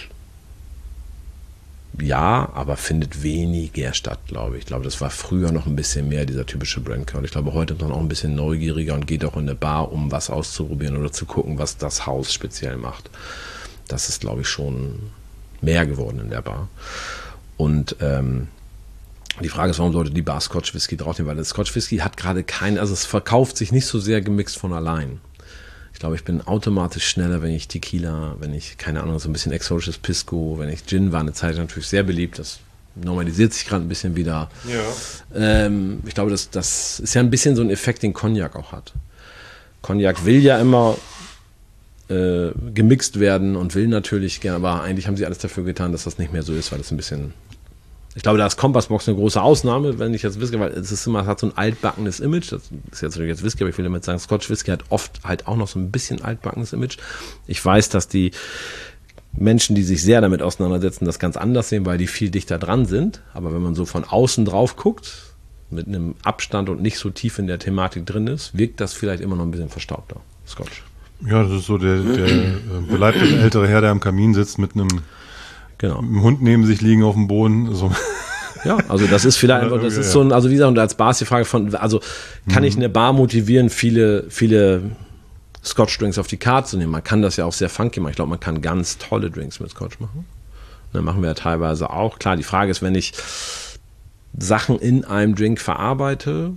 [SPEAKER 2] ja, aber findet weniger statt, glaube ich. Ich glaube, das war früher noch ein bisschen mehr, dieser typische Brand Call. Ich glaube, heute ist man auch ein bisschen neugieriger und geht auch in eine Bar, um was auszuprobieren oder zu gucken, was das Haus speziell macht. Das ist, glaube ich, schon mehr geworden in der Bar. Und ähm, die Frage ist, warum sollte die Bar Scotch Whisky draufnehmen? Weil das Scotch Whisky hat gerade keinen, also es verkauft sich nicht so sehr gemixt von allein. Ich glaube, ich bin automatisch schneller, wenn ich Tequila, wenn ich, keine Ahnung, so ein bisschen exotisches Pisco, wenn ich Gin, war eine Zeit natürlich sehr beliebt. Das normalisiert sich gerade ein bisschen wieder. Ja. Ähm, ich glaube, das, das ist ja ein bisschen so ein Effekt, den Cognac auch hat. Cognac will ja immer äh, gemixt werden und will natürlich gerne, aber eigentlich haben sie alles dafür getan, dass das nicht mehr so ist, weil das ein bisschen... Ich glaube, da ist Kompassbox eine große Ausnahme, wenn ich jetzt Whisky, weil es ist immer, es hat so ein altbackenes Image. Das ist jetzt natürlich jetzt Whisky, aber ich will damit sagen, Scotch Whisky hat oft halt auch noch so ein bisschen altbackenes Image. Ich weiß, dass die Menschen, die sich sehr damit auseinandersetzen, das ganz anders sehen, weil die viel dichter dran sind. Aber wenn man so von außen drauf guckt, mit einem Abstand und nicht so tief in der Thematik drin ist, wirkt das vielleicht immer noch ein bisschen verstaubter, Scotch.
[SPEAKER 1] Ja, das ist so der, der beleibte ältere Herr, der am Kamin sitzt mit einem Genau. Mit dem Hund neben sich liegen auf dem Boden. So.
[SPEAKER 2] Ja, also das ist vielleicht einfach, das ist so ein, also wie gesagt, und als Bar ist die Frage von, also kann mhm. ich eine Bar motivieren, viele, viele Scotch-Drinks auf die Karte zu nehmen? Man kann das ja auch sehr funky machen. Ich glaube, man kann ganz tolle Drinks mit Scotch machen. Das machen wir ja teilweise auch. Klar, die Frage ist, wenn ich Sachen in einem Drink verarbeite,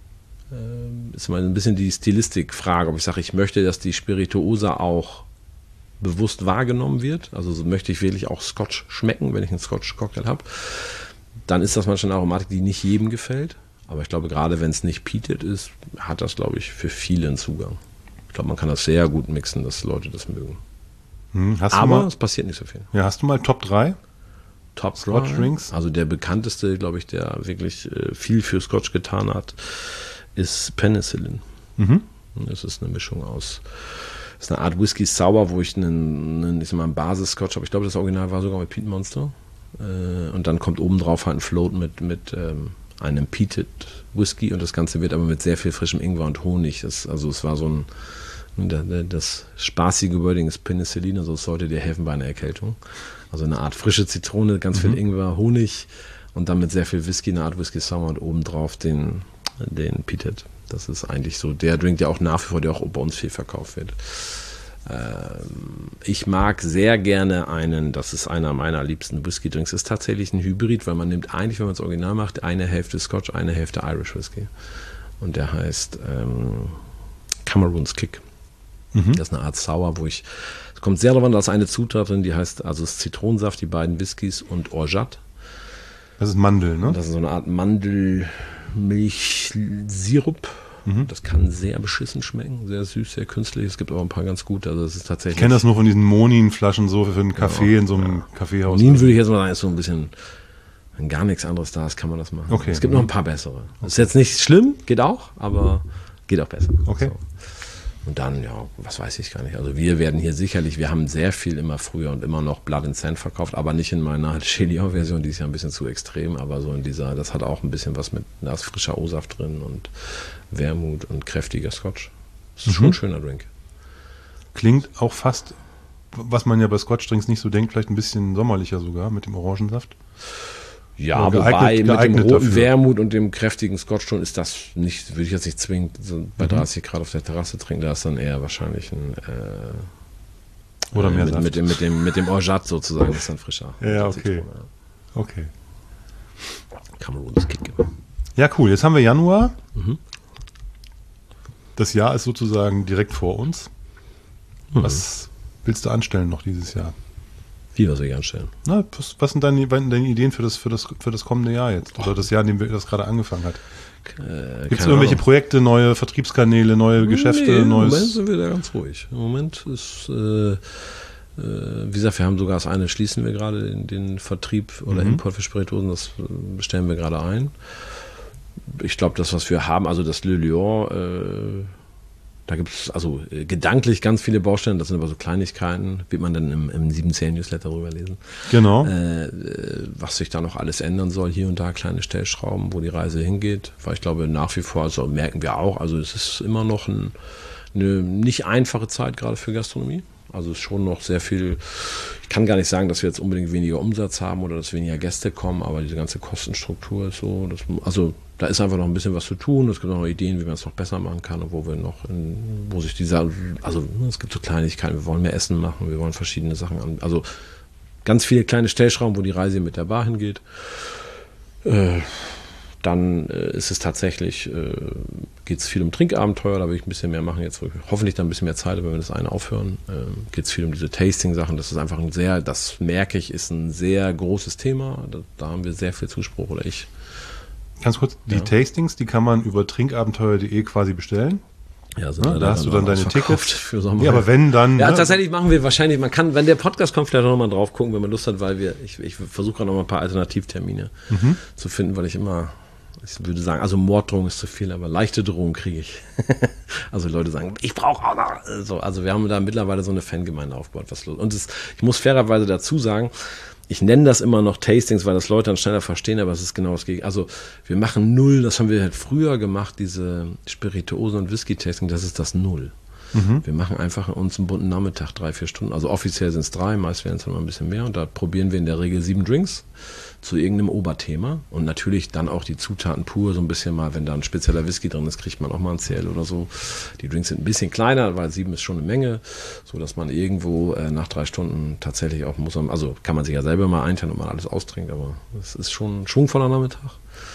[SPEAKER 2] ist mal ein bisschen die Stilistik-Frage, ob ich sage, ich möchte, dass die Spirituosa auch bewusst wahrgenommen wird, also so möchte ich wirklich auch Scotch schmecken, wenn ich einen Scotch-Cocktail habe, dann ist das manchmal eine Aromatik, die nicht jedem gefällt, aber ich glaube, gerade wenn es nicht peated ist, hat das, glaube ich, für viele einen Zugang. Ich glaube, man kann das sehr gut mixen, dass Leute das mögen.
[SPEAKER 1] Hm, hast
[SPEAKER 2] aber
[SPEAKER 1] du mal,
[SPEAKER 2] es passiert nicht so viel.
[SPEAKER 1] Ja, hast du mal Top drei?
[SPEAKER 2] Top Scotch Drinks? Also der bekannteste, glaube ich, der wirklich äh, viel für Scotch getan hat, ist Penicillin. Mhm. Das ist eine Mischung aus Das ist eine Art Whisky Sour, wo ich einen, einen ich sag mal, einen Basis-Scotch habe. Ich glaube, das Original war sogar mit Peat Monster. Äh, und dann kommt obendrauf halt ein Float mit, mit ähm, einem Peated Whisky. Und das Ganze wird aber mit sehr viel frischem Ingwer und Honig. Das, also es war so ein, das spaßige Wording ist Penicillin, also es sollte dir helfen bei einer Erkältung. Also eine Art frische Zitrone, ganz viel mhm. Ingwer, Honig und dann mit sehr viel Whisky, eine Art Whisky Sour und obendrauf den, den Peated. Das ist eigentlich so der Drink, der auch nach wie vor, der auch bei uns viel verkauft wird. Ähm, ich mag sehr gerne einen, das ist einer meiner liebsten Whisky-Drinks, ist tatsächlich ein Hybrid, weil man nimmt eigentlich, wenn man es original macht, eine Hälfte Scotch, eine Hälfte Irish Whisky. Und der heißt ähm, Cameroons Kick. Mhm. Das ist eine Art Sour, wo ich, es kommt sehr darauf an, da ist eine Zutat drin, die heißt, also es ist Zitronensaft, die beiden Whiskys und Orgeat.
[SPEAKER 1] Das ist Mandel, ne?
[SPEAKER 2] Das ist so eine Art Mandel Milchsirup. Mhm. Das kann sehr beschissen schmecken, sehr süß, sehr künstlich. Es gibt aber ein paar ganz gute. Also es ist tatsächlich.
[SPEAKER 1] Ich kenne das nur von diesen Monin-Flaschen so für einen Kaffee ja, in so einem ja. Kaffeehaus.
[SPEAKER 2] Monin würde ich jetzt mal sagen, ist so ein bisschen, wenn gar nichts anderes da ist, kann man das machen.
[SPEAKER 1] Okay.
[SPEAKER 2] Es gibt mhm. noch ein paar bessere. Okay. Ist jetzt nicht schlimm, geht auch, aber geht auch besser.
[SPEAKER 1] Okay.
[SPEAKER 2] So. Und dann, ja, was weiß ich gar nicht. Also wir werden hier sicherlich, wir haben sehr viel immer früher und immer noch Blood and Sand verkauft, aber nicht in meiner Chili-Version, die ist ja ein bisschen zu extrem, aber so in dieser, das hat auch ein bisschen was mit, da ist frischer O-Saft drin und Wermut und kräftiger Scotch. Das ist mhm. schon ein schöner Drink.
[SPEAKER 1] Klingt auch fast, was man ja bei Scotch-Drinks nicht so denkt, vielleicht ein bisschen sommerlicher sogar mit dem Orangensaft.
[SPEAKER 2] Ja, geeignet, wobei mit dem roten dafür. Wermut und dem kräftigen Scotch-Ton ist das nicht, würde ich jetzt nicht zwingend so bei mhm. dreißig Grad auf der Terrasse trinken, da ist dann eher wahrscheinlich ein äh,
[SPEAKER 1] oder mehr
[SPEAKER 2] mit,
[SPEAKER 1] Saft.
[SPEAKER 2] mit dem mit dem mit dem Orgeat sozusagen, das ist dann frischer.
[SPEAKER 1] Ja, okay. Zitrone, ja. Okay.
[SPEAKER 2] Cameroons Kick.
[SPEAKER 1] Ja, cool. Jetzt haben wir Januar. Mhm. Das Jahr ist sozusagen direkt vor uns. Mhm. Was willst du anstellen noch dieses Jahr?
[SPEAKER 2] Wie, was will ich anstellen?
[SPEAKER 1] Na, was, was sind deine, deine Ideen für das, für, das, für das kommende Jahr jetzt? Oder das Jahr, in dem wir- das gerade angefangen hat?
[SPEAKER 2] Äh,
[SPEAKER 1] Gibt es irgendwelche
[SPEAKER 2] Ahnung.
[SPEAKER 1] Projekte, neue Vertriebskanäle, neue Geschäfte,
[SPEAKER 2] nee, im
[SPEAKER 1] neues?
[SPEAKER 2] Moment sind wir da ganz ruhig. Im Moment ist, äh, äh, wie gesagt, wir haben sogar das eine, schließen wir gerade in den Vertrieb oder
[SPEAKER 1] Mhm.
[SPEAKER 2] Import für Spirituosen, das äh, bestellen wir gerade ein. Ich glaube, das, was wir haben, also das Le Lion, äh, da gibt es also äh, gedanklich ganz viele Baustellen, das sind aber so Kleinigkeiten, wird man dann im, im sieben zehn Newsletter drüber lesen.
[SPEAKER 1] Genau.
[SPEAKER 2] Äh, äh, was sich da noch alles ändern soll, hier und da kleine Stellschrauben, wo die Reise hingeht, weil ich glaube nach wie vor, also merken wir auch, also es ist immer noch ein, eine nicht einfache Zeit gerade für Gastronomie. Also es ist schon noch sehr viel, ich kann gar nicht sagen, dass wir jetzt unbedingt weniger Umsatz haben oder dass weniger Gäste kommen, aber diese ganze Kostenstruktur ist so, dass, also da ist einfach noch ein bisschen was zu tun, es gibt auch noch Ideen, wie man es noch besser machen kann und wo wir noch, in, wo sich dieser, also es gibt so Kleinigkeiten, wir wollen mehr Essen machen, wir wollen verschiedene Sachen an, also ganz viele kleine Stellschrauben, wo die Reise mit der Bar hingeht. Äh, dann äh, ist es tatsächlich, äh, geht es viel um Trinkabenteuer, da will ich ein bisschen mehr machen jetzt, hoffentlich dann ein bisschen mehr Zeit, wenn wir das eine aufhören. Äh, geht es viel um diese Tasting-Sachen, das ist einfach ein sehr, das merke ich, ist ein sehr großes Thema, da, da haben wir sehr viel Zuspruch, oder ich.
[SPEAKER 1] Ganz kurz, die
[SPEAKER 2] Ja.
[SPEAKER 1] Tastings, die kann man über trinkabenteuer punkt de quasi bestellen.
[SPEAKER 2] Ja,
[SPEAKER 1] Ja, da hast du dann deine
[SPEAKER 2] ausverkauft
[SPEAKER 1] Tickets.
[SPEAKER 2] für Sommer.
[SPEAKER 1] Ja, aber wenn dann.
[SPEAKER 2] Ja,
[SPEAKER 1] ne?
[SPEAKER 2] tatsächlich machen wir wahrscheinlich, man kann, wenn der Podcast kommt, vielleicht auch nochmal drauf gucken, wenn man Lust hat, weil wir, ich, ich versuche gerade noch mal ein paar Alternativtermine
[SPEAKER 1] Mhm.
[SPEAKER 2] zu finden, weil ich immer, ich würde sagen, also Morddrohung ist zu viel, aber leichte Drohung kriege ich. Also Leute sagen, ich brauche auch noch, so, also wir haben da mittlerweile so eine Fangemeinde aufgebaut, was los. Und es, ich muss fairerweise dazu sagen, ich nenne das immer noch Tastings, weil das Leute dann schneller verstehen, aber es ist genau das Gegenteil. Also wir machen null, das haben wir halt früher gemacht, diese Spirituosen- und Whisky-Tasting, das ist das Null.
[SPEAKER 1] Mhm.
[SPEAKER 2] Wir machen einfach uns einen bunten Nachmittag, drei, vier Stunden. Also offiziell sind es drei, meist werden es dann mal ein bisschen mehr. Und da probieren wir in der Regel sieben Drinks zu irgendeinem Oberthema. Und natürlich dann auch die Zutaten pur, so ein bisschen mal, wenn da ein spezieller Whisky drin ist, kriegt man auch mal ein C L oder so. Die Drinks sind ein bisschen kleiner, weil sieben ist schon eine Menge, so dass man irgendwo äh, nach drei Stunden tatsächlich auch muss, man, also kann man sich ja selber mal einteilen und mal alles austrinkt, aber es ist schon ein schwungvoller Nachmittag.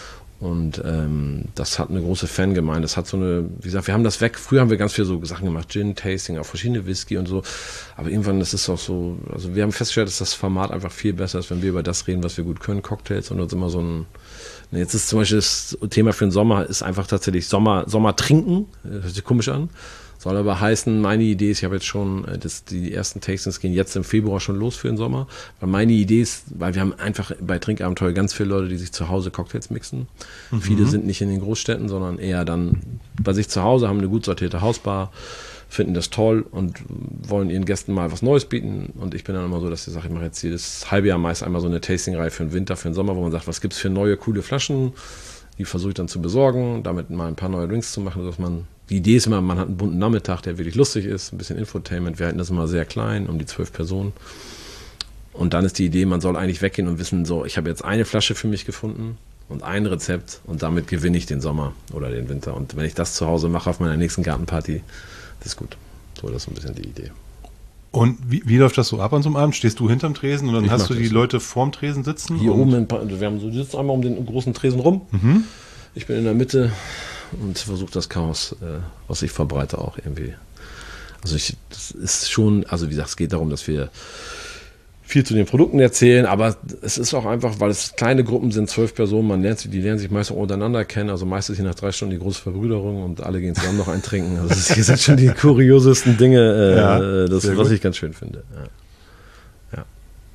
[SPEAKER 2] Und ähm, das hat eine große Fangemeinde. Das hat so eine, wie gesagt, wir haben das weg. Früher haben wir ganz viel so Sachen gemacht, Gin, Tasting, auch verschiedene Whisky und so. Aber irgendwann, das ist auch so, also wir haben festgestellt, dass das Format einfach viel besser ist, wenn wir über das reden, was wir gut können, Cocktails und uns immer so ein, ne, jetzt ist zum Beispiel das Thema für den Sommer, ist einfach tatsächlich Sommer, Sommer trinken. Das hört sich komisch an. Soll aber heißen, meine Idee ist, ich habe jetzt schon, das, die ersten Tastings gehen jetzt im Februar schon los für den Sommer. Weil meine Idee ist, weil wir haben einfach bei Trinkabenteuer ganz viele Leute, die sich zu Hause Cocktails mixen. Mhm. Viele sind nicht in den Großstädten, sondern eher dann bei sich zu Hause, haben eine gut sortierte Hausbar, finden das toll und wollen ihren Gästen mal was Neues bieten. Und ich bin dann immer so, dass ich sage, ich mache jetzt jedes halbe Jahr meist einmal so eine Tastingreihe für den Winter, für den Sommer, wo man sagt, was gibt es für neue, coole Flaschen? Die versuche ich dann zu besorgen, damit mal ein paar neue Drinks zu machen, dass man, die Idee ist immer, man hat einen bunten Nachmittag, der wirklich lustig ist, ein bisschen Infotainment, wir halten das immer sehr klein, um die zwölf Personen. Und dann ist die Idee, man soll eigentlich weggehen und wissen, so, ich habe jetzt eine Flasche für mich gefunden und ein Rezept und damit gewinne ich den Sommer oder den Winter. Und wenn ich das zu Hause mache auf meiner nächsten Gartenparty, das ist gut. So, das ist ein bisschen die Idee.
[SPEAKER 1] Und wie, wie läuft das so ab an so einem Abend? Stehst du hinterm Tresen und dann
[SPEAKER 2] Ich
[SPEAKER 1] hast
[SPEAKER 2] mach
[SPEAKER 1] du die
[SPEAKER 2] das.
[SPEAKER 1] Leute vorm Tresen sitzen?
[SPEAKER 2] Hier
[SPEAKER 1] und
[SPEAKER 2] oben, in, Pa- wir haben so, die sitzen einmal um den großen Tresen rum.
[SPEAKER 1] Mhm.
[SPEAKER 2] Ich bin in der Mitte und versuche das Chaos, äh, was ich verbreite, auch irgendwie. Also ich, das ist schon, also wie gesagt, es geht darum, dass wir viel zu den Produkten erzählen, aber es ist auch einfach, weil es kleine Gruppen sind, zwölf Personen, man lernt sie, die lernen sich meist auch untereinander kennen, also meistens hier nach drei Stunden die große Verbrüderung und alle gehen zusammen noch eintrinken. Also das sind schon die kuriosesten Dinge, äh,
[SPEAKER 1] Ja,
[SPEAKER 2] das,
[SPEAKER 1] sehr
[SPEAKER 2] was
[SPEAKER 1] gut.
[SPEAKER 2] ich ganz schön finde. Ja.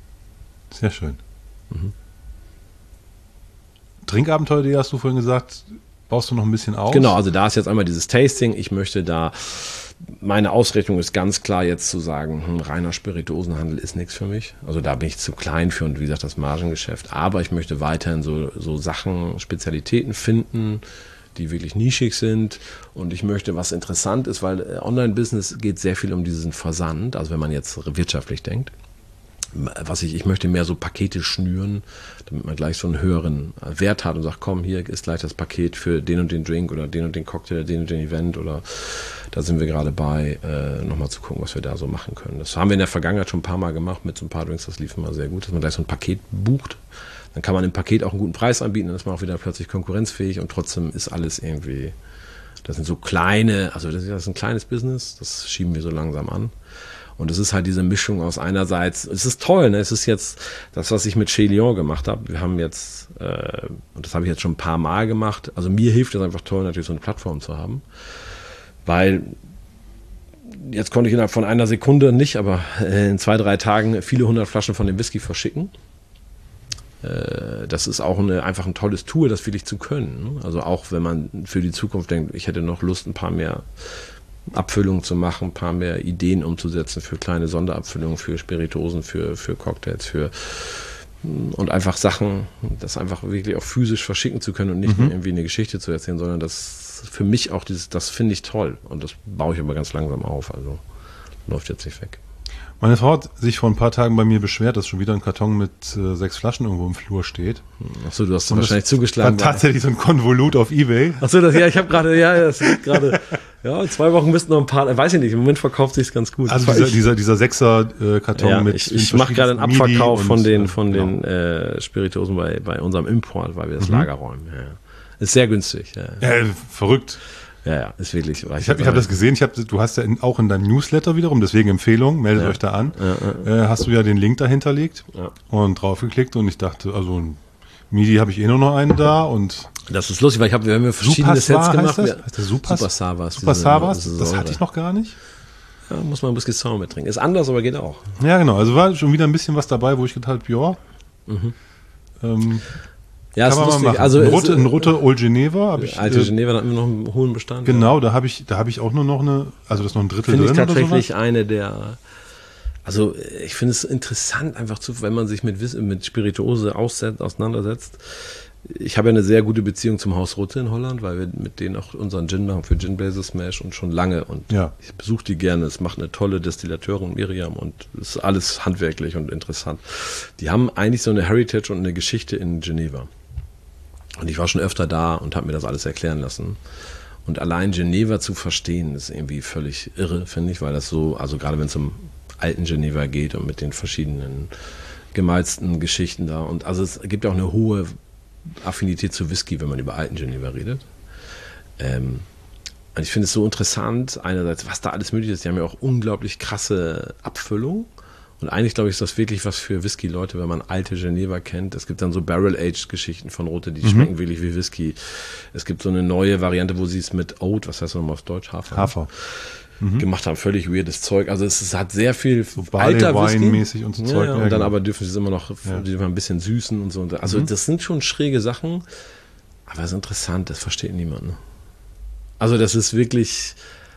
[SPEAKER 1] Sehr schön.
[SPEAKER 2] Mhm.
[SPEAKER 1] Trinkabenteuer, die hast du vorhin gesagt, baust du noch ein bisschen aus?
[SPEAKER 2] Genau, also da ist jetzt einmal dieses Tasting. Ich möchte da, meine Ausrichtung ist ganz klar jetzt zu sagen, hm, reiner Spirituosenhandel ist nichts für mich. Also da bin ich zu klein für und wie gesagt das Margengeschäft. Aber ich möchte weiterhin so, so Sachen, Spezialitäten finden, die wirklich nischig sind. Und ich möchte, was interessant ist, weil äh, Online-Business geht sehr viel um diesen Versand. Also wenn man jetzt wirtschaftlich denkt. Was ich, ich möchte mehr so Pakete schnüren, damit man gleich so einen höheren Wert hat und sagt, komm, hier ist gleich das Paket für den und den Drink oder den und den Cocktail, den und den Event oder da sind wir gerade bei, äh, nochmal zu gucken, was wir da so machen können. Das haben wir in der Vergangenheit schon ein paar Mal gemacht mit so ein paar Drinks, das lief immer sehr gut, dass man gleich so ein Paket bucht. Dann kann man im Paket auch einen guten Preis anbieten, dann ist man auch wieder plötzlich konkurrenzfähig und trotzdem ist alles irgendwie, das sind so kleine, also das ist ein kleines Business, das schieben wir so langsam an. Und es ist halt diese Mischung aus einerseits, es ist toll, ne? Es ist jetzt das, was ich mit Chez Lyon gemacht habe. Wir haben jetzt, äh, und das habe ich jetzt schon ein paar Mal gemacht, also mir hilft es einfach toll, natürlich so eine Plattform zu haben, weil jetzt konnte ich innerhalb von einer Sekunde nicht, aber in zwei, drei Tagen viele hundert Flaschen von dem Whisky verschicken. Äh, das ist auch eine, einfach ein tolles Tool, das wirklich zu können. Ne? Also auch wenn man für die Zukunft denkt, ich hätte noch Lust, ein paar mehr Abfüllungen zu machen, ein paar mehr Ideen umzusetzen für kleine Sonderabfüllungen, für Spirituosen, für, für Cocktails, für und einfach Sachen, das einfach wirklich auch physisch verschicken zu können und nicht mhm. nur irgendwie eine Geschichte zu erzählen, sondern das für mich auch dieses, das finde ich toll und das baue ich aber ganz langsam auf, also läuft jetzt nicht weg.
[SPEAKER 1] Meine Frau hat sich vor ein paar Tagen bei mir beschwert, dass schon wieder ein Karton mit äh, sechs Flaschen irgendwo im Flur steht.
[SPEAKER 2] Achso, du hast wahrscheinlich zugeschlagen.
[SPEAKER 1] War tatsächlich so ein Konvolut auf eBay.
[SPEAKER 2] Achso, das, ja, ich habe gerade, ja, das ist gerade, ja, in zwei Wochen müssten noch ein paar, weiß ich nicht, im Moment verkauft sich ganz gut.
[SPEAKER 1] Also dieser, dieser, dieser Sechser-Karton
[SPEAKER 2] ja,
[SPEAKER 1] mit.
[SPEAKER 2] Ich, ich mache gerade einen Abverkauf von den, von genau. den äh, Spirituosen bei, bei unserem Import, weil wir das mhm. Lager räumen. Ja. Ist sehr günstig. Ja,
[SPEAKER 1] ja verrückt.
[SPEAKER 2] Ja, ja, ist wirklich.
[SPEAKER 1] Ich habe hab das gesehen, ich hab, du hast ja in, auch in deinem Newsletter wiederum, deswegen Empfehlung, meldet
[SPEAKER 2] ja.
[SPEAKER 1] euch da an,
[SPEAKER 2] ja, ja.
[SPEAKER 1] Äh, hast du ja den Link dahinterlegt
[SPEAKER 2] ja.
[SPEAKER 1] und draufgeklickt und ich dachte, also Midi habe ich eh nur noch einen da und
[SPEAKER 2] das ist lustig, weil ich hab, wir haben ja verschiedene
[SPEAKER 1] Super
[SPEAKER 2] Sets gemacht.
[SPEAKER 1] Heißt das? Heißt das Super,
[SPEAKER 2] Super Savas.
[SPEAKER 1] Super Savas, das hatte ich noch gar nicht.
[SPEAKER 2] Ja, muss man ein bisschen Sound mit trinken. Ist anders, aber geht auch.
[SPEAKER 1] Ja, genau, also war schon wieder ein bisschen was dabei, wo ich gedacht habe, ja,
[SPEAKER 2] mhm.
[SPEAKER 1] ähm,
[SPEAKER 2] ja,
[SPEAKER 1] kann
[SPEAKER 2] ist
[SPEAKER 1] man
[SPEAKER 2] lustig. Also
[SPEAKER 1] eine rote, eine rote Old Geneva habe ich.
[SPEAKER 2] Alte Geneva, da hatten wir noch einen hohen Bestand.
[SPEAKER 1] Genau, ja. da habe ich, da habe ich auch nur noch eine, also das ist noch ein Drittel
[SPEAKER 2] find
[SPEAKER 1] drin
[SPEAKER 2] ich tatsächlich
[SPEAKER 1] oder
[SPEAKER 2] eine der, also ich finde es interessant einfach zu, wenn man sich mit mit Spirituose aussetzt, auseinandersetzt. Ich habe ja eine sehr gute Beziehung zum Haus Rutte in Holland, weil wir mit denen auch unseren Gin machen für Gin Blazer Smash und schon lange und
[SPEAKER 1] ja.
[SPEAKER 2] ich besuche die gerne. Es macht eine tolle Destillateurin Miriam und es ist alles handwerklich und interessant. Die haben eigentlich so eine Heritage und eine Geschichte in Geneva. Und ich war schon öfter da und habe mir das alles erklären lassen. Und allein Geneva zu verstehen, ist irgendwie völlig irre, finde ich, weil das so, also gerade wenn es um alten Geneva geht und mit den verschiedenen gemalzten Geschichten da. Und also es gibt ja auch eine hohe Affinität zu Whisky, wenn man über alten Geneva redet. Ähm, und ich finde es so interessant, einerseits, was da alles möglich ist. Die haben ja auch unglaublich krasse Abfüllung. Und eigentlich, glaube ich, ist das wirklich was für Whisky-Leute, wenn man alte Geneva kennt. Es gibt dann so Barrel-Aged-Geschichten von Rote, die mhm. schmecken wirklich wie Whisky. Es gibt so eine neue Variante, wo sie es mit Oat, was heißt das nochmal auf Deutsch? Hafer.
[SPEAKER 1] Hafer. Mhm.
[SPEAKER 2] Gemacht haben, völlig weirdes Zeug. Also es, es hat sehr viel
[SPEAKER 1] so alter Whisky. Und so
[SPEAKER 2] ja,
[SPEAKER 1] Zeug.
[SPEAKER 2] Ja, und
[SPEAKER 1] ja,
[SPEAKER 2] dann
[SPEAKER 1] genau.
[SPEAKER 2] aber dürfen sie es immer noch ja. die ein bisschen süßen und so. Also mhm. das sind schon schräge Sachen, aber es ist interessant, das versteht niemand. Ne? Also das ist wirklich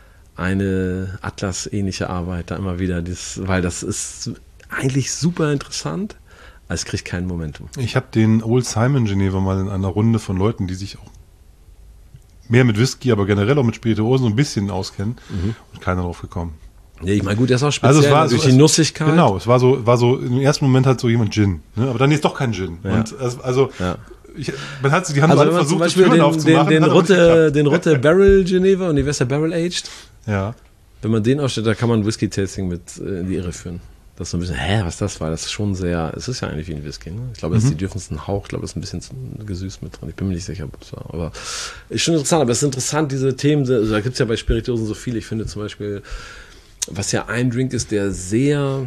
[SPEAKER 2] eine Atlas-ähnliche Arbeit da immer wieder, das, weil das ist eigentlich super interessant, aber es kriegt kein Momentum.
[SPEAKER 1] Ich habe den Old Simon Geneva mal in einer Runde von Leuten, die sich auch mehr mit Whisky, aber generell auch mit Spirituosen so ein bisschen auskennen mhm. und keiner drauf gekommen.
[SPEAKER 2] Ja, ich meine, gut, das ist auch speziell
[SPEAKER 1] also es war
[SPEAKER 2] durch
[SPEAKER 1] so,
[SPEAKER 2] die Nussigkeit.
[SPEAKER 1] Genau, es war so, war so, im ersten Moment halt so jemand Gin, ne? Aber dann ist doch kein Gin.
[SPEAKER 2] Ja.
[SPEAKER 1] Und also,
[SPEAKER 2] ja.
[SPEAKER 1] Ich, man hat, die haben
[SPEAKER 2] also
[SPEAKER 1] alle versucht,
[SPEAKER 2] zum Beispiel
[SPEAKER 1] Türen
[SPEAKER 2] den,
[SPEAKER 1] aufzumachen.
[SPEAKER 2] Den, den, Rutte, den Rutte Barrel Geneva und die Wester Barrel Aged.
[SPEAKER 1] Ja.
[SPEAKER 2] Wenn man den ausstellt, da kann man Whisky-Tasting mit äh, in die Irre führen. Das ist so ein bisschen, hä, was das war? Das ist schon sehr, es ist ja eigentlich wie ein Whisky, ne? Ich glaube, mhm. die dürfen es einen Hauch, ich glaube, es ist ein bisschen gesüßt mit drin. Ich bin mir nicht sicher, ob es war. Aber ist schon interessant. Aber es ist interessant, diese Themen, also da gibt es ja bei Spirituosen so viele. Ich finde zum Beispiel, was ja ein Drink ist, der sehr,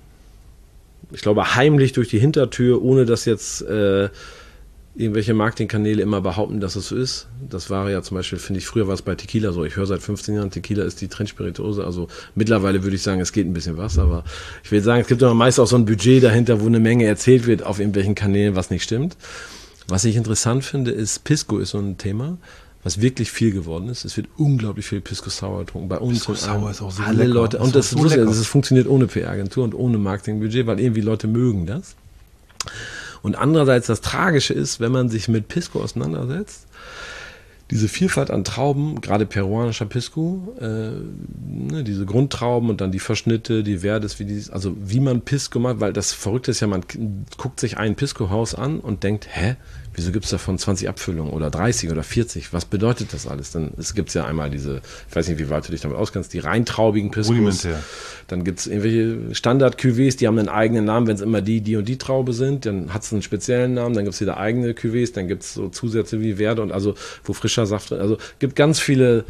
[SPEAKER 2] ich glaube, heimlich durch die Hintertür, ohne dass jetzt äh, irgendwelche Marketingkanäle immer behaupten, dass es so ist. Das war ja zum Beispiel, finde ich, früher war es bei Tequila so. Ich höre seit fünfzehn Jahren, Tequila ist die Trendspirituose. Also mittlerweile würde ich sagen, es geht ein bisschen was, aber ich will sagen, es gibt immer meist auch so ein Budget dahinter, wo eine Menge erzählt wird auf irgendwelchen Kanälen, was nicht stimmt. Was ich interessant finde, ist, Pisco ist so ein Thema, was wirklich viel geworden ist. Es wird unglaublich viel Pisco Sour getrunken. Bei uns
[SPEAKER 1] Pisco Sour ist auch so
[SPEAKER 2] alle
[SPEAKER 1] lecker.
[SPEAKER 2] Leute.
[SPEAKER 1] Das
[SPEAKER 2] und das,
[SPEAKER 1] so
[SPEAKER 2] ist, das ist, funktioniert ohne P R-Agentur und ohne Marketingbudget, weil irgendwie Leute mögen das. Und andererseits das Tragische ist, wenn man sich mit Pisco auseinandersetzt, diese Vielfalt an Trauben, gerade peruanischer Pisco, äh, ne, diese Grundtrauben und dann die Verschnitte, die Verdes, wie die, also wie man Pisco macht, weil das Verrückte ist ja, man guckt sich ein Pisco-Haus an und denkt, hä, wieso gibt es davon zwanzig Abfüllungen oder dreißig oder vierzig? Was bedeutet das alles? Dann gibt es ja einmal diese, ich weiß nicht, wie weit du dich damit auskennst, die reintraubigen Piscos. Dann gibt es irgendwelche Standard-Cuvées, die haben einen eigenen Namen, wenn es immer die, die und die Traube sind. Dann hat es einen speziellen Namen, dann gibt es wieder eigene Cuvées, dann gibt es so Zusätze wie Verde und also, wo frischer Saft drin, also gibt ganz viele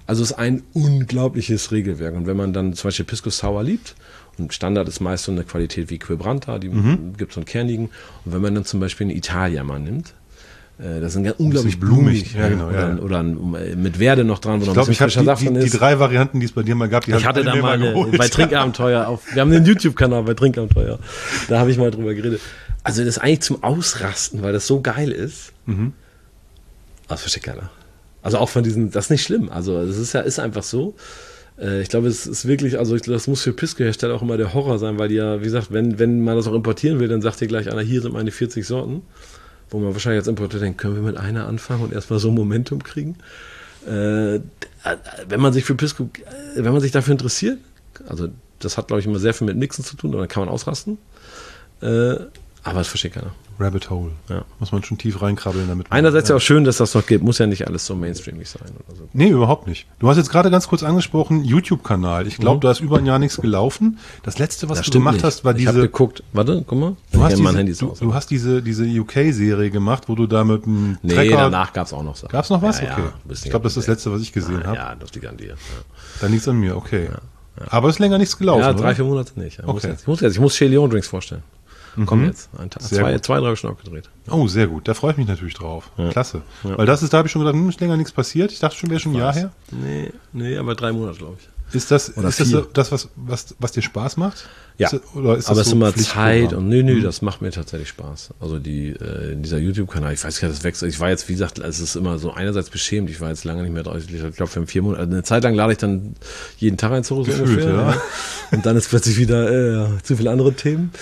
[SPEAKER 2] Also es ist ein unglaubliches Regelwerk. Und wenn man dann zum Beispiel Pisco Sour liebt, und Standard ist meist so eine Qualität wie Quebranta, die mhm. gibt so einen kernigen. Und wenn man dann zum Beispiel einen Italia mal nimmt, äh, das sind ganz unglaublich blumig. blumig
[SPEAKER 1] ja, genau,
[SPEAKER 2] oder,
[SPEAKER 1] ja.
[SPEAKER 2] oder ein, mit Werde noch dran, wo noch
[SPEAKER 1] ich glaube,
[SPEAKER 2] ein bisschen
[SPEAKER 1] ich habe
[SPEAKER 2] Saft
[SPEAKER 1] die,
[SPEAKER 2] drin
[SPEAKER 1] die,
[SPEAKER 2] ist.
[SPEAKER 1] die drei Varianten, die es bei dir mal gab, die
[SPEAKER 2] ich hatte da mal eine, bei Trinkabenteuer auf. Wir haben einen YouTube-Kanal bei Trinkabenteuer. Da habe ich mal drüber geredet. Also das ist eigentlich zum Ausrasten, weil das so geil ist.
[SPEAKER 1] Mhm.
[SPEAKER 2] Das versteht keiner. Also auch von diesen, das ist nicht schlimm. Also das ist ja, ist einfach so. Ich glaube, es ist wirklich, also ich, das muss für Pisco-Hersteller auch immer der Horror sein, weil die ja, wie gesagt, wenn, wenn man das auch importieren will, dann sagt dir gleich einer, hier sind meine vierzig Sorten, wo man wahrscheinlich als Importeur denkt, können wir mit einer anfangen und erstmal so ein Momentum kriegen. Äh, wenn man sich für Pisco, wenn man sich dafür interessiert, also das hat, glaube ich, immer sehr viel mit Mixen zu tun, dann kann man ausrasten. Äh, aber das versteht keiner.
[SPEAKER 1] Rabbit Hole.
[SPEAKER 2] Ja.
[SPEAKER 1] Muss man schon tief reinkrabbeln damit. Man,
[SPEAKER 2] Einerseits
[SPEAKER 1] ja
[SPEAKER 2] ja auch schön, dass das noch gibt. Muss ja nicht alles so mainstreamig sein oder so.
[SPEAKER 1] Nee, überhaupt nicht. Du hast jetzt gerade ganz kurz angesprochen, YouTube-Kanal. Ich glaube, mhm. da ist über ein Jahr nichts gelaufen. Das letzte, was
[SPEAKER 2] das
[SPEAKER 1] du gemacht
[SPEAKER 2] nicht.
[SPEAKER 1] hast, war
[SPEAKER 2] ich
[SPEAKER 1] diese...
[SPEAKER 2] Ich habe geguckt. Warte, guck mal.
[SPEAKER 1] Du hast,
[SPEAKER 2] mein
[SPEAKER 1] diese, du, du hast diese, diese U K-Serie gemacht, wo du da mit einem
[SPEAKER 2] Nee,
[SPEAKER 1] Trecker...
[SPEAKER 2] danach gab es auch noch Sachen.
[SPEAKER 1] Gab es noch was?
[SPEAKER 2] Ja,
[SPEAKER 1] okay.
[SPEAKER 2] Ja,
[SPEAKER 1] ich glaube, das ist das letzte, was ich gesehen habe.
[SPEAKER 2] Ja, das liegt an dir. Ja.
[SPEAKER 1] Dann liegt es an mir, okay.
[SPEAKER 2] Ja, ja.
[SPEAKER 1] Aber es ist länger nichts gelaufen,
[SPEAKER 2] Ja, drei,
[SPEAKER 1] oder?
[SPEAKER 2] vier Monate nicht. Ich,
[SPEAKER 1] okay.
[SPEAKER 2] muss jetzt, ich muss jetzt, ich muss Chez Leon Drinks vorstellen.
[SPEAKER 1] Mhm.
[SPEAKER 2] Komm jetzt. Ein Tag, zwei,
[SPEAKER 1] gut.
[SPEAKER 2] zwei, drei habe ich schon abgedreht.
[SPEAKER 1] Oh, sehr gut. Da freue ich mich natürlich drauf.
[SPEAKER 2] Ja.
[SPEAKER 1] Klasse.
[SPEAKER 2] Ja.
[SPEAKER 1] Weil das ist, da habe ich schon gedacht, hm, ist länger nichts passiert. Ich dachte schon, wäre schon ein Jahr her.
[SPEAKER 2] Nee, nee, aber drei Monate, glaube ich.
[SPEAKER 1] Ist das,
[SPEAKER 2] Oder
[SPEAKER 1] ist das,
[SPEAKER 2] vier.
[SPEAKER 1] das was, was, was dir Spaß macht?
[SPEAKER 2] Ja.
[SPEAKER 1] Ist das, oder ist das
[SPEAKER 2] aber es
[SPEAKER 1] so
[SPEAKER 2] ist immer
[SPEAKER 1] Pflichtprogramm?
[SPEAKER 2] Zeit und nö, nö,
[SPEAKER 1] Mhm.
[SPEAKER 2] das macht mir tatsächlich Spaß. Also die, äh, dieser YouTube-Kanal, ich weiß gar nicht, das wechselt. Ich war jetzt, wie gesagt, es ist immer so einerseits beschämt, ich war jetzt lange nicht mehr drauf. Ich glaube, für vier Monate, also eine Zeit lang lade ich dann jeden Tag ein Zurück so
[SPEAKER 1] Gefühlt,
[SPEAKER 2] ungefähr.
[SPEAKER 1] ja.
[SPEAKER 2] Ja. Und dann ist plötzlich wieder äh, zu viele andere Themen.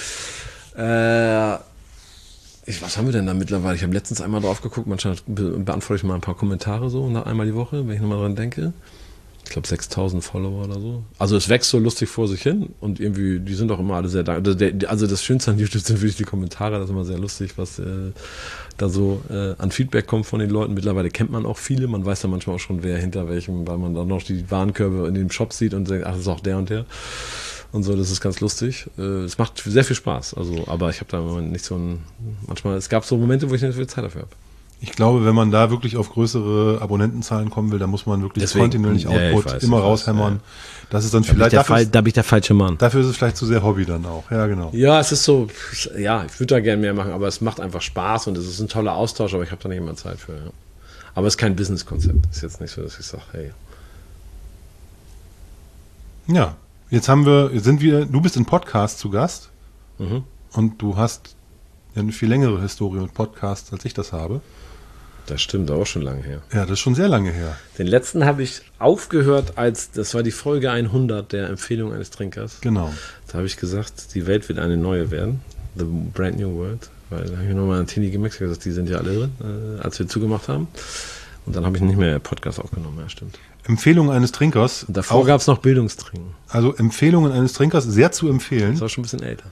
[SPEAKER 2] Äh, ich, was haben wir denn da mittlerweile? Ich habe letztens einmal drauf geguckt, manchmal be beantworte ich mal ein paar Kommentare so, nach einmal die Woche, wenn ich nochmal dran denke. Ich glaube sechstausend Follower oder so. Also es wächst so lustig vor sich hin und irgendwie, die sind auch immer alle sehr dankbar. Also das Schönste an YouTube sind wirklich die Kommentare, das ist immer sehr lustig, was äh, da so äh, an Feedback kommt von den Leuten. Mittlerweile kennt man auch viele, man weiß ja manchmal auch schon, wer hinter welchem, weil man dann noch die Warenkörbe in dem Shop sieht und denkt, ach, das ist auch der und der. Und so, das ist ganz lustig. Äh, es macht sehr viel Spaß, also, aber ich habe da immer nicht so ein, manchmal, es gab so Momente, wo ich nicht so viel Zeit dafür habe.
[SPEAKER 1] Ich glaube, wenn man da wirklich auf größere Abonnentenzahlen kommen will, dann muss man wirklich
[SPEAKER 2] Deswegen,
[SPEAKER 1] kontinuierlich
[SPEAKER 2] ja,
[SPEAKER 1] Output
[SPEAKER 2] ich weiß,
[SPEAKER 1] immer
[SPEAKER 2] ich weiß,
[SPEAKER 1] raushämmern.
[SPEAKER 2] ja.
[SPEAKER 1] Das ist dann
[SPEAKER 2] Da bin, ich
[SPEAKER 1] vielleicht
[SPEAKER 2] der
[SPEAKER 1] dafür,
[SPEAKER 2] Fall, da bin ich der falsche Mann.
[SPEAKER 1] dafür ist es vielleicht zu sehr Hobby dann auch. Ja, genau.
[SPEAKER 2] Ja, es ist so, ja, ich würde da gerne mehr machen, aber es macht einfach Spaß und es ist ein toller Austausch, aber ich habe da nicht immer Zeit für. Ja. Aber es ist kein Business-Konzept. Ist jetzt nicht so, dass ich sage, hey.
[SPEAKER 1] Ja, jetzt haben wir, sind wir, du bist in Podcast zu Gast
[SPEAKER 2] Mhm.
[SPEAKER 1] und du hast ja eine viel längere Historie mit Podcasts, als ich das habe.
[SPEAKER 2] Das stimmt, auch schon lange her.
[SPEAKER 1] Ja, das ist schon sehr lange her.
[SPEAKER 2] Den letzten habe ich aufgehört, als, das war die Folge hundert der Empfehlung eines Trinkers.
[SPEAKER 1] Genau.
[SPEAKER 2] Da habe ich gesagt, die Welt wird eine neue werden. The brand new world. Weil da habe ich nochmal an Tini gemerkt, gesagt, die sind ja alle drin, äh, als wir zugemacht haben. Und dann habe ich nicht mehr Podcast aufgenommen, ja, stimmt.
[SPEAKER 1] Empfehlungen eines Trinkers.
[SPEAKER 2] Und davor gab es noch Bildungstrinken.
[SPEAKER 1] Also Empfehlungen eines Trinkers sehr zu empfehlen.
[SPEAKER 2] Das war schon ein bisschen älter.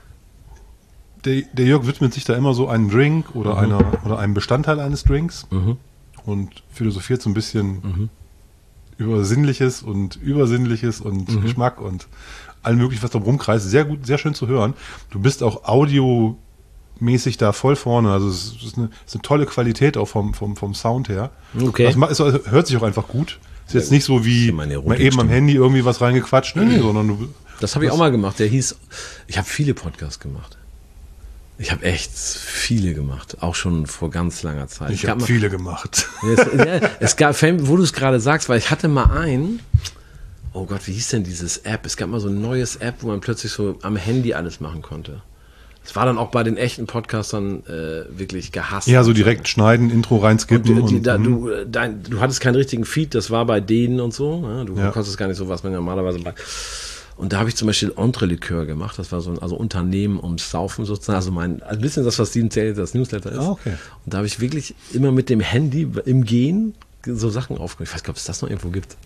[SPEAKER 1] Der, der Jörg widmet sich da immer so einem Drink oder,
[SPEAKER 2] Mhm.
[SPEAKER 1] einer, oder einem Bestandteil eines Drinks
[SPEAKER 2] Mhm.
[SPEAKER 1] und philosophiert so ein bisschen
[SPEAKER 2] Mhm.
[SPEAKER 1] über Sinnliches und Übersinnliches und
[SPEAKER 2] Mhm.
[SPEAKER 1] Geschmack und allem möglichen, was da rumkreist. Sehr gut, sehr schön zu hören. Du bist auch audiomäßig da voll vorne. Also es ist eine, es ist eine tolle Qualität auch vom, vom, vom Sound her.
[SPEAKER 2] Okay.
[SPEAKER 1] Das ma- es hört sich auch einfach gut. Ist jetzt nicht so wie
[SPEAKER 2] Ja, meine
[SPEAKER 1] mal eben am
[SPEAKER 2] Erotikstimme.
[SPEAKER 1] Handy irgendwie was reingequatscht, nee, nee, sondern du,
[SPEAKER 2] Das habe ich auch mal gemacht. Der hieß, ich habe viele Podcasts gemacht. Ich habe echt viele gemacht, auch schon vor ganz langer Zeit.
[SPEAKER 1] ich
[SPEAKER 2] Es gab
[SPEAKER 1] habe
[SPEAKER 2] mal-
[SPEAKER 1] viele gemacht.
[SPEAKER 2] Es, ja, es gab, wo du es gerade sagst, weil ich hatte mal einen, oh Gott, wie hieß denn dieses App? Es gab mal so ein neues App, wo man plötzlich so am Handy alles machen konnte. Es war dann auch bei den echten Podcastern äh, wirklich gehasst.
[SPEAKER 1] Ja, so direkt schneiden, Intro
[SPEAKER 2] Und
[SPEAKER 1] reinskippen.
[SPEAKER 2] die, die,
[SPEAKER 1] und,
[SPEAKER 2] da,
[SPEAKER 1] mhm.
[SPEAKER 2] du, äh, dein, du hattest keinen richtigen Feed, das war bei denen und so. Ja, du
[SPEAKER 1] Ja.
[SPEAKER 2] konntest gar nicht so, was man normalerweise bei. Und da habe ich zum Beispiel Entre-Likör gemacht. Das war so ein also Unternehmen ums Saufen sozusagen. Also mein, ein bisschen das, was Steven Taylor das Newsletter ist.
[SPEAKER 1] Ah, okay.
[SPEAKER 2] Und da habe ich wirklich immer mit dem Handy im Gehen so Sachen aufgenommen. Ich weiß gar nicht, ob es das noch irgendwo gibt.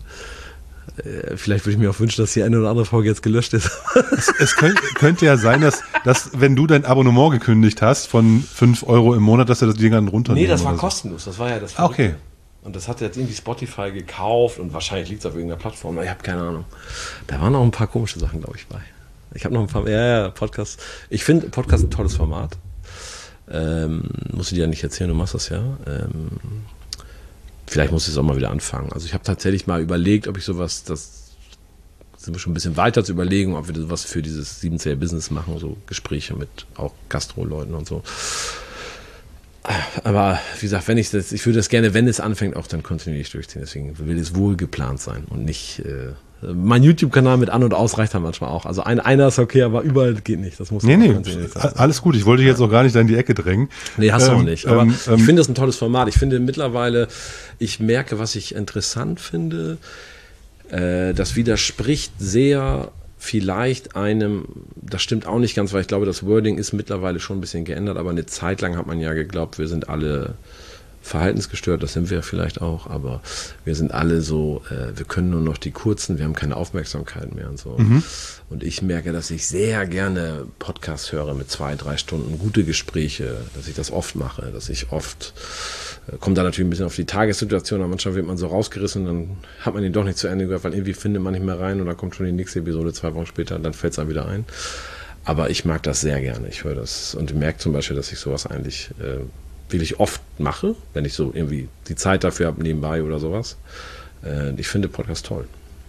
[SPEAKER 2] Äh, vielleicht würde ich mir auch wünschen, dass die eine oder andere Folge jetzt gelöscht ist.
[SPEAKER 1] Es könnte, könnte ja sein, dass, dass, wenn du dein Abonnement gekündigt hast von fünf Euro im Monat, dass er das Ding dann runternehmen
[SPEAKER 2] Nee, das war
[SPEAKER 1] oder so.
[SPEAKER 2] kostenlos. Das war ja das
[SPEAKER 1] Ah, okay.
[SPEAKER 2] Verrückte. Und das hat jetzt irgendwie Spotify gekauft und wahrscheinlich liegt es auf irgendeiner Plattform. Ich habe keine Ahnung. Da waren auch ein paar komische Sachen, glaube ich, bei. Ich habe noch ein paar, ja, ja, Podcast. Ich finde Podcast ein tolles Format. Ähm, musst du dir ja nicht erzählen, du machst das ja. Ähm, vielleicht muss ich es auch mal wieder anfangen. Also ich habe tatsächlich mal überlegt, ob ich sowas, das sind wir schon ein bisschen weiter zu überlegen, ob wir sowas für dieses siebenzehn Business machen, so Gespräche mit auch Gastro-Leuten und so. Aber wie gesagt, wenn ich das, ich würde das gerne, wenn es anfängt, auch dann kontinuierlich durchziehen. Deswegen will es wohl geplant sein und nicht, äh, mein YouTube-Kanal mit An- und Aus reicht dann manchmal auch. Also ein, einer ist okay, aber überall geht nicht. Das muss
[SPEAKER 1] nee, nee,
[SPEAKER 2] sein.
[SPEAKER 1] alles gut. Ich wollte dich jetzt auch gar nicht da in die Ecke drängen.
[SPEAKER 2] Nee, hast du
[SPEAKER 1] ähm,
[SPEAKER 2] auch nicht. Aber
[SPEAKER 1] ähm,
[SPEAKER 2] ich finde das ein tolles Format. Ich finde mittlerweile, ich merke, was ich interessant finde, äh, das widerspricht sehr vielleicht einem, das stimmt auch nicht ganz, weil ich glaube, das Wording ist mittlerweile schon ein bisschen geändert, aber eine Zeit lang hat man ja geglaubt, wir sind alle verhaltensgestört, das sind wir vielleicht auch, aber wir sind alle so, äh, wir können nur noch die kurzen, wir haben keine Aufmerksamkeit mehr und so. Mhm. Und ich merke, dass ich sehr gerne Podcasts höre mit zwei, drei Stunden, gute Gespräche, dass ich das oft mache, dass ich oft, äh, kommt da natürlich ein bisschen auf die Tagessituation, aber manchmal wird man so rausgerissen, dann hat man ihn doch nicht zu Ende gehört, weil irgendwie findet man nicht mehr rein und dann kommt schon die nächste Episode zwei Wochen später und dann fällt es einem wieder ein. Aber ich mag das sehr gerne, ich höre das und merke zum Beispiel, dass ich sowas eigentlich äh, wirklich oft mache, wenn ich so irgendwie die Zeit dafür habe, nebenbei oder sowas. Äh, ich finde Podcast toll.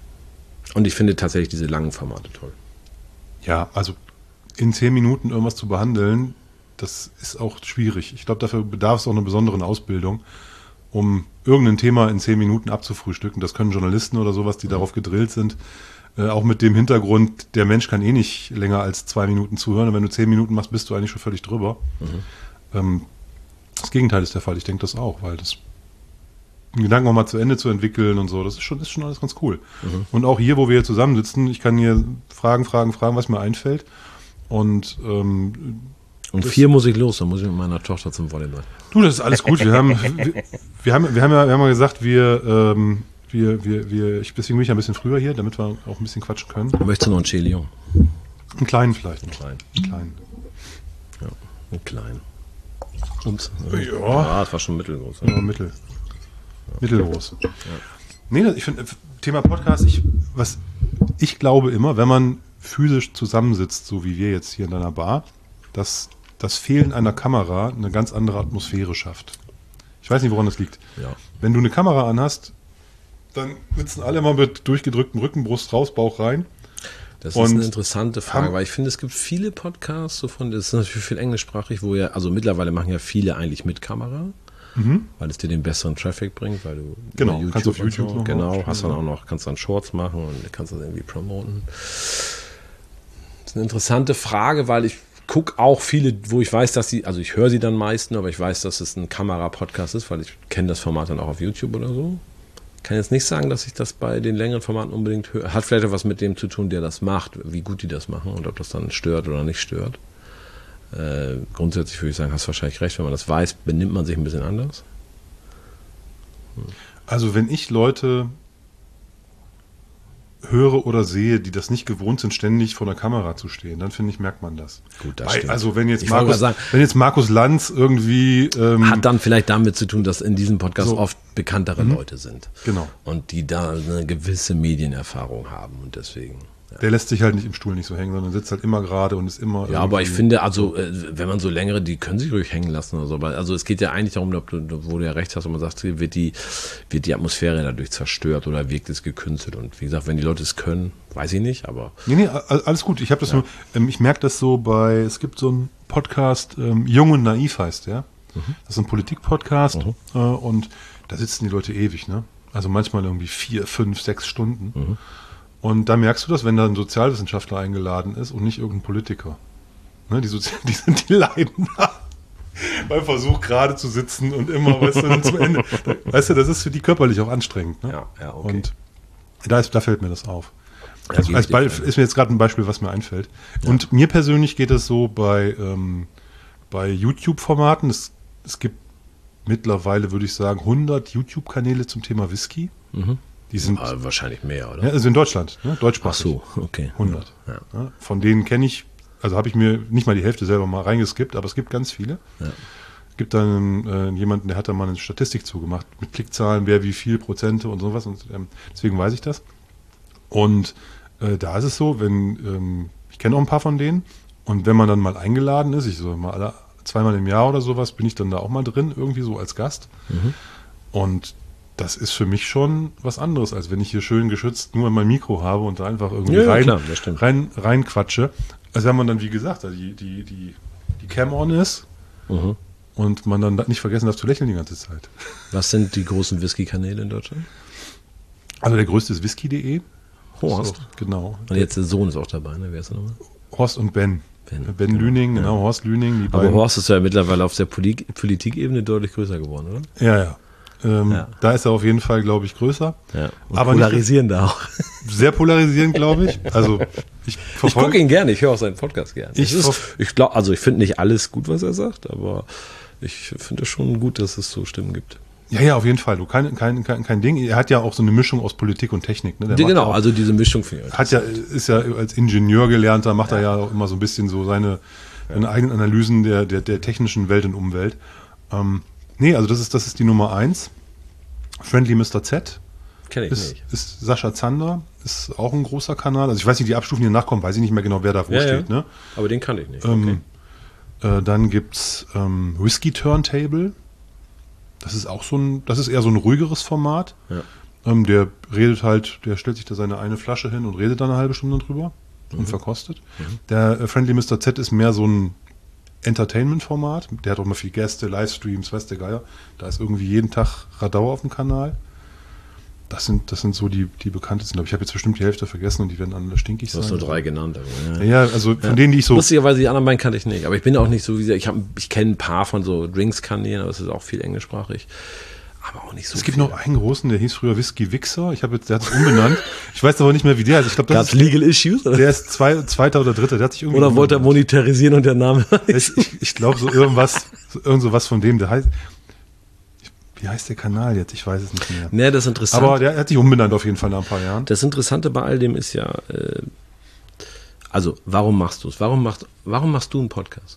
[SPEAKER 2] Und ich finde tatsächlich diese langen Formate toll.
[SPEAKER 1] Ja, also in zehn Minuten irgendwas zu behandeln, das ist auch schwierig. Ich glaube, dafür bedarf es auch einer besonderen Ausbildung, um irgendein Thema in zehn Minuten abzufrühstücken. Das können Journalisten oder sowas, die mhm. darauf gedrillt sind. Äh, auch mit dem Hintergrund, der Mensch kann eh nicht länger als zwei Minuten zuhören. Und wenn du zehn Minuten machst, bist du eigentlich schon völlig drüber. Mhm. Ähm, Das Gegenteil ist der Fall, ich denke das auch, weil das einen Gedanken auch mal zu Ende zu entwickeln und so, das ist schon, ist schon alles ganz cool. Mhm. Und auch hier, wo wir hier zusammensitzen, ich kann hier fragen, fragen, fragen, was mir einfällt. Und ähm,
[SPEAKER 2] um vier muss ich los, dann muss ich mit meiner Tochter zum Volleyball.
[SPEAKER 1] Du, das ist alles gut. Wir haben, wir, wir haben, wir haben ja, wir haben ja gesagt, wir, ähm, wir, wir, wir, ich, deswegen bin ich ein bisschen früher hier, damit wir auch ein bisschen quatschen können.
[SPEAKER 2] Möchtest du noch einen Chilion?
[SPEAKER 1] Einen kleinen vielleicht.
[SPEAKER 2] Einen kleinen.
[SPEAKER 1] Einen kleinen.
[SPEAKER 2] Ja, einen kleinen. Ups.
[SPEAKER 1] Ja.
[SPEAKER 2] Ja, das war schon mittelgroß.
[SPEAKER 1] Ja, mittel. Ja. Mittelgroß. Ja. Nee, ich finde, Thema Podcast, ich, was ich glaube immer, wenn man physisch zusammensitzt, so wie wir jetzt hier in deiner Bar, dass das Fehlen einer Kamera eine ganz andere Atmosphäre schafft. Ich weiß nicht, woran das liegt.
[SPEAKER 2] Ja.
[SPEAKER 1] Wenn du eine Kamera anhast, dann sitzen alle immer mit durchgedrücktem Rücken, Brust raus, Bauch rein.
[SPEAKER 2] Das ist eine interessante Frage, weil ich finde, es gibt viele Podcasts, so von, das ist natürlich viel englischsprachig, wo ja, also mittlerweile machen ja viele eigentlich mit Kamera, mhm. weil es dir den besseren Traffic bringt, weil du
[SPEAKER 1] genau,
[SPEAKER 2] YouTube
[SPEAKER 1] kannst auf YouTube
[SPEAKER 2] so,
[SPEAKER 1] noch
[SPEAKER 2] genau,
[SPEAKER 1] machen,
[SPEAKER 2] hast dann auch noch, kannst dann Shorts machen und kannst das irgendwie promoten. Das ist eine interessante Frage, weil ich gucke auch viele, wo ich weiß, dass sie, also ich höre sie dann meistens, aber ich weiß, dass es ein Kamera-Podcast ist, weil ich kenne das Format dann auch auf YouTube oder so. Kann jetzt nicht sagen, dass ich das bei den längeren Formaten unbedingt höre. Hat vielleicht auch was mit dem zu tun, der das macht, wie gut die das machen und ob das dann stört oder nicht stört. Äh, grundsätzlich würde ich sagen, hast wahrscheinlich recht, wenn man das weiß, benimmt man sich ein bisschen anders.
[SPEAKER 1] Hm. Also wenn ich Leute höre oder sehe, die das nicht gewohnt sind, ständig vor der Kamera zu stehen, dann finde ich, merkt man das.
[SPEAKER 2] Gut, das
[SPEAKER 1] Weil,
[SPEAKER 2] stimmt.
[SPEAKER 1] also wenn jetzt,
[SPEAKER 2] ich
[SPEAKER 1] Markus,
[SPEAKER 2] sagen,
[SPEAKER 1] wenn jetzt Markus Lanz irgendwie... Ähm,
[SPEAKER 2] hat dann vielleicht damit zu tun, dass in diesem Podcast
[SPEAKER 1] so,
[SPEAKER 2] oft bekanntere
[SPEAKER 1] mhm.
[SPEAKER 2] Leute sind.
[SPEAKER 1] Genau.
[SPEAKER 2] Und die da eine gewisse Medienerfahrung haben und deswegen... Ja.
[SPEAKER 1] Der lässt sich halt nicht im Stuhl nicht so hängen, sondern sitzt halt immer gerade und ist immer...
[SPEAKER 2] Ja, aber ich finde, also wenn man so längere, die können sich ruhig hängen lassen oder so. Aber also es geht ja eigentlich darum, wo du ja recht hast, und man sagt, wird die, wird die Atmosphäre dadurch zerstört oder wirkt es gekünstelt. Und wie gesagt, wenn die Leute es können, weiß ich nicht, aber...
[SPEAKER 1] Nee, nee, alles gut. Ich habe das ja. nur, ähm, ich merke das so bei, es gibt so einen Podcast, ähm, Jung und Naiv heißt der. Mhm. Das ist ein Politik-Podcast mhm. äh, und da sitzen die Leute ewig, ne? Also manchmal irgendwie vier, fünf, sechs Stunden. Mhm. Und da merkst du das, wenn da ein Sozialwissenschaftler eingeladen ist und nicht irgendein Politiker. Ne, die, Sozi- die sind die leiden da beim Versuch gerade zu sitzen und immer, weißt du, zum Ende. Weißt du, das ist für die körperlich auch anstrengend. Ne?
[SPEAKER 2] Ja, ja, okay.
[SPEAKER 1] Und da, ist, da fällt mir das auf.
[SPEAKER 2] Ja,
[SPEAKER 1] also als Be- ist mir jetzt gerade ein Beispiel, was mir einfällt. Ja. Und mir persönlich geht es so bei, ähm, bei YouTube-Formaten. Es, es gibt mittlerweile, würde ich sagen, hundert YouTube-Kanäle zum Thema Whisky.
[SPEAKER 2] Mhm.
[SPEAKER 1] Die sind
[SPEAKER 2] ja, wahrscheinlich mehr, oder?
[SPEAKER 1] Ja, also in Deutschland, ne? Deutschsprachig.
[SPEAKER 2] Ach so, okay.
[SPEAKER 1] hundert.
[SPEAKER 2] Ja.
[SPEAKER 1] Ja, von denen kenne ich, also habe ich mir nicht mal die Hälfte selber mal reingeskippt, aber es gibt ganz viele.
[SPEAKER 2] Ja.
[SPEAKER 1] Es gibt dann äh, jemanden, der hat da mal eine Statistik zugemacht mit Klickzahlen, wer wie viel Prozente und sowas. Und ähm, deswegen weiß ich das. Und äh, da ist es so, wenn ähm, ich kenne auch ein paar von denen und wenn man dann mal eingeladen ist, ich so mal alle zweimal im Jahr oder sowas, bin ich dann da auch mal drin, irgendwie so als Gast. Mhm. Und das ist für mich schon was anderes, als wenn ich hier schön geschützt nur mein Mikro habe und da einfach irgendwie
[SPEAKER 2] Ja, ja,
[SPEAKER 1] rein,
[SPEAKER 2] klar, das stimmt.
[SPEAKER 1] rein, rein quatsche. Also wenn man dann, wie gesagt, die, die, die, die Cam on ist
[SPEAKER 2] Mhm.
[SPEAKER 1] und man dann nicht vergessen darf zu lächeln die ganze Zeit.
[SPEAKER 2] Was sind die großen Whisky-Kanäle in Deutschland?
[SPEAKER 1] Also der größte ist whisky punkt de.
[SPEAKER 2] Horst.
[SPEAKER 1] So, genau.
[SPEAKER 2] Und jetzt der Sohn ist auch dabei, ne? Wer ist der nochmal?
[SPEAKER 1] Horst und Ben.
[SPEAKER 2] Ben,
[SPEAKER 1] Ben, ben Lüning, genau, Horst Lüning. Die
[SPEAKER 2] Aber
[SPEAKER 1] beiden.
[SPEAKER 2] Horst ist ja mittlerweile auf der Poli- Politikebene deutlich größer geworden, oder?
[SPEAKER 1] Ja, ja. Ähm,
[SPEAKER 2] Ja.
[SPEAKER 1] Da ist er auf jeden Fall, glaube ich, größer.
[SPEAKER 2] Ja. Und
[SPEAKER 1] Aber
[SPEAKER 2] polarisierend auch.
[SPEAKER 1] Sehr polarisierend, glaube ich. Also ich
[SPEAKER 2] Ich
[SPEAKER 1] verfolge
[SPEAKER 2] gucke ihn gerne, ich höre auch seinen Podcast gerne.
[SPEAKER 1] Ich
[SPEAKER 2] Es ist,
[SPEAKER 1] verf-
[SPEAKER 2] ich glaube, also ich finde nicht alles gut, was er sagt, aber ich finde es schon gut, dass es so Stimmen gibt.
[SPEAKER 1] Ja, ja, auf jeden Fall. Du kein, kein, kein, kein Ding. Er hat ja auch so eine Mischung aus Politik und Technik. Ne? Der
[SPEAKER 2] Die,
[SPEAKER 1] macht
[SPEAKER 2] genau,
[SPEAKER 1] ja auch,
[SPEAKER 2] also diese Mischung finde ich.
[SPEAKER 1] hat ja, ist ja als Ingenieur gelernter, macht er ja auch immer so ein bisschen so seine, seine eigenen Analysen der, der, der technischen Welt und Umwelt. Ähm, nee, also das ist, das ist die Nummer eins. Friendly Mister Z
[SPEAKER 2] Kenne ich
[SPEAKER 1] ist,
[SPEAKER 2] nicht.
[SPEAKER 1] ist Sascha Zander, ist auch ein großer Kanal. Also ich weiß nicht, die Abstufungen, die nachkommen, weiß ich nicht mehr genau, wer da wo
[SPEAKER 2] Ja,
[SPEAKER 1] steht.
[SPEAKER 2] ja.
[SPEAKER 1] Ne?
[SPEAKER 2] Aber den kannte ich nicht.
[SPEAKER 1] Ähm, äh, dann gibt's ähm, Whisky Turntable. Das ist auch so ein, das ist eher so ein ruhigeres Format.
[SPEAKER 2] Ja.
[SPEAKER 1] Ähm, der redet halt, der stellt sich da seine eine Flasche hin und redet dann eine halbe Stunde drüber
[SPEAKER 2] Mhm.
[SPEAKER 1] und verkostet. Der äh, Friendly Mister Z ist mehr so ein Entertainment-Format. Der hat auch immer viel Gäste, Livestreams, weiß der Geier. Da ist irgendwie jeden Tag Radau auf dem Kanal. Das sind, das sind so die, die bekanntesten. Aber ich habe jetzt bestimmt die Hälfte vergessen und die werden alle stinkig
[SPEAKER 2] Du hast
[SPEAKER 1] sein.
[SPEAKER 2] nur drei genannt. Aber,
[SPEAKER 1] Ja, also von denen, die ich so.
[SPEAKER 2] Lustigerweise, die anderen beiden kannte ich nicht. Aber ich bin auch nicht so, wie gesagt, ich, hab- ich kenne ein paar von so Drinks-Kanälen, aber es ist auch viel englischsprachig. Aber auch nicht so
[SPEAKER 1] Es gibt
[SPEAKER 2] viel.
[SPEAKER 1] noch einen großen, der hieß früher Whisky Wichser. Ich habe jetzt, der hat sich umbenannt. Ich weiß aber nicht mehr, wie der heißt. Ich glaube,
[SPEAKER 2] Gab
[SPEAKER 1] das
[SPEAKER 2] es
[SPEAKER 1] ist,
[SPEAKER 2] Legal Issues? Oder,
[SPEAKER 1] der ist zwei, zweiter oder dritter. Der hat sich irgendwie
[SPEAKER 2] oder wollte er
[SPEAKER 1] umbenannt.
[SPEAKER 2] monetarisieren und der Name?
[SPEAKER 1] Ich, ich, ich glaube, so irgendwas, so, irgend so was von dem, der heißt. Ich, wie heißt der Kanal jetzt? Ich weiß es nicht mehr.
[SPEAKER 2] Ne, das Interessante,
[SPEAKER 1] Aber der hat sich umbenannt auf jeden Fall nach ein paar Jahren.
[SPEAKER 2] das Interessante bei all dem ist ja, äh, also warum machst du es? Warum machst, warum machst du einen Podcast?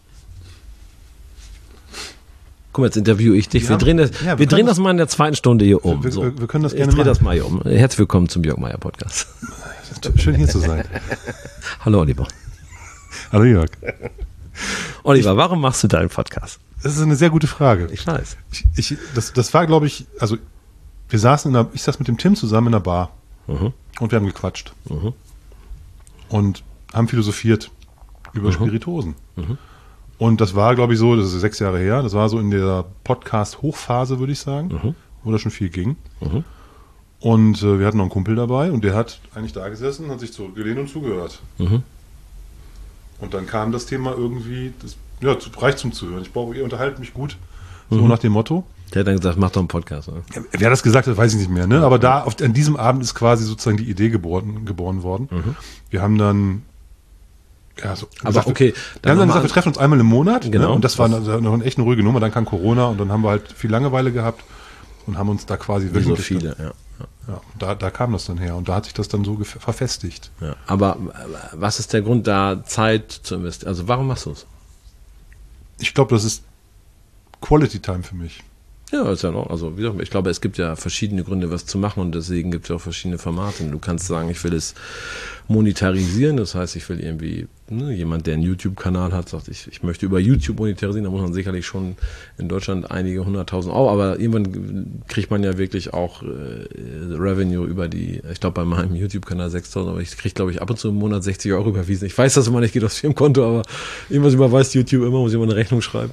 [SPEAKER 2] Guck mal, jetzt interviewe ich dich.
[SPEAKER 1] Ja,
[SPEAKER 2] wir drehen das,
[SPEAKER 1] ja, wir
[SPEAKER 2] wir drehen
[SPEAKER 1] können
[SPEAKER 2] das mal in der zweiten Stunde hier um.
[SPEAKER 1] Wir-
[SPEAKER 2] so.
[SPEAKER 1] wir- wir können das
[SPEAKER 2] ich
[SPEAKER 1] gerne
[SPEAKER 2] dreh
[SPEAKER 1] machen.
[SPEAKER 2] das mal hier um. Herzlich willkommen zum Jörg Meier Podcast.
[SPEAKER 1] Schön hier zu sein.
[SPEAKER 2] Hallo Oliver.
[SPEAKER 1] Hallo Jörg.
[SPEAKER 2] Oliver, warum machst du deinen Podcast?
[SPEAKER 1] Das ist eine sehr gute Frage.
[SPEAKER 2] Ich weiß.
[SPEAKER 1] Ich, ich, das, das war, glaube ich, also wir saßen in einer, ich saß mit dem Tim zusammen in einer Bar
[SPEAKER 2] Mhm.
[SPEAKER 1] und wir haben gequatscht
[SPEAKER 2] Mhm.
[SPEAKER 1] und haben philosophiert über
[SPEAKER 2] Mhm.
[SPEAKER 1] Spirituosen.
[SPEAKER 2] Mhm.
[SPEAKER 1] Und das war, glaube ich, so, das ist sechs Jahre her, das war so in der Podcast-Hochphase, würde ich sagen,
[SPEAKER 2] Mhm.
[SPEAKER 1] wo da schon viel ging.
[SPEAKER 2] Mhm.
[SPEAKER 1] Und äh, wir hatten noch einen Kumpel dabei und der hat eigentlich da gesessen, hat sich zurückgelehnt und zugehört.
[SPEAKER 2] Mhm.
[SPEAKER 1] Und dann kam das Thema irgendwie, das ja, zu- reicht zum Zuhören. Ich brauche, ihr unterhaltet mich gut, so
[SPEAKER 2] Mhm.
[SPEAKER 1] nach dem Motto.
[SPEAKER 2] Der hat dann gesagt, mach doch einen Podcast. Oder?
[SPEAKER 1] Ja, wer das gesagt hat, weiß ich nicht mehr. Ne? Aber da, auf, an diesem Abend ist quasi sozusagen die Idee geboren, geboren worden.
[SPEAKER 2] Mhm.
[SPEAKER 1] Wir haben dann, ja, so
[SPEAKER 2] Aber
[SPEAKER 1] gesagt,
[SPEAKER 2] okay,
[SPEAKER 1] wir
[SPEAKER 2] dann
[SPEAKER 1] haben dann
[SPEAKER 2] nochmal
[SPEAKER 1] gesagt, wir
[SPEAKER 2] an-
[SPEAKER 1] treffen uns einmal im Monat.
[SPEAKER 2] Genau.
[SPEAKER 1] Ne? Und das war noch noch eine echt eine ruhige Nummer. Dann kam Corona und dann haben wir halt viel Langeweile gehabt und haben uns da quasi
[SPEAKER 2] Wie so
[SPEAKER 1] wöchentlich
[SPEAKER 2] viele, ja. ja.
[SPEAKER 1] Dann, ja, da, da kam das dann her und da hat sich das dann so gef- verfestigt.
[SPEAKER 2] ja. Aber äh, was ist der Grund, da Zeit zu investieren? Also warum machst du es?
[SPEAKER 1] Ich glaube, das ist Quality Time für mich.
[SPEAKER 2] Ja, ist ja noch. Also, wie gesagt, ich glaube, es gibt ja verschiedene Gründe, was zu machen und deswegen gibt es ja auch verschiedene Formate. Und du kannst sagen, ich will es monetarisieren, das heißt, ich will irgendwie, ne, jemand, der einen YouTube-Kanal hat, sagt, ich, ich möchte über YouTube monetarisieren, da muss man sicherlich schon in Deutschland einige hunderttausend Euro, aber irgendwann kriegt man ja wirklich auch äh, Revenue über die, ich glaube, bei meinem YouTube-Kanal sechstausend, aber ich kriege, glaube ich, ab und zu im Monat sechzig Euro überwiesen. Ich weiß das immer nicht, geht aufs Firmenkonto, aber irgendwas überweist YouTube immer, muss ich immer eine Rechnung schreiben.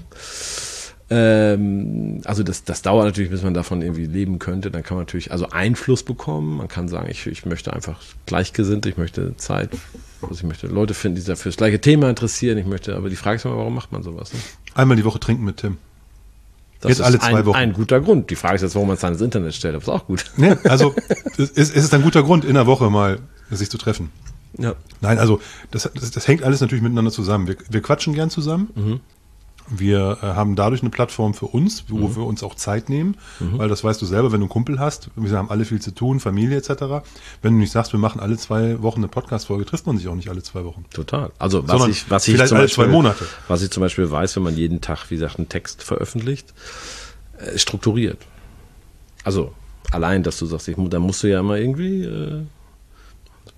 [SPEAKER 2] Ähm, also das, das dauert natürlich, bis man davon irgendwie leben könnte. Dann kann man natürlich also Einfluss bekommen. Man kann sagen, ich, ich möchte einfach Gleichgesinnte, ich möchte Zeit, also ich möchte Leute finden, die sich für das gleiche Thema interessieren. Ich möchte, aber die Frage ist immer, warum macht man sowas? Ne?
[SPEAKER 1] Einmal die Woche trinken mit Tim.
[SPEAKER 2] Das
[SPEAKER 1] Jetzt
[SPEAKER 2] ist
[SPEAKER 1] alle zwei
[SPEAKER 2] ein,
[SPEAKER 1] Wochen.
[SPEAKER 2] ein guter Grund. Die Frage ist jetzt, warum man es dann ins Internet stellt. Das ist auch gut.
[SPEAKER 1] Ne? Also es ist, es ist ein guter Grund, in der Woche mal sich zu treffen.
[SPEAKER 2] Ja.
[SPEAKER 1] Nein, also das, das, das hängt alles natürlich miteinander zusammen. Wir, wir quatschen gern zusammen.
[SPEAKER 2] Mhm.
[SPEAKER 1] Wir äh, haben dadurch eine Plattform für uns, wo
[SPEAKER 2] Mhm.
[SPEAKER 1] wir uns auch Zeit nehmen, weil das weißt du selber, wenn du einen Kumpel hast, wir haben alle viel zu tun, Familie et cetera. Wenn du nicht sagst, wir machen alle zwei Wochen eine Podcast-Folge, trifft man sich auch nicht alle zwei Wochen.
[SPEAKER 2] Total. Also was
[SPEAKER 1] Sondern
[SPEAKER 2] ich, was ich
[SPEAKER 1] vielleicht
[SPEAKER 2] zum
[SPEAKER 1] alle
[SPEAKER 2] Beispiel,
[SPEAKER 1] zwei Monate.
[SPEAKER 2] was ich zum Beispiel weiß, wenn man jeden Tag, wie gesagt, einen Text veröffentlicht, äh, strukturiert. Also allein, dass du sagst, ich, mu- dann musst du ja immer irgendwie, äh,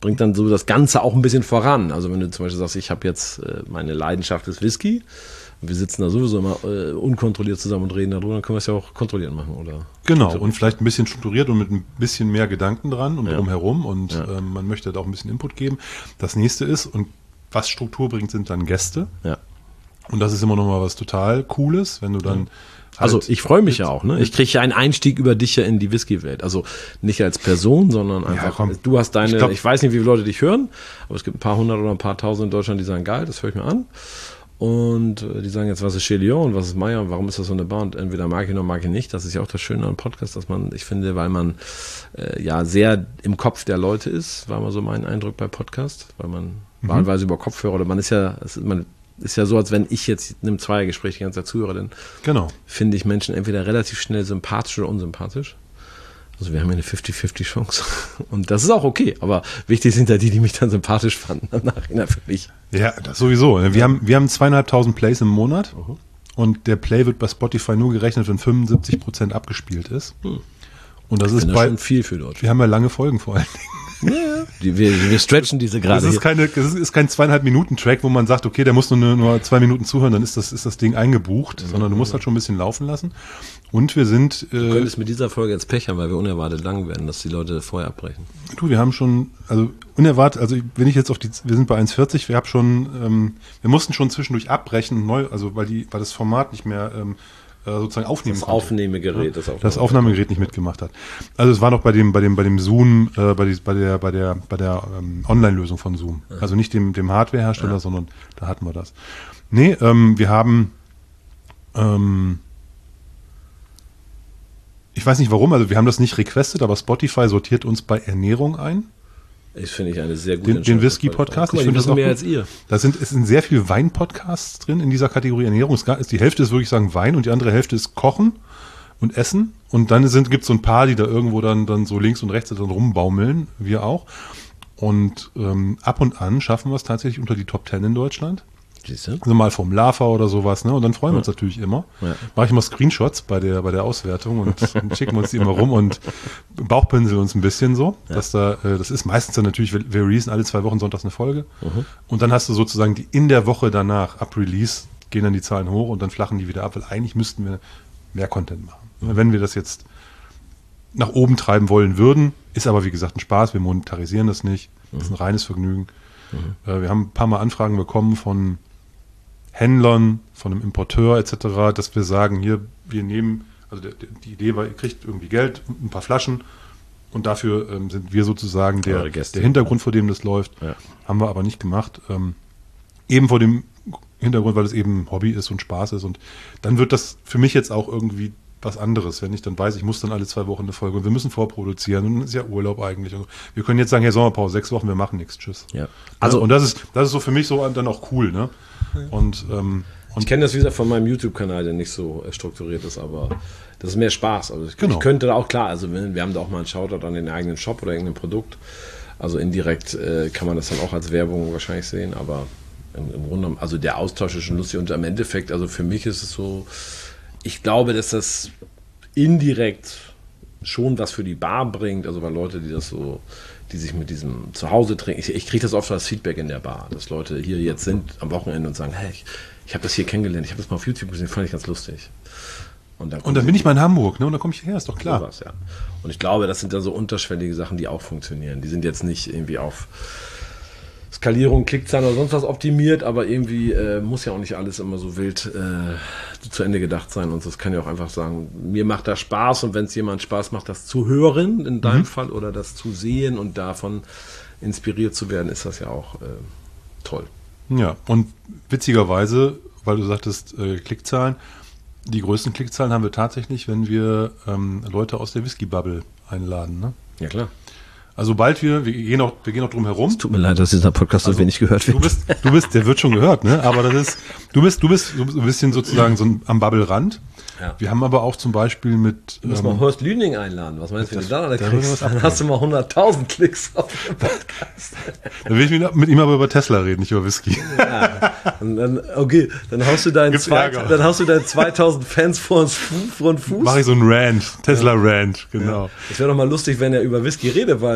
[SPEAKER 2] bringt dann so das Ganze auch ein bisschen voran. Also wenn du zum Beispiel sagst, ich habe jetzt äh, meine Leidenschaft ist Whisky, und wir sitzen da sowieso immer äh, unkontrolliert zusammen und reden darüber, dann können wir es ja auch kontrolliert machen, oder?
[SPEAKER 1] Genau, und vielleicht ein bisschen strukturiert und mit ein bisschen mehr Gedanken dran und
[SPEAKER 2] Ja.
[SPEAKER 1] drumherum und
[SPEAKER 2] Ja.
[SPEAKER 1] ähm, man möchte da auch ein bisschen Input geben. Das nächste ist, und was Struktur bringt, sind dann Gäste.
[SPEAKER 2] Ja.
[SPEAKER 1] Und das ist immer noch mal was total Cooles, wenn du dann
[SPEAKER 2] Also
[SPEAKER 1] halt-
[SPEAKER 2] ich freue mich ja auch, ne? Ich kriege ja einen Einstieg über dich ja in die Whisky-Welt. Also nicht als Person, sondern einfach,
[SPEAKER 1] komm.
[SPEAKER 2] du hast deine,
[SPEAKER 1] Ich
[SPEAKER 2] ich,
[SPEAKER 1] glaub-
[SPEAKER 2] weiß nicht, wie viele Leute dich hören, aber es gibt ein paar hundert oder ein paar tausend in Deutschland, die sagen, geil, das höre ich mir an. Und äh, die sagen jetzt, was ist Chelion und was ist Meyer und warum ist das so eine Bar? Und entweder mag ich ihn oder mag ich nicht. Das ist ja auch das Schöne an Podcast, dass man, ich finde, weil man äh, ja sehr im Kopf der Leute ist, war mal so mein Eindruck bei Podcast, weil man
[SPEAKER 1] Mhm.
[SPEAKER 2] wahlweise über Kopfhörer oder man ist ja, es ist, man ist ja so, als wenn ich jetzt in einem Zweiergespräch die ganze Zeit zuhöre, dann
[SPEAKER 1] Genau.
[SPEAKER 2] finde ich Menschen entweder relativ schnell sympathisch oder unsympathisch. Also wir haben hier eine fünfzig fünfzig Chance. Und das ist auch okay. Aber wichtig sind ja die, die mich dann sympathisch fanden. Im Nachhinein für mich.
[SPEAKER 1] Ja, das sowieso. Wir haben, wir haben zweieinhalbtausend Plays im Monat und der Play wird bei Spotify nur gerechnet, wenn fünfundsiebzig Prozent abgespielt ist. Und das
[SPEAKER 2] Ich
[SPEAKER 1] ist
[SPEAKER 2] finde das
[SPEAKER 1] bei,
[SPEAKER 2] schon viel für Deutschland.
[SPEAKER 1] wir haben ja lange Folgen vor allen Dingen.
[SPEAKER 2] Die, wir, wir stretchen diese gerade.
[SPEAKER 1] Das ist
[SPEAKER 2] hier.
[SPEAKER 1] keine, das ist kein zweieinhalb Minuten Track, wo man sagt, okay, der muss nur, nur zwei Minuten zuhören, dann ist das, ist das Ding eingebucht, sondern du musst halt schon ein bisschen laufen lassen. Und wir sind,
[SPEAKER 2] Du
[SPEAKER 1] äh,
[SPEAKER 2] könntest mit dieser Folge jetzt Pech haben, weil wir unerwartet lang werden, dass die Leute vorher abbrechen.
[SPEAKER 1] du, wir haben schon, also unerwartet, also wenn ich jetzt auf die, wir sind bei eins vierzig, wir haben schon, ähm, wir mussten schon zwischendurch abbrechen, neu, also weil die, weil das Format nicht mehr ähm, äh, sozusagen aufnehmen
[SPEAKER 2] Das
[SPEAKER 1] konnte.
[SPEAKER 2] Aufnehmegerät. Das,
[SPEAKER 1] Das Aufnahmegerät nicht mitgemacht hat. Also es war noch bei dem, bei dem, bei dem Zoom, äh, bei, die, bei der, bei der, bei der ähm, Online-Lösung von Zoom. Also nicht dem, dem Hardware-Hersteller,
[SPEAKER 2] Ja.
[SPEAKER 1] sondern da hatten wir das. Nee, ähm, wir haben, ähm, ich weiß nicht warum, also wir haben das nicht requestet, aber Spotify sortiert uns bei Ernährung ein.
[SPEAKER 2] Ich finde ich eine sehr gute
[SPEAKER 1] Den, den
[SPEAKER 2] Entscheidung.
[SPEAKER 1] Whisky-Podcast.
[SPEAKER 2] Guck mal,
[SPEAKER 1] Ich
[SPEAKER 2] die
[SPEAKER 1] finde das
[SPEAKER 2] wissen
[SPEAKER 1] auch
[SPEAKER 2] mehr
[SPEAKER 1] gut.
[SPEAKER 2] als ihr.
[SPEAKER 1] Da sind, es sind sehr viele Wein-Podcasts drin in dieser Kategorie Ernährung. Es ist die Hälfte ist wirklich sagen Wein und die andere Hälfte ist Kochen und Essen. Und dann gibt es so ein paar, die da irgendwo dann, dann so links und rechts dann rumbaumeln, wir auch. Und ähm, ab und an schaffen wir es tatsächlich unter die Top Ten in Deutschland.
[SPEAKER 2] Siehst du?
[SPEAKER 1] Also mal vom Lava oder sowas, ne? Und dann freuen wir uns natürlich immer.
[SPEAKER 2] Ja.
[SPEAKER 1] Mache ich mal Screenshots bei der, bei der Auswertung und, und schicken uns die immer rum und Bauchpinseln uns ein bisschen so. Dass da, äh, das ist meistens dann natürlich, wir wir releasen alle zwei Wochen sonntags eine Folge. Und dann hast du sozusagen die in der Woche danach, ab Release, gehen dann die Zahlen hoch und dann flachen die wieder ab, weil eigentlich müssten wir mehr Content machen. Wenn wir das jetzt nach oben treiben wollen würden, ist aber wie gesagt ein Spaß, wir monetarisieren das nicht. Das ist ein reines Vergnügen. Äh, wir haben ein paar Mal Anfragen bekommen von Händlern, von einem Importeur et cetera, dass wir sagen, hier, wir nehmen, also der, der, die Idee war, ihr kriegt irgendwie Geld, ein paar Flaschen und dafür ähm, sind wir sozusagen der,
[SPEAKER 2] Eure Gäste.
[SPEAKER 1] der Hintergrund, vor dem das läuft.
[SPEAKER 2] Ja.
[SPEAKER 1] Haben wir aber nicht gemacht. Ähm, eben vor dem Hintergrund, weil es eben Hobby ist und Spaß ist und dann wird das für mich jetzt auch irgendwie was anderes, wenn ich dann weiß, ich muss dann alle zwei Wochen eine Folge und wir müssen vorproduzieren und dann ist ja Urlaub eigentlich. Und wir können jetzt sagen, hey, Sommerpause, sechs Wochen, wir machen nichts, tschüss.
[SPEAKER 2] Ja.
[SPEAKER 1] Also
[SPEAKER 2] Also
[SPEAKER 1] und das ist, das ist so für mich so dann auch cool, ne? Und, ähm,
[SPEAKER 2] ich
[SPEAKER 1] und
[SPEAKER 2] kenne das, wie gesagt, von meinem YouTube-Kanal, der nicht so äh, strukturiert ist, aber das ist mehr Spaß. Also ich,
[SPEAKER 1] Genau.
[SPEAKER 2] ich könnte da auch, klar, also wir, wir haben da auch mal einen Shoutout an den eigenen Shop oder irgendein Produkt. Also indirekt äh, kann man das dann auch als Werbung wahrscheinlich sehen, aber im, im Grunde genommen, also der Austausch ist schon lustig und im Endeffekt, also für mich ist es so, ich glaube, dass das indirekt schon was für die Bar bringt, also weil Leute, die das so, die sich mit diesem Zuhause trinken, ich, ich kriege das oft als Feedback in der Bar, dass Leute hier jetzt sind am Wochenende und sagen, hey, ich, ich habe das hier kennengelernt, ich habe das mal auf YouTube gesehen, fand ich ganz lustig. Und dann,
[SPEAKER 1] und dann bin ich mal in Hamburg, ne? Und dann komme ich her, ist doch klar.
[SPEAKER 2] sowas, ja. Und ich glaube, das sind da so unterschwellige Sachen, die auch funktionieren. Die sind jetzt nicht irgendwie auf Skalierung, Klickzahlen oder sonst was optimiert, aber irgendwie äh, muss ja auch nicht alles immer so wild äh, zu Ende gedacht sein. Und das kann ja auch einfach sagen, mir macht das Spaß und wenn es jemand Spaß macht, das zu hören, in deinem
[SPEAKER 1] Mhm.
[SPEAKER 2] Fall, oder das zu sehen und davon inspiriert zu werden, ist das ja auch äh, toll.
[SPEAKER 1] Ja, und witzigerweise, weil du sagtest, äh, Klickzahlen, die größten Klickzahlen haben wir tatsächlich, wenn wir ähm, Leute aus der Whisky-Bubble einladen, ne?
[SPEAKER 2] Ja, klar.
[SPEAKER 1] Also sobald wir, wir gehen auch, wir gehen auch drum herum.
[SPEAKER 2] Tut mir leid, dass dieser Podcast so wenig gehört wird.
[SPEAKER 1] Du bist, du bist, der wird schon gehört, ne? Aber das ist, du bist, du bist so ein bisschen sozusagen so ein, am Bubble-Rand.
[SPEAKER 2] Ja.
[SPEAKER 1] Wir haben aber auch zum Beispiel mit.
[SPEAKER 2] Du musst
[SPEAKER 1] ähm,
[SPEAKER 2] mal Horst Lüning einladen. Was meinst du, wenn du da noch
[SPEAKER 1] da würde
[SPEAKER 2] kriegst?
[SPEAKER 1] was
[SPEAKER 2] Dann
[SPEAKER 1] abgehen.
[SPEAKER 2] hast du mal hunderttausend Klicks auf dem Podcast.
[SPEAKER 1] Dann will ich mit, mit ihm aber über Tesla reden, nicht über Whisky.
[SPEAKER 2] Ja. Und dann, okay, dann haust du deinen,
[SPEAKER 1] Gibt's
[SPEAKER 2] zwei,
[SPEAKER 1] Ärger.
[SPEAKER 2] dann haust du deinen zweitausend Fans vor den Fuß. Vor den Fuß.
[SPEAKER 1] Mache ich so einen Rant, Tesla-Rant, genau.
[SPEAKER 2] Es wäre doch mal lustig, wenn er über Whisky redet, weil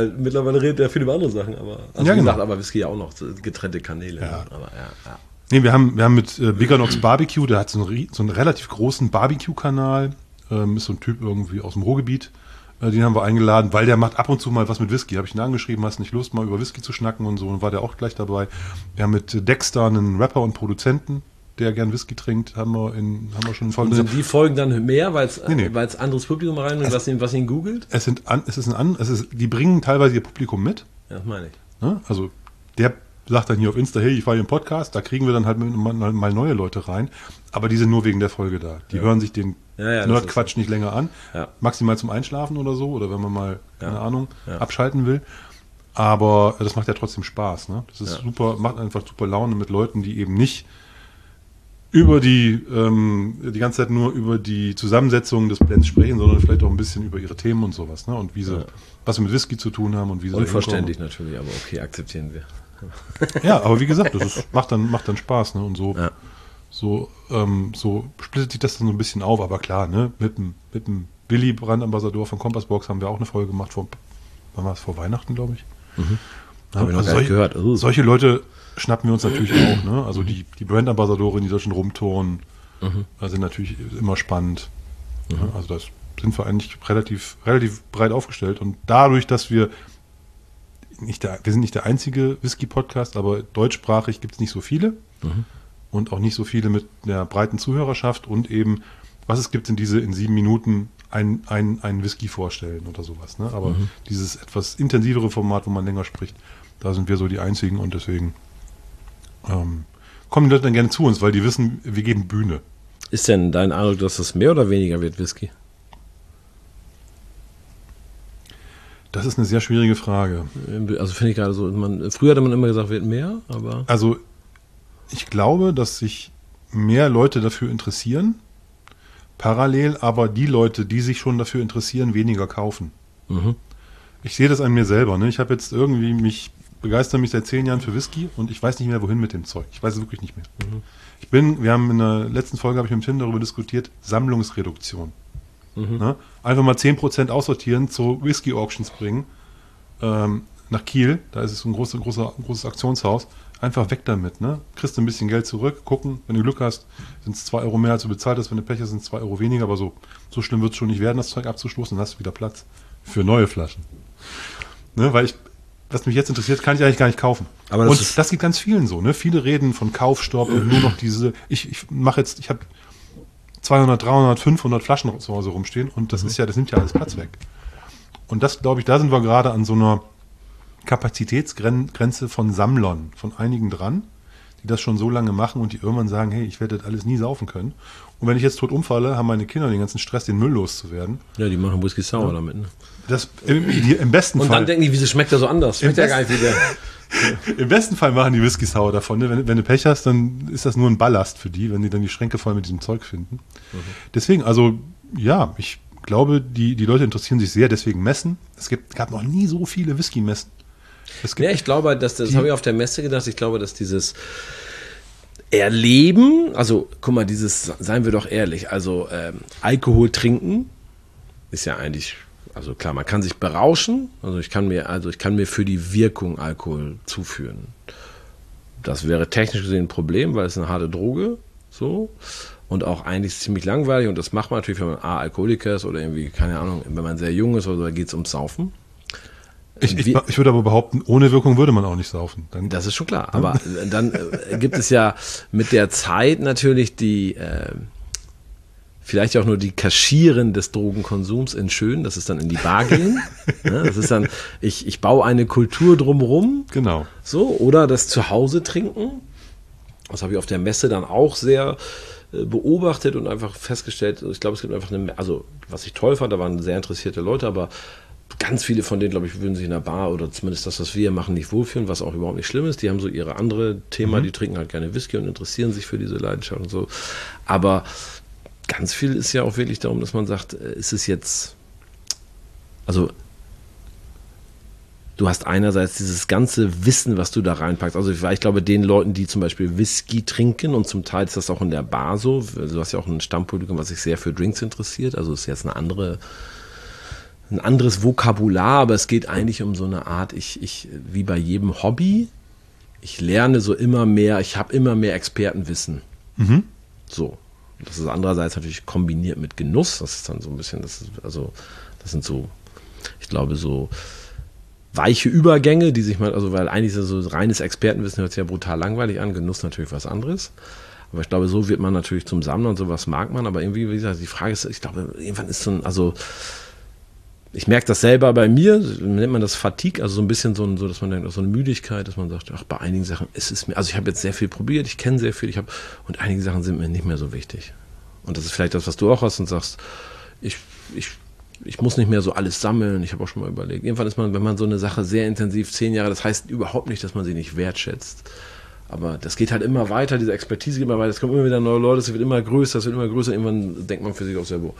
[SPEAKER 2] weil mittlerweile redet er viel über andere Sachen, aber also
[SPEAKER 1] ja,
[SPEAKER 2] wie
[SPEAKER 1] genau.
[SPEAKER 2] gesagt, aber Whisky ja auch noch, so getrennte Kanäle.
[SPEAKER 1] Ja.
[SPEAKER 2] Aber ja, ja.
[SPEAKER 1] Nee, wir haben, wir haben mit äh, Biganox Barbecue, der hat so einen, so einen relativ großen Barbecue-Kanal, ähm, ist so ein Typ irgendwie aus dem Ruhrgebiet, äh, den haben wir eingeladen, weil der macht ab und zu mal was mit Whisky. Habe ich ihn angeschrieben, hast nicht Lust, mal über Whisky zu schnacken und so, und war der auch gleich dabei. Wir haben mit Dexter einen Rapper und Produzenten, der gern Whisky trinkt, haben wir, in, haben wir schon in Folgen.
[SPEAKER 2] Sind die Folgen dann mehr, weil es
[SPEAKER 1] Nee, nee.
[SPEAKER 2] weil es anderes Publikum rein und was ihn, was ihn googelt?
[SPEAKER 1] Es sind an, es ist ein an, es ist, die bringen teilweise ihr Publikum mit.
[SPEAKER 2] Ja, das meine ich.
[SPEAKER 1] Ne? Also der sagt dann hier auf Insta, hey, ich war hier im Podcast, da kriegen wir dann halt mal, mal neue Leute rein, aber die sind nur wegen der Folge da. Die
[SPEAKER 2] Ja.
[SPEAKER 1] hören sich den
[SPEAKER 2] Ja, ja, das
[SPEAKER 1] Nerdquatsch
[SPEAKER 2] ist-
[SPEAKER 1] nicht länger an,
[SPEAKER 2] Ja.
[SPEAKER 1] maximal zum Einschlafen oder so, oder wenn man mal, keine
[SPEAKER 2] Ja.
[SPEAKER 1] Ahnung,
[SPEAKER 2] Ja.
[SPEAKER 1] abschalten will. Aber das macht ja trotzdem Spaß. Ne? Das ist
[SPEAKER 2] Ja.
[SPEAKER 1] super, macht einfach super Laune mit Leuten, die eben nicht über die, ähm, die ganze Zeit nur über die Zusammensetzung des Blends sprechen, sondern vielleicht auch ein bisschen über ihre Themen und sowas, ne? Und wie sie,
[SPEAKER 2] Ja.
[SPEAKER 1] was sie mit Whisky zu tun haben und wie sie da
[SPEAKER 2] Unverständlich natürlich, aber okay, akzeptieren wir.
[SPEAKER 1] hinkommen. Ja, aber wie gesagt, das ist, macht dann, macht dann Spaß, ne? Und so,
[SPEAKER 2] Ja.
[SPEAKER 1] so, ähm, so splittet sich das dann so ein bisschen auf, aber klar, ne? Mit dem, mit dem Willi, Brandambassador von Kompassbox, haben wir auch eine Folge gemacht vor, wann war es, vor Weihnachten, glaube ich. Ja,
[SPEAKER 2] Hab ich noch gar nicht
[SPEAKER 1] solche,
[SPEAKER 2] gehört. Oh.
[SPEAKER 1] solche Leute schnappen wir uns natürlich auch, ne? Also die, die Brandambassadoren, die solchen rumtouren,
[SPEAKER 2] Mhm.
[SPEAKER 1] äh, sind natürlich immer spannend. Ja, also das sind wir eigentlich relativ, relativ breit aufgestellt. Und dadurch, dass wir nicht der, wir sind nicht der einzige Whisky-Podcast, aber deutschsprachig gibt es nicht so viele
[SPEAKER 2] Mhm.
[SPEAKER 1] und auch nicht so viele mit einer breiten Zuhörerschaft und eben, was es gibt, sind diese in sieben Minuten ein, ein, einen Whisky vorstellen oder sowas. Ne? Aber
[SPEAKER 2] Mhm.
[SPEAKER 1] dieses etwas intensivere Format, wo man länger spricht, da sind wir so die einzigen und deswegen ähm, kommen die Leute dann gerne zu uns, weil die wissen, wir geben Bühne.
[SPEAKER 2] Ist denn dein Eindruck, dass es mehr oder weniger wird, Whisky?
[SPEAKER 1] Das ist eine sehr schwierige Frage.
[SPEAKER 2] Also finde ich gerade so, man, früher hatte man immer gesagt, wird mehr, aber
[SPEAKER 1] Also ich glaube, dass sich mehr Leute dafür interessieren, parallel aber die Leute, die sich schon dafür interessieren, weniger kaufen.
[SPEAKER 2] mhm.
[SPEAKER 1] Ich sehe das an mir selber. Ne? Ich habe jetzt irgendwie mich, begeistere mich seit zehn Jahren für Whisky und ich weiß nicht mehr, wohin mit dem Zeug. Ich weiß es wirklich nicht mehr.
[SPEAKER 2] Mhm.
[SPEAKER 1] Ich bin, wir haben in der letzten Folge, habe ich mit Tim darüber diskutiert, Sammlungsreduktion.
[SPEAKER 2] Mhm.
[SPEAKER 1] Ne? Einfach mal zehn Prozent aussortieren, zu Whisky-Auctions bringen, ähm, nach Kiel, da ist es so ein, großer, großer, ein großes Aktionshaus, einfach weg damit. Ne? Kriegst du ein bisschen Geld zurück, gucken, wenn du Glück hast, sind es zwei Euro mehr, als du bezahlt hast, wenn du Pech hast, sind es zwei Euro weniger, aber so, so schlimm wird es schon nicht werden, das Zeug abzustoßen, dann hast du wieder Platz für neue Flaschen. Ne? Weil ich, was mich jetzt interessiert, kann ich eigentlich gar nicht kaufen.
[SPEAKER 2] Aber das
[SPEAKER 1] und
[SPEAKER 2] ist-
[SPEAKER 1] das geht ganz vielen so. Ne? Viele reden von Kaufstopp und nur noch diese, ich, ich mache jetzt, ich habe zweihundert, dreihundert, fünfhundert Flaschen zu Hause rumstehen und das ist ja, das nimmt ja alles Platz weg. Und das, glaube ich, da sind wir gerade an so einer Kapazitätsgrenze von Sammlern, von einigen dran, die das schon so lange machen und die irgendwann sagen, hey, ich werde das alles nie saufen können. Und wenn ich jetzt tot umfalle, haben meine Kinder den ganzen Stress, den Müll loszuwerden.
[SPEAKER 2] ja, die machen Whisky Sour damit. Ne?
[SPEAKER 1] Das im, im besten
[SPEAKER 2] Und
[SPEAKER 1] Fall.
[SPEAKER 2] dann denken die, wieso schmeckt der so anders? Schmeckt
[SPEAKER 1] Im
[SPEAKER 2] ja gar nicht wie der.
[SPEAKER 1] Im besten Fall machen die Whisky sauer davon. Ne? Wenn, wenn du Pech hast, dann ist das nur ein Ballast für die, wenn die dann die Schränke voll mit diesem Zeug finden. Deswegen, also ja, ich glaube, die, die Leute interessieren sich sehr, deswegen Messen. Es gibt, gab noch nie so viele Whisky-Messen. Es gibt,
[SPEAKER 2] Ja, ich glaube, dass das habe ich auf der Messe gedacht. Ich glaube, dass dieses Erleben, also guck mal, dieses, seien wir doch ehrlich, also ähm, Alkohol trinken ist ja eigentlich, also klar, man kann sich berauschen, also ich kann mir, also ich kann mir für die Wirkung Alkohol zuführen. Das wäre technisch gesehen ein Problem, weil es eine harte Droge, so, und auch eigentlich ziemlich langweilig und das macht man natürlich, wenn man A, Alkoholiker ist oder irgendwie, keine Ahnung, wenn man sehr jung ist oder so, da geht es ums Saufen.
[SPEAKER 1] ich, ich,
[SPEAKER 2] Wie-
[SPEAKER 1] ich würde aber behaupten, ohne Wirkung würde man auch nicht saufen. Dann,
[SPEAKER 2] Das ist schon klar. Aber dann äh, gibt es ja mit der Zeit natürlich die, äh, vielleicht auch nur die Kaschieren des Drogenkonsums in schön, das ist dann in die Bar gehen. Ja, das ist dann, ich, ich baue eine Kultur drumherum,
[SPEAKER 1] genau.
[SPEAKER 2] so, oder das Zuhause trinken. Das habe ich auf der Messe dann auch sehr äh, beobachtet und einfach festgestellt, ich glaube, es gibt einfach eine, also was ich toll fand, da waren sehr interessierte Leute, aber ganz viele von denen, glaube ich, würden sich in der Bar oder zumindest das, was wir machen, nicht wohlfühlen, was auch überhaupt nicht schlimm ist. Die haben so ihre andere Thema, die trinken halt gerne Whisky und interessieren sich für diese Leidenschaft und so. Aber ganz viel ist ja auch wirklich darum, dass man sagt, äh, ist es jetzt, also du hast einerseits dieses ganze Wissen, was du da reinpackst. Also ich, ich glaube, den Leuten, die zum Beispiel Whisky trinken und zum Teil ist das auch in der Bar so, du hast ja auch ein Stammpublikum, was sich sehr für Drinks interessiert, also ist jetzt eine andere ein anderes Vokabular, aber es geht eigentlich um so eine Art, ich, ich, wie bei jedem Hobby, ich lerne so immer mehr, ich habe immer mehr Expertenwissen.
[SPEAKER 1] Mhm.
[SPEAKER 2] So. Das ist andererseits natürlich kombiniert mit Genuss. Das ist dann so ein bisschen, das ist, also, das sind so, ich glaube, so weiche Übergänge, die sich mal, also, weil eigentlich ist so reines Expertenwissen hört sich ja brutal langweilig an, Genuss natürlich was anderes. Aber ich glaube, so wird man natürlich zum Sammler und sowas mag man, aber irgendwie, wie gesagt, die Frage ist, ich glaube, irgendwann ist so ein, also, ich merke das selber bei mir, nennt man das Fatigue, also so ein bisschen so, so dass man denkt, so eine Müdigkeit, dass man sagt, ach, bei einigen Sachen ist es mir, also ich habe jetzt sehr viel probiert, ich kenne sehr viel, ich habe, und einige Sachen sind mir nicht mehr so wichtig. Und das ist vielleicht das, was du auch hast und sagst, ich, ich, ich muss nicht mehr so alles sammeln, ich habe auch schon mal überlegt. Irgendwann ist man, wenn man so eine Sache sehr intensiv, zehn Jahre, das heißt überhaupt nicht, dass man sie nicht wertschätzt. Aber das geht halt immer weiter, diese Expertise geht immer weiter, es kommen immer wieder neue Leute, es wird immer größer, es wird immer größer, irgendwann denkt man für sich auch selber,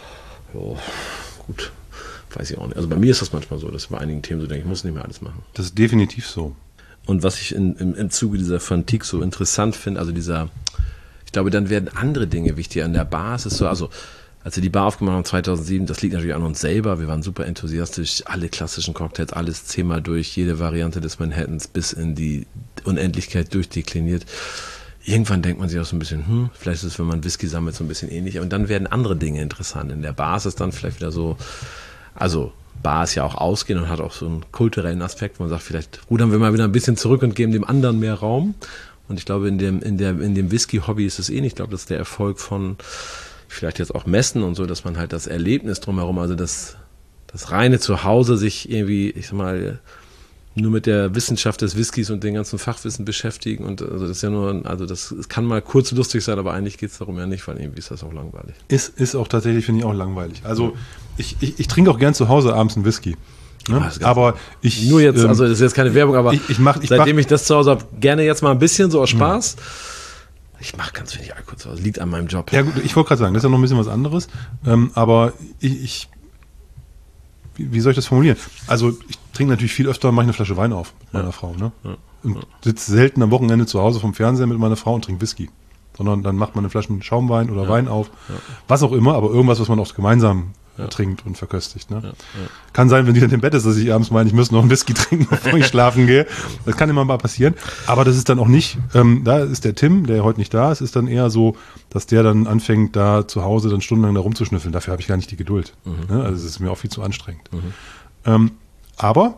[SPEAKER 2] jo, gut. Weiß ich auch nicht. Also bei mir ist das manchmal so, dass ich bei einigen Themen so denke, ich muss nicht mehr alles machen.
[SPEAKER 1] Das ist definitiv so.
[SPEAKER 2] Und was ich in, im, im Zuge dieser Fatigue so interessant finde, also dieser, ich glaube, dann werden andere Dinge wichtig. An der Bar ist es so, also als wir die Bar aufgemacht haben zweitausendsieben, das liegt natürlich an uns selber, wir waren super enthusiastisch, alle klassischen Cocktails, alles zehnmal durch, jede Variante des Manhattans bis in die Unendlichkeit durchdekliniert. Irgendwann denkt man sich auch so ein bisschen, hm, vielleicht ist es, wenn man Whisky sammelt, so ein bisschen ähnlich. Und dann werden andere Dinge interessant. In der Bar ist es dann vielleicht wieder so, also Bar ist ja auch Ausgehen und hat auch so einen kulturellen Aspekt, wo man sagt, vielleicht rudern wir mal wieder ein bisschen zurück und geben dem anderen mehr Raum. Und ich glaube, in dem, in der, in dem Whisky-Hobby ist es ähnlich. Ich glaube, das ist der Erfolg von vielleicht jetzt auch Messen und so, dass man halt das Erlebnis drumherum, also das, das reine Zuhause sich irgendwie, ich sag mal, nur mit der Wissenschaft des Whiskys und den ganzen Fachwissen beschäftigen. Und also das ist ja nur, also das kann mal kurz lustig sein, aber eigentlich geht es darum ja nicht, weil irgendwie ist das auch langweilig.
[SPEAKER 1] Ist, ist auch tatsächlich, finde ich, auch langweilig. Also ich, ich, ich trinke auch gern zu Hause abends einen Whisky. Ne?
[SPEAKER 2] Oh,
[SPEAKER 1] aber ich.
[SPEAKER 2] Nur jetzt,
[SPEAKER 1] ähm,
[SPEAKER 2] also das ist jetzt keine Werbung, aber
[SPEAKER 1] ich, ich mach, ich
[SPEAKER 2] seitdem
[SPEAKER 1] mach,
[SPEAKER 2] ich das zu Hause habe, gerne jetzt mal ein bisschen so aus Spaß. Hm. Ich mache ganz wenig Alkohol zu Hause, liegt an meinem Job.
[SPEAKER 1] Ja gut, ich wollte gerade sagen, das ist ja noch ein bisschen was anderes. Ähm, aber ich, ich wie, wie soll ich das formulieren? Also ich trinke natürlich viel öfter, mache ich eine Flasche Wein auf mit meiner ja. Frau. Ne? Ja. Und ja. sitze selten am Wochenende zu Hause vom Fernseher mit meiner Frau und trinke Whisky. Sondern dann macht man eine Flasche Schaumwein oder ja. Wein auf. Ja. Was auch immer, aber irgendwas, was man auch gemeinsam ja. trinkt und verköstigt. Ne? Ja. Ja. Kann sein, wenn die dann im Bett ist, dass ich abends meine, ich müsste noch einen Whisky trinken, bevor ich schlafen gehe. Das kann immer mal passieren. Aber das ist dann auch nicht, ähm, da ist der Tim, der heute nicht da ist, ist dann eher so, dass der dann anfängt, da zu Hause dann stundenlang da rumzuschnüffeln. Dafür habe ich gar nicht die Geduld. Mhm. Ne? Also es ist mir auch viel zu anstrengend. Mhm. Ähm, aber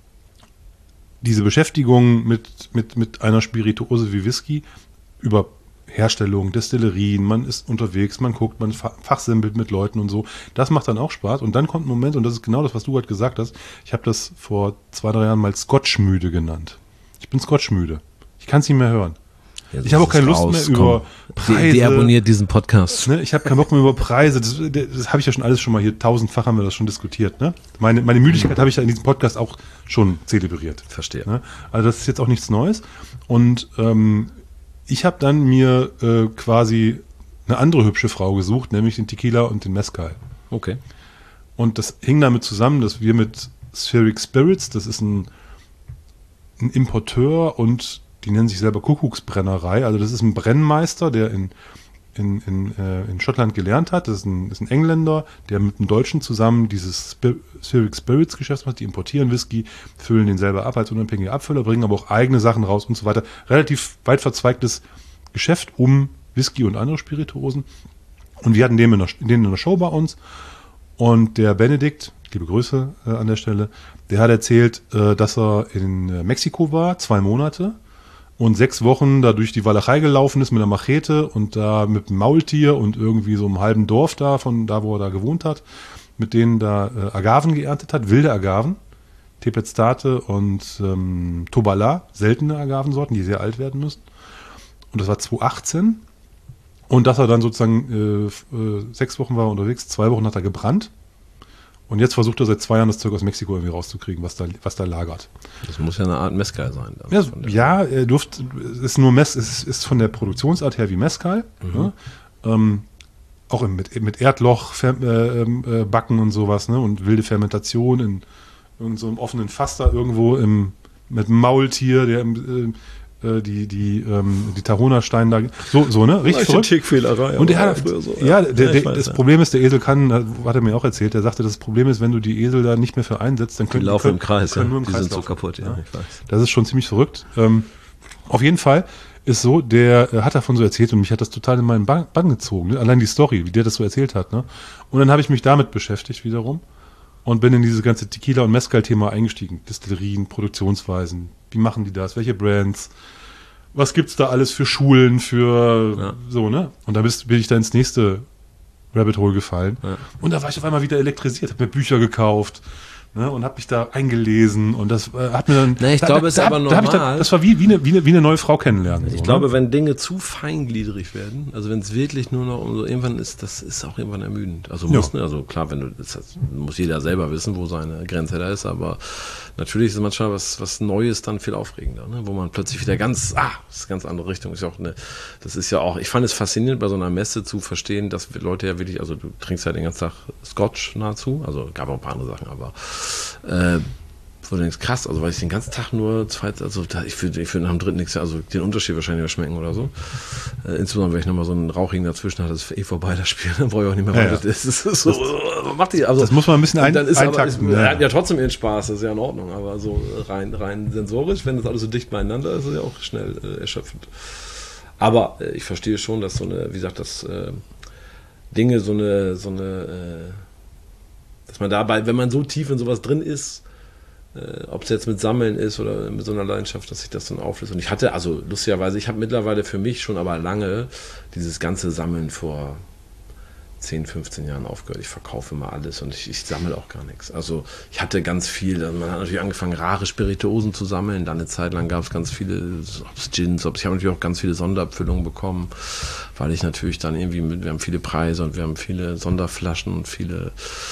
[SPEAKER 1] diese Beschäftigung mit, mit, mit einer Spirituose wie Whisky über Herstellung, Destillerien, man ist unterwegs, man guckt, man fachsimpelt mit Leuten und so. Das macht dann auch Spaß. Und dann kommt ein Moment, und das ist genau das, was du gerade gesagt hast. Ich habe das vor zwei, drei Jahren mal Scotch-müde genannt. Ich bin Scotch-müde. Ich kann es nicht mehr hören. Ja, ich habe auch keine Lust raus. mehr über
[SPEAKER 2] Komm. Preise. Deabonniert diesen Podcast.
[SPEAKER 1] Ne, ich habe keinen Bock mehr über Preise. Das, das habe ich ja schon alles schon mal hier, tausendfach haben wir das schon diskutiert. Ne? Meine, meine Müdigkeit habe ich ja in diesem Podcast auch schon zelebriert.
[SPEAKER 2] Verstehe.
[SPEAKER 1] Ne? Also das ist jetzt auch nichts Neues. Und ähm, ich habe dann mir äh, quasi eine andere hübsche Frau gesucht, nämlich den Tequila und den Mezcal.
[SPEAKER 2] Okay.
[SPEAKER 1] Und das hing damit zusammen, dass wir mit Spheric Spirits, das ist ein, ein Importeur und die nennen sich selber Kuckucksbrennerei, also das ist ein Brennmeister, der in, in, in, äh, in Schottland gelernt hat. Das ist ein, ist ein Engländer, der mit einem Deutschen zusammen dieses Spir- Spheric Spirits Geschäft macht. Die importieren Whisky, füllen den selber ab als unabhängige Abfüller, bringen aber auch eigene Sachen raus und so weiter. Relativ weit verzweigtes Geschäft um Whisky und andere Spirituosen. Und wir hatten den in der, den in der Show bei uns. Und der Benedikt, liebe Grüße äh, an der Stelle, der hat erzählt, äh, dass er in äh, Mexiko war, zwei Monate. Und sechs Wochen da durch die Walachei gelaufen ist mit einer Machete und da mit einem Maultier und irgendwie so einem halben Dorf da, von da, wo er da gewohnt hat, mit denen da äh, Agaven geerntet hat, wilde Agaven, Tepeztate und ähm, Tobala, seltene Agavensorten, die sehr alt werden müssen. Und das war zweitausendachtzehn. Und dass er dann sozusagen äh, äh, sechs Wochen war unterwegs, zwei Wochen hat er gebrannt. Und jetzt versucht er seit zwei Jahren das Zeug aus Mexiko irgendwie rauszukriegen, was da, was da lagert.
[SPEAKER 2] Das muss ja eine Art Mezcal sein.
[SPEAKER 1] Ja, ja, er durft, es ist nur Mez, es ist von der Produktionsart her wie Mezcal. Mhm. Ne? Ähm, auch mit, mit Erdloch äh, äh, backen und sowas, ne? Und wilde Fermentation in, in so einem offenen Fass da irgendwo im, mit einem Maultier, der im, äh, die, die, ähm, die Taronerstein da, so, so, ne? Richtig verrückt.
[SPEAKER 2] Tickfehlerei.
[SPEAKER 1] Und der hat,
[SPEAKER 2] so,
[SPEAKER 1] ja, ja der,
[SPEAKER 2] ja,
[SPEAKER 1] der,
[SPEAKER 2] weiß,
[SPEAKER 1] das
[SPEAKER 2] ja.
[SPEAKER 1] Problem ist, der Esel kann, hat er mir auch erzählt, der sagte, das Problem ist, wenn du die Esel da nicht mehr für einsetzt, dann können
[SPEAKER 2] die laufen
[SPEAKER 1] können,
[SPEAKER 2] im Kreis,
[SPEAKER 1] können
[SPEAKER 2] ja.
[SPEAKER 1] nur im
[SPEAKER 2] Die
[SPEAKER 1] Kreis
[SPEAKER 2] sind so
[SPEAKER 1] laufen.
[SPEAKER 2] kaputt, ja,
[SPEAKER 1] ja.
[SPEAKER 2] ich weiß.
[SPEAKER 1] Das ist schon ziemlich verrückt. Ähm, auf jeden Fall ist so, der äh, hat davon so erzählt und mich hat das total in meinen Bann, Bann gezogen. Ne? Allein die Story, wie der das so erzählt hat. Ne? Und dann habe ich mich damit beschäftigt wiederum und bin in dieses ganze Tequila- und Mezcal-Thema eingestiegen. Destillerien, Produktionsweisen, wie machen die das, welche Brands, was gibt's da alles für Schulen, für
[SPEAKER 2] Ja.
[SPEAKER 1] so, ne? Und da bist, bin ich da ins nächste Rabbit Hole gefallen.
[SPEAKER 2] Ja.
[SPEAKER 1] Und da war ich auf einmal wieder elektrisiert, habe mir Bücher gekauft. Ne, und habe mich da eingelesen und das äh, hat mir dann.
[SPEAKER 2] Na, ich
[SPEAKER 1] da,
[SPEAKER 2] glaube,
[SPEAKER 1] da,
[SPEAKER 2] es ist
[SPEAKER 1] da,
[SPEAKER 2] aber
[SPEAKER 1] da hab ich
[SPEAKER 2] normal.
[SPEAKER 1] Da, das war wie, wie, eine, wie, eine, wie eine neue Frau kennenlernen.
[SPEAKER 2] Ich
[SPEAKER 1] so,
[SPEAKER 2] glaube,
[SPEAKER 1] ne?
[SPEAKER 2] wenn Dinge zu feingliedrig werden, also wenn es wirklich nur noch um so irgendwann ist, das ist auch irgendwann ermüdend. Also muss,
[SPEAKER 1] Ja.
[SPEAKER 2] ne, also klar, wenn du das heißt, muss jeder selber wissen, wo seine Grenze da ist, aber natürlich ist manchmal was, was Neues dann viel aufregender, ne? Wo man plötzlich wieder ganz, ah, das ist eine ganz andere Richtung. Ist ja auch eine, das ist ja auch, ich fand es faszinierend, bei so einer Messe zu verstehen, dass Leute ja wirklich, also du trinkst ja den ganzen Tag Scotch nahezu, also gab auch ein paar andere Sachen, aber äh, wo du denkst, krass, also weil ich den ganzen Tag nur zwei, also da, ich würde ich würd nach dem dritten nichts, also den Unterschied wahrscheinlich mehr schmecken oder so. Äh, insbesondere, wenn ich nochmal so einen Rauchigen dazwischen hatte, das ist eh vorbei, das Spiel, dann brauche ich auch nicht mehr
[SPEAKER 1] Ja,
[SPEAKER 2] weiter.
[SPEAKER 1] ja.
[SPEAKER 2] Das ist so, was macht die, also.
[SPEAKER 1] Das muss man ein bisschen ein,
[SPEAKER 2] dann ist aber,
[SPEAKER 1] eintakten.
[SPEAKER 2] ist,
[SPEAKER 1] ja.
[SPEAKER 2] hat ja trotzdem ihren Spaß, das ist ja in Ordnung, aber so rein, rein sensorisch, wenn das alles so dicht beieinander ist, ist es ja auch schnell äh, erschöpfend. Aber äh, ich verstehe schon, dass so eine, wie gesagt, dass äh, Dinge so eine, so eine, äh, dass man dabei, wenn man so tief in sowas drin ist, Äh, ob es jetzt mit Sammeln ist oder mit so einer Leidenschaft, dass sich das dann auflöst. Und ich hatte, also lustigerweise, ich habe mittlerweile für mich schon aber lange dieses ganze Sammeln vor zehn, fünfzehn Jahren aufgehört. Ich verkaufe immer alles und ich, ich sammle auch gar nichts. Also ich hatte ganz viel, also man hat natürlich angefangen, rare Spirituosen zu sammeln. Dann eine Zeit lang gab es ganz viele, ob es Gins, ob ich habe natürlich auch ganz viele Sonderabfüllungen bekommen, weil ich natürlich dann irgendwie, mit, wir haben viele Preise und wir haben viele Sonderflaschen und viele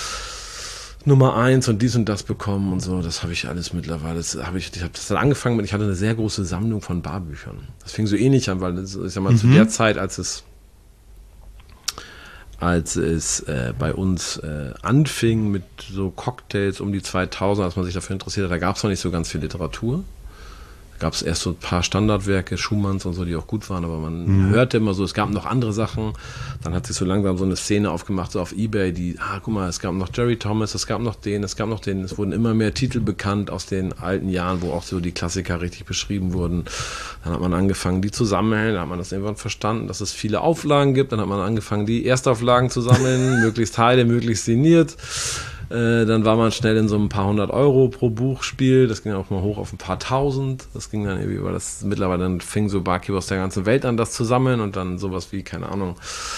[SPEAKER 2] Nummer eins und dies und das bekommen und so, das habe ich alles mittlerweile, das habe ich, ich habe das dann angefangen mit, ich hatte eine sehr große Sammlung von Barbüchern. Das fing so ähnlich an, weil das, ich sag mal, mhm. zu der Zeit, als es als es äh, bei uns äh, anfing mit so Cocktails um die zweitausend, als man sich dafür interessiert hat, da gab es noch nicht so ganz viel Literatur. Da gab es erst so ein paar Standardwerke, Schumanns und so, die auch gut waren, aber man mhm. hörte immer so, es gab noch andere Sachen. Dann hat sich so langsam so eine Szene aufgemacht, so auf Ebay, die, ah, guck mal, es gab noch Jerry Thomas, es gab noch den, es gab noch den, es wurden immer mehr Titel bekannt aus den alten Jahren, wo auch so die Klassiker richtig beschrieben wurden. Dann hat man angefangen, die zu sammeln, dann hat man das irgendwann verstanden, dass es viele Auflagen gibt, dann hat man angefangen, die Erstauflagen zu sammeln, möglichst heile, möglichst signiert. Äh, dann war man schnell in so ein paar hundert Euro pro Buchspiel, das ging auch mal hoch auf ein paar tausend, das ging dann irgendwie, weil das mittlerweile dann fing so Barkeeper aus der ganzen Welt an, das zu sammeln und dann sowas wie, keine Ahnung,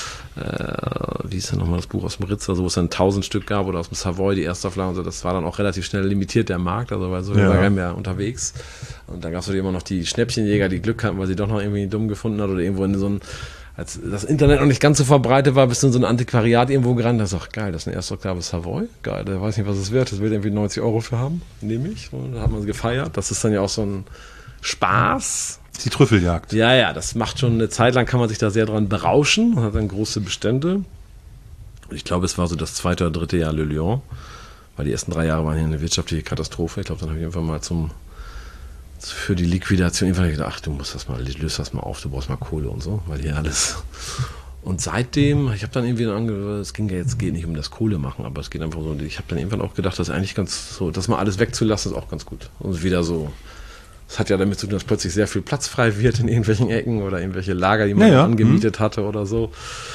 [SPEAKER 2] äh, wie ist denn nochmal das Buch aus dem Ritzer, so wo es dann tausend Stück gab oder aus dem Savoy, die Erstauflage und so, das war dann auch relativ schnell limitiert, der Markt, also weil so ja. war keiner mehr unterwegs und dann gab es immer noch die Schnäppchenjäger, die Glück hatten, weil sie doch noch irgendwie dumm gefunden hat oder irgendwo in so ein, als das Internet noch nicht ganz so verbreitet war, bist du in so ein Antiquariat irgendwo gerannt, da sag, geil, das ist ein Erstauflage Savoy, geil, der weiß nicht, was es wert, das will irgendwie neunzig Euro für haben, nehme ich, und da hat man gefeiert, das ist dann ja auch so ein Spaß.
[SPEAKER 1] Das ist die Trüffeljagd.
[SPEAKER 2] Ja, ja, das macht schon eine Zeit lang, kann man sich da sehr dran berauschen, man hat dann große Bestände. Ich glaube, es war so das zweite oder dritte Jahr Le Lion, weil die ersten drei Jahre waren hier eine wirtschaftliche Katastrophe, ich glaube, dann habe ich einfach mal zum für die Liquidation einfach gedacht, ach, du musst das mal, löst das mal auf, du brauchst mal Kohle und so, weil hier alles. Und seitdem, ich habe dann irgendwie ange, es ging ja jetzt geht nicht um das Kohle machen, aber es geht einfach so, ich habe dann irgendwann auch gedacht, das ist eigentlich ganz so, das mal alles wegzulassen, ist auch ganz gut. Und wieder so, es hat ja damit zu tun, dass plötzlich sehr viel Platz frei wird in irgendwelchen Ecken oder irgendwelche Lager, die man ja, ja. angemietet mhm. hatte oder so.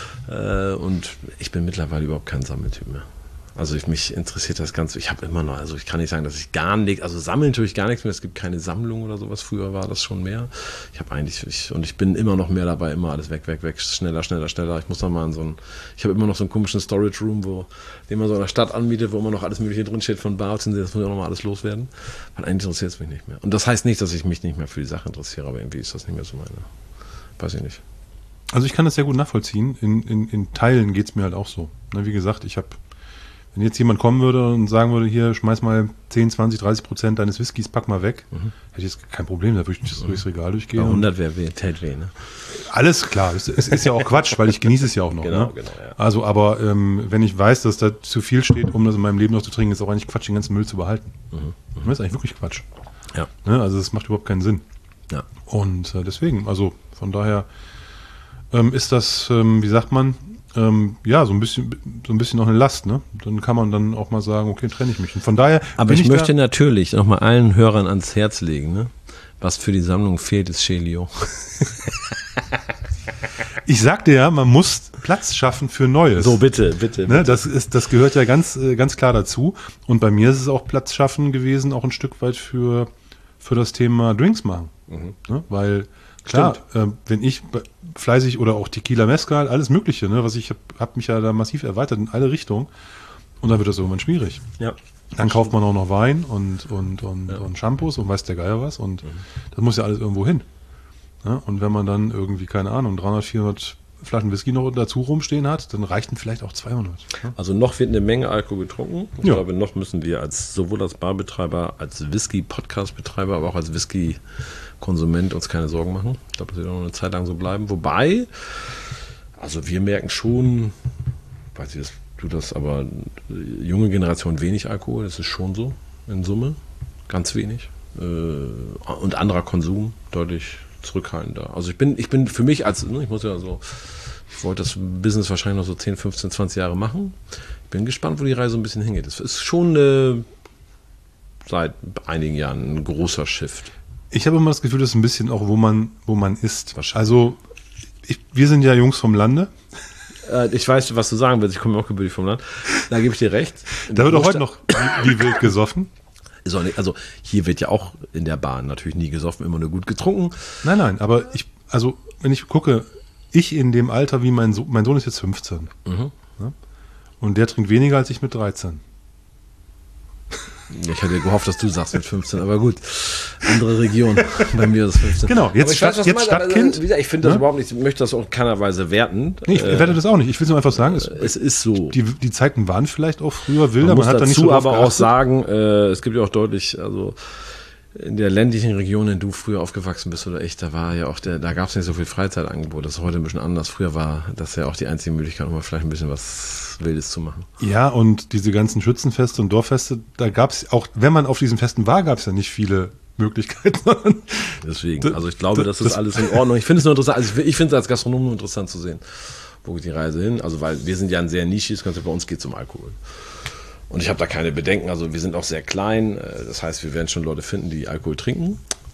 [SPEAKER 2] Und ich bin mittlerweile überhaupt kein Sammeltyp mehr. Also ich, mich interessiert das Ganze, ich habe immer noch, also ich kann nicht sagen, dass ich gar nichts, also sammeln tue ich gar nichts mehr, es gibt keine Sammlung oder sowas, früher war das schon mehr. Ich habe eigentlich, ich, und ich bin immer noch mehr dabei, immer alles weg, weg, weg, schneller, schneller, schneller. Ich muss noch mal in so ein, ich habe immer noch so einen komischen Storage Room, wo, den man so in der Stadt anmietet, wo immer noch alles mögliche drinsteht von Bautzen, das muss ja noch mal alles loswerden. Weil eigentlich interessiert es mich nicht mehr. Und das heißt nicht, dass ich mich nicht mehr für die Sache interessiere, aber irgendwie ist das nicht mehr so meine, weiß ich nicht.
[SPEAKER 1] Also ich kann das sehr gut nachvollziehen, in, in, in Teilen geht es mir halt auch so. Wie gesagt, ich habe wenn jetzt jemand kommen würde und sagen würde, hier, schmeiß mal zehn, zwanzig, dreißig Prozent deines Whiskys, pack mal weg, mhm. hätte ich jetzt kein Problem, da würde ich das mhm. durchs Regal durchgehen.
[SPEAKER 2] Bei hundert wäre weh, tät weh, ne?
[SPEAKER 1] Alles klar, es ist, ist ja auch Quatsch, weil ich genieße es ja auch noch.
[SPEAKER 2] Genau,
[SPEAKER 1] ne?
[SPEAKER 2] genau, ja.
[SPEAKER 1] Also, aber ähm, wenn ich weiß, dass da zu viel steht, um das in meinem Leben noch zu trinken, ist auch eigentlich Quatsch, den ganzen Müll zu behalten. Mhm. Das ist eigentlich wirklich Quatsch.
[SPEAKER 2] Ja.
[SPEAKER 1] Ne? Also das macht überhaupt keinen Sinn.
[SPEAKER 2] Ja.
[SPEAKER 1] Und äh, deswegen, also von daher ähm, ist das, ähm, wie sagt man, ähm, ja, so ein bisschen so ein bisschen noch eine Last, ne? Dann kann man dann auch mal sagen, okay, trenne ich mich. Und von daher.
[SPEAKER 2] Aber ich, ich möchte
[SPEAKER 1] da,
[SPEAKER 2] natürlich nochmal allen Hörern ans Herz legen, ne? Was für die Sammlung fehlt, ist Chelio.
[SPEAKER 1] Ich sagte ja, man muss Platz schaffen für Neues.
[SPEAKER 2] So, bitte, bitte.
[SPEAKER 1] Ne,
[SPEAKER 2] bitte.
[SPEAKER 1] das ist, das gehört ja ganz, ganz klar dazu. Und bei mir ist es auch Platz schaffen gewesen, auch ein Stück weit für, für das Thema Drinks machen.
[SPEAKER 2] Mhm.
[SPEAKER 1] Ne, weil, klar, äh, wenn ich fleißig oder auch Tequila Mezcal, alles Mögliche, ne, was ich habe hab mich ja da massiv erweitert in alle Richtungen. Und dann wird das irgendwann schwierig.
[SPEAKER 2] Ja.
[SPEAKER 1] Dann kauft man auch noch Wein und, und, und,
[SPEAKER 2] Ja.
[SPEAKER 1] und Shampoos und weiß der Geier was. Und
[SPEAKER 2] Mhm.
[SPEAKER 1] das muss ja alles irgendwo hin. Ja, und wenn man dann irgendwie, keine Ahnung, dreihundert, vierhundert Flaschen Whisky noch dazu rumstehen hat, dann reichten vielleicht auch zweihundert. Ja?
[SPEAKER 2] Also noch wird eine Menge Alkohol getrunken. Ich
[SPEAKER 1] Ja.
[SPEAKER 2] glaube, noch müssen wir als sowohl als Barbetreiber, als Whisky-Podcast-Betreiber, aber auch als Whisky-Konsument uns keine Sorgen machen. Ich glaube, das wird noch eine Zeit lang so bleiben. Wobei, also wir merken schon, weiß ich, dass du das, aber junge Generation wenig Alkohol, das ist schon so in Summe, ganz wenig. Und anderer Konsum deutlich zurückhaltender. Also ich bin, ich bin für mich als, ich muss ja so, ich wollte das Business wahrscheinlich noch so zehn, fünfzehn, zwanzig Jahre machen. Ich bin gespannt, wo die Reise ein bisschen hingeht. Das ist schon äh, seit einigen Jahren ein großer Shift.
[SPEAKER 1] Ich habe immer das Gefühl, das ist ein bisschen auch, wo man, wo man ist. Also ich, wir sind ja Jungs vom Lande.
[SPEAKER 2] Äh, ich weiß, was du sagen willst. Ich komme auch gebürtig vom Land. Da gebe ich dir recht.
[SPEAKER 1] Da wird auch heute noch wie, wie wild gesoffen.
[SPEAKER 2] Ist auch nicht, also hier wird ja auch in der Bahn natürlich nie gesoffen, immer nur gut getrunken.
[SPEAKER 1] Nein, nein, aber ich, also wenn ich gucke, ich in dem Alter wie mein Sohn, mein Sohn ist jetzt fünfzehn.
[SPEAKER 2] Mhm.
[SPEAKER 1] Ne? Und der trinkt weniger als ich mit dreizehn.
[SPEAKER 2] Ich hatte gehofft, dass du sagst mit fünfzehn, aber gut. Andere Region, bei mir ist es fünfzehn.
[SPEAKER 1] Genau, jetzt,
[SPEAKER 2] ich
[SPEAKER 1] Stadt,
[SPEAKER 2] weiß,
[SPEAKER 1] jetzt Stadtkind.
[SPEAKER 2] Also, ich finde das
[SPEAKER 1] ne?
[SPEAKER 2] überhaupt nicht, ich möchte das auch in keiner Weise werten.
[SPEAKER 1] Nee, ich
[SPEAKER 2] Äh,
[SPEAKER 1] werde das auch nicht. Ich will es nur einfach sagen, es,
[SPEAKER 2] es ist so.
[SPEAKER 1] die, die Zeiten waren vielleicht auch früher wilder,
[SPEAKER 2] Man
[SPEAKER 1] man,
[SPEAKER 2] muss
[SPEAKER 1] hat da
[SPEAKER 2] dazu
[SPEAKER 1] nicht so drauf
[SPEAKER 2] aber auch
[SPEAKER 1] geachtet.
[SPEAKER 2] sagen, äh, es gibt ja auch deutlich, also in der ländlichen Region, in der du früher aufgewachsen bist oder ich, da war ja auch der, da gab es nicht so viel Freizeitangebot. Das ist heute ein bisschen anders. Früher war das ja auch die einzige Möglichkeit, um mal vielleicht ein bisschen was Wildes zu machen.
[SPEAKER 1] Ja, und diese ganzen Schützenfeste und Dorffeste, da gab es auch, wenn man auf diesen Festen war, gab es ja nicht viele Möglichkeiten.
[SPEAKER 2] Deswegen, also ich glaube, das,
[SPEAKER 1] das-
[SPEAKER 2] ist alles in Ordnung. Ich finde es nur interessant, also ich, ich finde es als Gastronom nur interessant zu sehen, wo geht die Reise hin. Also weil wir sind ja ein sehr nischiges Konzept, bei uns geht es um Alkohol. Und ich habe da keine Bedenken, also wir sind auch sehr klein, äh, das heißt, wir werden schon Leute finden, die Alkohol trinken,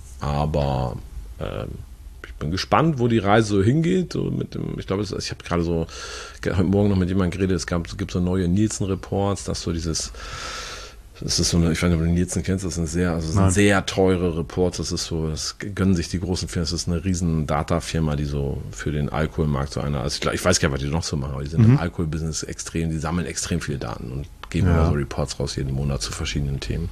[SPEAKER 2] aber ähm, ich bin gespannt, wo die Reise so hingeht. So mit dem, ich glaube, es- ich habe gerade so heute Morgen noch mit jemandem geredet, es gab, es gibt so neue Nielsen-Reports, dass so dieses, das ist so eine, ich weiß nicht, ob du Nielsen kennst, das sind sehr, also das sind
[SPEAKER 1] Nein.
[SPEAKER 2] sehr teure Reports, das ist so, das gönnen sich die großen Firmen, das ist eine riesen Data-Firma, die so für den Alkoholmarkt so einer, also ich, glaub, ich weiß gar nicht, was die noch so machen, aber die sind im Alkoholbusiness extrem, die sammeln extrem viele Daten und geben
[SPEAKER 1] Ja.
[SPEAKER 2] immer so Reports raus jeden Monat zu verschiedenen Themen.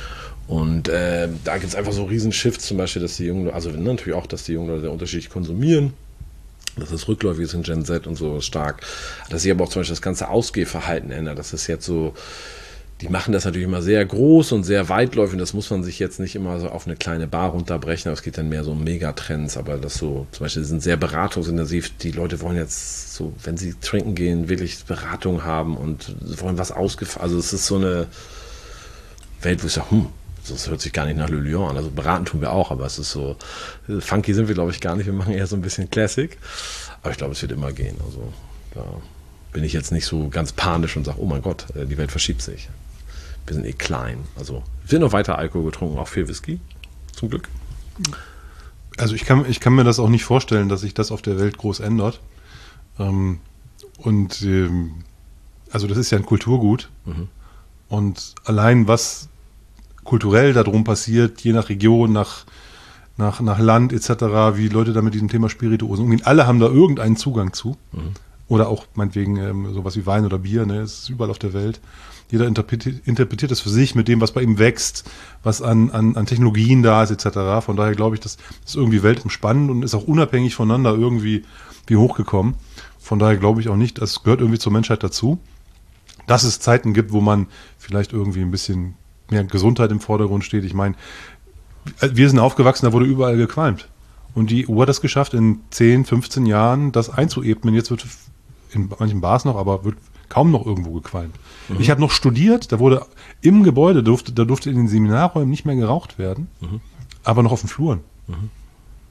[SPEAKER 2] Und äh, da gibt es einfach so riesen Shifts, zum Beispiel, dass die jungen Leute, also natürlich auch, dass die jungen Leute sehr unterschiedlich konsumieren, dass das rückläufig ist in Gen Z und so stark, dass sich aber auch zum Beispiel das ganze Ausgehverhalten ändert, das ist jetzt so, die machen das natürlich immer sehr groß und sehr weitläufig. Das muss man sich jetzt nicht immer so auf eine kleine Bar runterbrechen. Aber es geht dann mehr so um Megatrends. Aber das so, zum Beispiel, die sind sehr beratungsintensiv. Die Leute wollen jetzt so, wenn sie trinken gehen, wirklich Beratung haben und wollen was ausgefahren. Also es ist so eine Welt, wo ich sage, hm, das hört sich gar nicht nach Le Lion an. Also beraten tun wir auch, aber es ist so, funky sind wir, glaube ich, gar nicht. Wir machen eher so ein bisschen Classic. Aber ich glaube, es wird immer gehen. Also da bin ich jetzt nicht so ganz panisch und sage, oh mein Gott, die Welt verschiebt sich. Wir sind eh klein. Also wir sind noch weiter Alkohol getrunken, auch viel Whisky, zum Glück.
[SPEAKER 1] Also ich kann, ich kann mir das auch nicht vorstellen, dass sich das auf der Welt groß ändert. Ähm, und ähm, also das ist ja ein Kulturgut.
[SPEAKER 2] Mhm.
[SPEAKER 1] Und allein was kulturell darum passiert, je nach Region, nach, nach, nach Land et cetera, wie Leute da mit diesem Thema Spirituosen umgehen, alle haben da irgendeinen Zugang zu.
[SPEAKER 2] Mhm.
[SPEAKER 1] Oder auch meinetwegen ähm, sowas wie Wein oder Bier, ne? Es ist überall auf der Welt. Jeder interpretiert, interpretiert das für sich mit dem, was bei ihm wächst, was an, an, an Technologien da ist, et cetera. Von daher glaube ich, das ist irgendwie weltumspannend und ist auch unabhängig voneinander irgendwie wie hochgekommen. Von daher glaube ich auch nicht, das gehört irgendwie zur Menschheit dazu, dass es Zeiten gibt, wo man vielleicht irgendwie ein bisschen mehr Gesundheit im Vordergrund steht. Ich meine, wir sind aufgewachsen, da wurde überall gequalmt. Und die U hat das geschafft, in zehn, fünfzehn Jahren das einzuebnen. Jetzt wird in manchen Bars noch, aber wird kaum noch irgendwo gequalmt. Mhm. Ich habe noch studiert, da wurde im Gebäude, durfte, da durfte in den Seminarräumen nicht mehr geraucht werden, mhm. aber noch auf den Fluren. Mhm.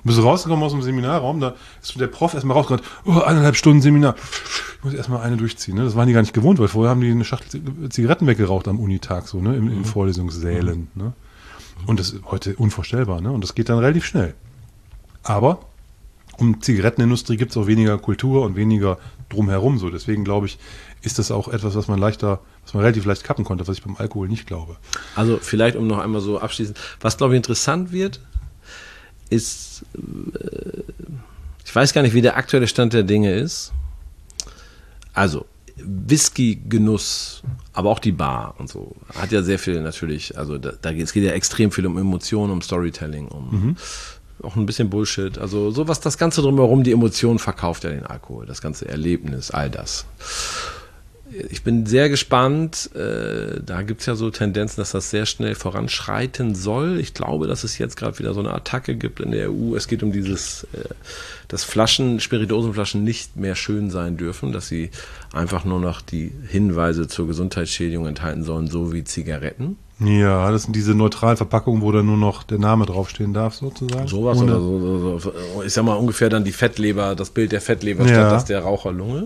[SPEAKER 1] Bist du rausgekommen aus dem Seminarraum, da ist der Prof erstmal rausgekommen, oh, eineinhalb Stunden Seminar. Ich muss erstmal eine durchziehen. Ne? Das waren die gar nicht gewohnt, weil vorher haben die eine Schachtel Zigaretten weggeraucht am Unitag, so, ne? In, in Vorlesungssälen. Mhm. Ne? Und das ist heute unvorstellbar, ne? Und das geht dann relativ schnell. Aber um Zigarettenindustrie gibt es auch weniger Kultur und weniger drumherum. So. Deswegen glaube ich, ist das auch etwas, was man leichter, was man relativ leicht kappen konnte, was ich beim Alkohol nicht glaube.
[SPEAKER 2] Also vielleicht, um noch einmal so abschließend, was glaube ich interessant wird, ist, äh, ich weiß gar nicht, wie der aktuelle Stand der Dinge ist. Also Whisky-Genuss, aber auch die Bar und so, hat ja sehr viel natürlich, also da, da geht, es geht ja extrem viel um Emotionen, um Storytelling, um mhm. auch ein bisschen Bullshit, also sowas, das Ganze drumherum, die Emotion verkauft ja den Alkohol, das ganze Erlebnis, all das. Ich bin sehr gespannt, äh, da gibt es ja so Tendenzen, dass das sehr schnell voranschreiten soll. Ich glaube, dass es jetzt gerade wieder so eine Attacke gibt in der E U. Es geht um dieses, äh, dass Flaschen, Spirituosenflaschen nicht mehr schön sein dürfen, dass sie einfach nur noch die Hinweise zur Gesundheitsschädigung enthalten sollen, so wie Zigaretten.
[SPEAKER 1] Ja, das sind diese neutralen Verpackungen, wo dann nur noch der Name draufstehen darf, sozusagen.
[SPEAKER 2] Sowas oder so, so, so. Ich sag mal ungefähr dann die Fettleber, das Bild der Fettleber
[SPEAKER 1] ja.
[SPEAKER 2] statt das der Raucherlunge.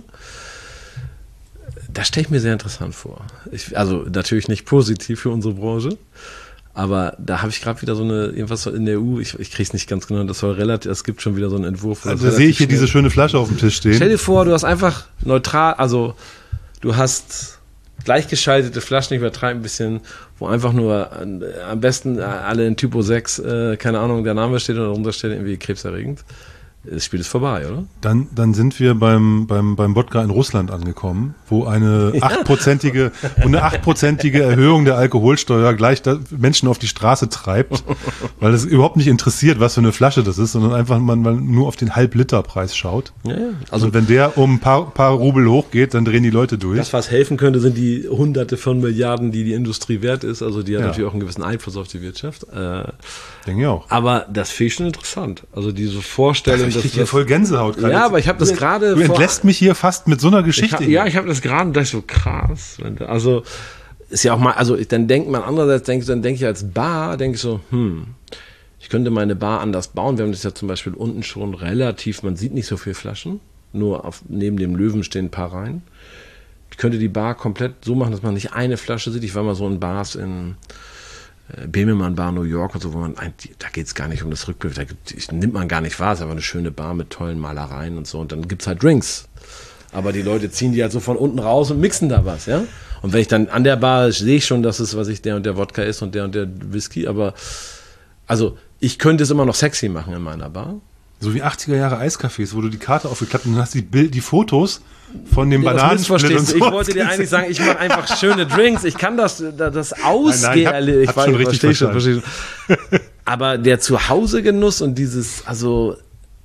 [SPEAKER 2] Das stelle ich mir sehr interessant vor. Ich, also natürlich nicht positiv für unsere Branche, aber da habe ich gerade wieder so eine, irgendwas in der E U, ich, ich kriege es nicht ganz genau, das soll relativ, es gibt schon wieder so einen Entwurf.
[SPEAKER 1] Also da sehe ich hier diese schöne Flasche auf dem Tisch stehen.
[SPEAKER 2] Stell dir vor, du hast einfach neutral, also du hast gleichgeschaltete Flaschen, ich übertreibe ein bisschen, wo einfach nur an, am besten alle in Typo sechs, äh, keine Ahnung, der Name steht und darunter steht irgendwie krebserregend. Das Spiel ist vorbei, oder?
[SPEAKER 1] Dann, dann sind wir beim, beim, beim Wodka in Russland angekommen, wo eine achtprozentige, wo eine achtprozentige Erhöhung der Alkoholsteuer gleich da Menschen auf die Straße treibt, weil es überhaupt nicht interessiert, was für eine Flasche das ist, sondern einfach man, man nur auf den Halb-Liter-Preis schaut. Ja, also und wenn der um ein paar, paar Rubel hochgeht, dann drehen die Leute durch.
[SPEAKER 2] Das, was helfen könnte, sind die Hunderte von Milliarden, die die Industrie wert ist. Also die hat ja. natürlich auch einen gewissen Einfluss auf die Wirtschaft. Äh,
[SPEAKER 1] Denke ich auch.
[SPEAKER 2] Aber das finde ich schon interessant. Also diese Vorstellung,
[SPEAKER 1] ich kriege hier voll Gänsehaut gerade.
[SPEAKER 2] Ja, aber ich habe das gerade.
[SPEAKER 1] Du entlässt mich hier fast mit so einer Geschichte.
[SPEAKER 2] Ich hab, ja, ich habe das gerade, das ist so krass. Also ist ja auch mal, also dann denkt man andererseits, denke dann denke ich als Bar, denke ich so, hm, ich könnte meine Bar anders bauen. Wir haben das ja zum Beispiel unten schon relativ, man sieht nicht so viele Flaschen, nur auf, neben dem Löwen stehen ein paar Reihen. Ich könnte die Bar komplett so machen, dass man nicht eine Flasche sieht. Ich war mal so in Bars in Bemelmann Bar New York und so, wo man, da geht es gar nicht um das Rückblick, da gibt, nimmt man gar nicht wahr, es ist aber eine schöne Bar mit tollen Malereien und so und dann gibt es halt Drinks. Aber die Leute ziehen die halt so von unten raus und mixen da was, ja. Und wenn ich dann an der Bar sehe ich schon, dass es, was ich, der und der Wodka ist und der und der Whisky, aber also ich könnte es immer noch sexy machen in meiner Bar.
[SPEAKER 1] So wie achtziger Jahre Eiscafés, wo du die Karte aufgeklappt und dann hast du die, Bild, die Fotos von dem
[SPEAKER 2] ja,
[SPEAKER 1] Bananensplit und so.
[SPEAKER 2] Ich wollte dir eigentlich sagen, ich mache einfach schöne Drinks. Ich kann das, das ausgehen.
[SPEAKER 1] Nein, nein, ich hab, hab schon richtig verstehe
[SPEAKER 2] verstehe schon. Aber der Zuhause-Genuss und dieses, also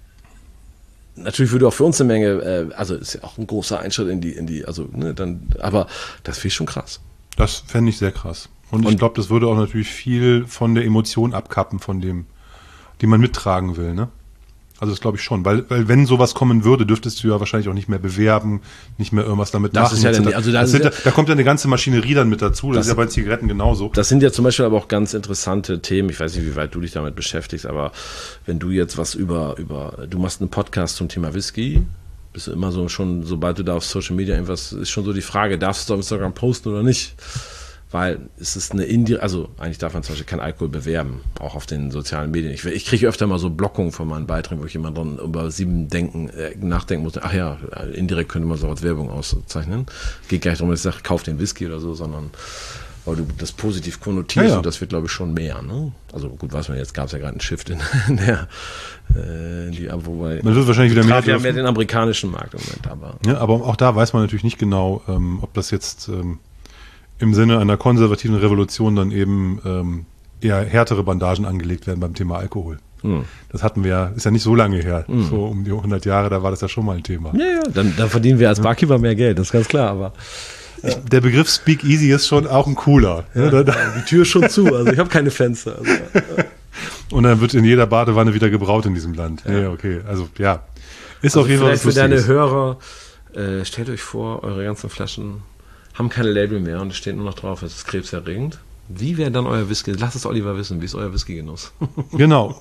[SPEAKER 2] natürlich würde auch für uns eine Menge, äh, also ist ja auch ein großer Einschritt in die, in die, also ne, dann, aber das finde ich schon krass.
[SPEAKER 1] Das fände ich sehr krass. Und, und ich glaube, das würde auch natürlich viel von der Emotion abkappen, von dem, die man mittragen will, ne? Also das glaube ich schon, weil, weil wenn sowas kommen würde, dürftest du ja wahrscheinlich auch nicht mehr bewerben, nicht mehr irgendwas damit
[SPEAKER 2] das
[SPEAKER 1] machen.
[SPEAKER 2] Ist ja dann, also das
[SPEAKER 1] das sind,
[SPEAKER 2] ja,
[SPEAKER 1] da kommt ja eine ganze Maschinerie dann mit dazu, das, das ist ja bei Zigaretten genauso.
[SPEAKER 2] Das sind ja zum Beispiel aber auch ganz interessante Themen, ich weiß nicht, wie weit du dich damit beschäftigst, aber wenn du jetzt was über, über du machst einen Podcast zum Thema Whisky, bist du immer so schon, sobald du da auf Social Media irgendwas, ist schon so die Frage, darfst du auf Instagram posten oder nicht? Weil es ist eine indirekte, also eigentlich darf man zum Beispiel keinen Alkohol bewerben, auch auf den sozialen Medien. Ich, ich kriege öfter mal so Blockungen von meinen Beiträgen, wo ich jemand dran über sieben denken, äh, nachdenken muss. Ach ja, indirekt könnte man so als Werbung auszeichnen. Geht gar nicht darum, dass ich sage, kauf den Whisky oder so, sondern weil du das positiv konnotierst ja, ja. Und das wird, glaube ich, schon mehr. Ne? Also gut, weiß man, jetzt gab es ja gerade einen Shift in, in der, äh, in die, wobei,
[SPEAKER 1] man wird wahrscheinlich wieder mehr,
[SPEAKER 2] ja mehr den amerikanischen Markt im Moment. Aber,
[SPEAKER 1] ja, aber auch da weiß man natürlich nicht genau, ähm, ob das jetzt ähm, im Sinne einer konservativen Revolution dann eben ähm, eher härtere Bandagen angelegt werden beim Thema Alkohol. Mhm. Das hatten wir ja, ist ja nicht so lange her, mhm. so um die hundert Jahre, da war das ja schon mal ein Thema.
[SPEAKER 2] Ja, ja, dann, dann verdienen wir als Barkeeper mehr Geld, das ist ganz klar, aber
[SPEAKER 1] ich, der Begriff Speak Easy ist schon auch ein cooler.
[SPEAKER 2] Ja, ja, die Tür ist schon zu, also ich habe keine Fenster. Also, ja.
[SPEAKER 1] Und dann wird in jeder Badewanne wieder gebraut in diesem Land. Ja, ja okay, also ja. Ist
[SPEAKER 2] also
[SPEAKER 1] auf jeden Fall
[SPEAKER 2] was Lustiges. Für deine Hörer, äh, stellt euch vor, eure ganzen Flaschen haben keine Label mehr und es steht nur noch drauf, es ist krebserregend. Wie wäre dann euer Whisky? Lasst es Oliver wissen, wie ist euer Whisky-Genuss?
[SPEAKER 1] Genau.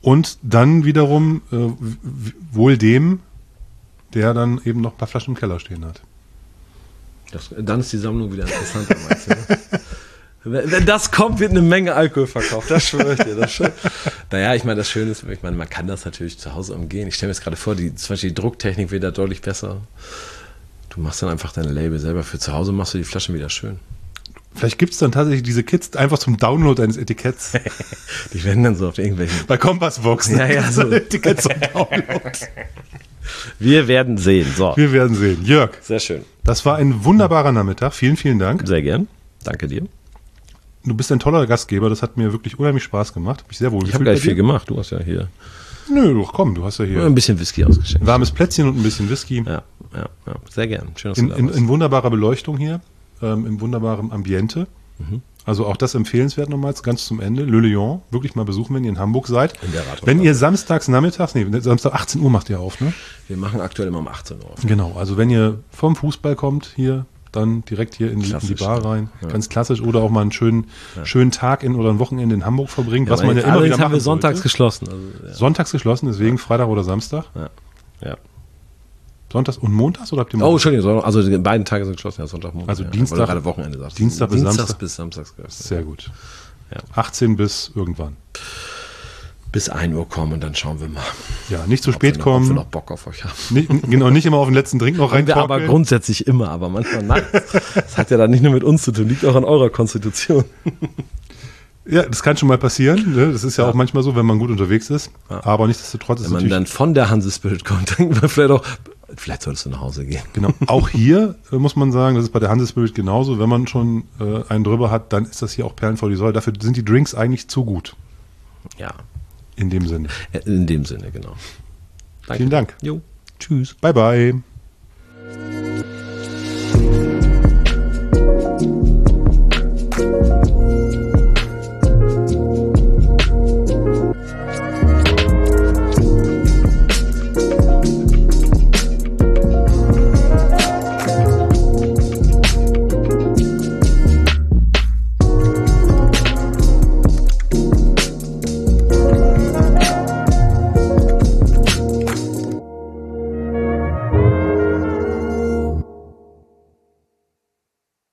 [SPEAKER 1] Und dann wiederum äh, w- wohl dem, der dann eben noch ein paar Flaschen im Keller stehen hat.
[SPEAKER 2] Das, dann ist die Sammlung wieder interessanter, meinst du, ne? Wenn, wenn das kommt, wird eine Menge Alkohol verkauft, das schwöre ich dir. Das schwör. Naja, ich meine, das Schöne ist, ich meine, man kann das natürlich zu Hause umgehen. Ich stelle mir jetzt gerade vor, die, zum Beispiel die Drucktechnik wird da deutlich besser. Du machst dann einfach deine Label selber. Für zu Hause machst du die Flaschen wieder schön.
[SPEAKER 1] Vielleicht gibt es dann tatsächlich diese Kits einfach zum Download eines Etiketts.
[SPEAKER 2] Die werden dann so auf irgendwelchen...
[SPEAKER 1] Bei Kompassbox. Ne?
[SPEAKER 2] Ja, ja, so.
[SPEAKER 1] Etikett zum Download.
[SPEAKER 2] Wir werden sehen. So.
[SPEAKER 1] Wir werden sehen. Jörg,
[SPEAKER 2] Sehr schön.
[SPEAKER 1] das war ein wunderbarer Nachmittag. Vielen, vielen Dank.
[SPEAKER 2] Sehr gern. Danke dir.
[SPEAKER 1] Du bist ein toller Gastgeber. Das hat mir wirklich unheimlich Spaß gemacht. Hab mich sehr wohl
[SPEAKER 2] Ich habe
[SPEAKER 1] gefühlt
[SPEAKER 2] gar nicht
[SPEAKER 1] bei
[SPEAKER 2] viel
[SPEAKER 1] dir.
[SPEAKER 2] gemacht. Du hast ja hier
[SPEAKER 1] Nö, doch, komm, du hast ja hier
[SPEAKER 2] ein bisschen Whisky ausgeschenkt.
[SPEAKER 1] ein warmes Plätzchen und ein bisschen Whisky.
[SPEAKER 2] Ja, ja, ja. Sehr gern. Schön, dass
[SPEAKER 1] In,
[SPEAKER 2] du da
[SPEAKER 1] in,
[SPEAKER 2] warst.
[SPEAKER 1] in wunderbarer Beleuchtung hier, ähm, in wunderbarem Ambiente.
[SPEAKER 2] Mhm.
[SPEAKER 1] Also auch das empfehlenswert nochmals, ganz zum Ende. Le Lion, wirklich mal besuchen, wenn ihr in Hamburg seid.
[SPEAKER 2] In der Rathausstraße.
[SPEAKER 1] Wenn ihr samstags nachmittags, nee, Samstag achtzehn Uhr macht ihr auf, ne?
[SPEAKER 2] Wir machen aktuell immer um achtzehn Uhr auf.
[SPEAKER 1] Genau, also wenn ihr vom Fußball kommt hier, dann direkt hier in, die- in die
[SPEAKER 2] Klassisch,
[SPEAKER 1] Bar rein.
[SPEAKER 2] ja.
[SPEAKER 1] Ganz klassisch. Oder auch mal einen schönen, schönen Tag in oder ein Wochenende in Hamburg verbringen, was man ja
[SPEAKER 2] jetzt
[SPEAKER 1] immer
[SPEAKER 2] allerdings
[SPEAKER 1] wieder
[SPEAKER 2] haben wir
[SPEAKER 1] machen
[SPEAKER 2] sonntags
[SPEAKER 1] sollte.
[SPEAKER 2] geschlossen. Also, ja.
[SPEAKER 1] Sonntags geschlossen, deswegen Freitag oder Samstag.
[SPEAKER 2] Ja. Ja.
[SPEAKER 1] Sonntags und montags oder habt ihr
[SPEAKER 2] Oh, Entschuldigung, Sonntag- also die beiden Tage sind geschlossen, ja, Sonntag, Montag.
[SPEAKER 1] Also
[SPEAKER 2] ja.
[SPEAKER 1] Dienstag-
[SPEAKER 2] Weil du gerade Wochenende sagst.
[SPEAKER 1] Dienstag bis
[SPEAKER 2] Dienstags
[SPEAKER 1] Samstag.
[SPEAKER 2] bis Samstags geschlossen.
[SPEAKER 1] Sehr gut.
[SPEAKER 2] Ja.
[SPEAKER 1] achtzehn bis irgendwann.
[SPEAKER 2] Bis ein Uhr kommen und dann schauen wir mal.
[SPEAKER 1] Ja, nicht zu
[SPEAKER 2] ob
[SPEAKER 1] spät
[SPEAKER 2] wir noch, Ob wir
[SPEAKER 1] kommen.
[SPEAKER 2] noch Bock auf euch haben.
[SPEAKER 1] Nicht, genau, nicht immer auf den letzten Drink noch
[SPEAKER 2] Haben wir aber
[SPEAKER 1] rein.
[SPEAKER 2] grundsätzlich immer, aber manchmal nachts. Das hat ja dann nicht nur mit uns zu tun, liegt auch an eurer Konstitution.
[SPEAKER 1] Ja, das kann schon mal passieren. Ne? Das ist ja,
[SPEAKER 2] Ja.
[SPEAKER 1] auch manchmal so, wenn man gut unterwegs ist.
[SPEAKER 2] Ja.
[SPEAKER 1] Aber nichtsdestotrotz ist
[SPEAKER 2] Wenn man
[SPEAKER 1] natürlich,
[SPEAKER 2] dann von der Hanse Spirit kommt, denkt man vielleicht auch, vielleicht solltest du nach Hause gehen.
[SPEAKER 1] genau, auch hier äh, muss man sagen, das ist bei der Handelsbild genauso. Wenn man schon äh, einen drüber hat, dann ist das hier auch Perlen vor die Säule. Dafür sind die Drinks eigentlich zu gut.
[SPEAKER 2] Ja,
[SPEAKER 1] In dem Sinne.
[SPEAKER 2] in dem Sinne, genau. Danke.
[SPEAKER 1] Vielen Dank.
[SPEAKER 2] Jo, tschüss.
[SPEAKER 1] Bye, bye.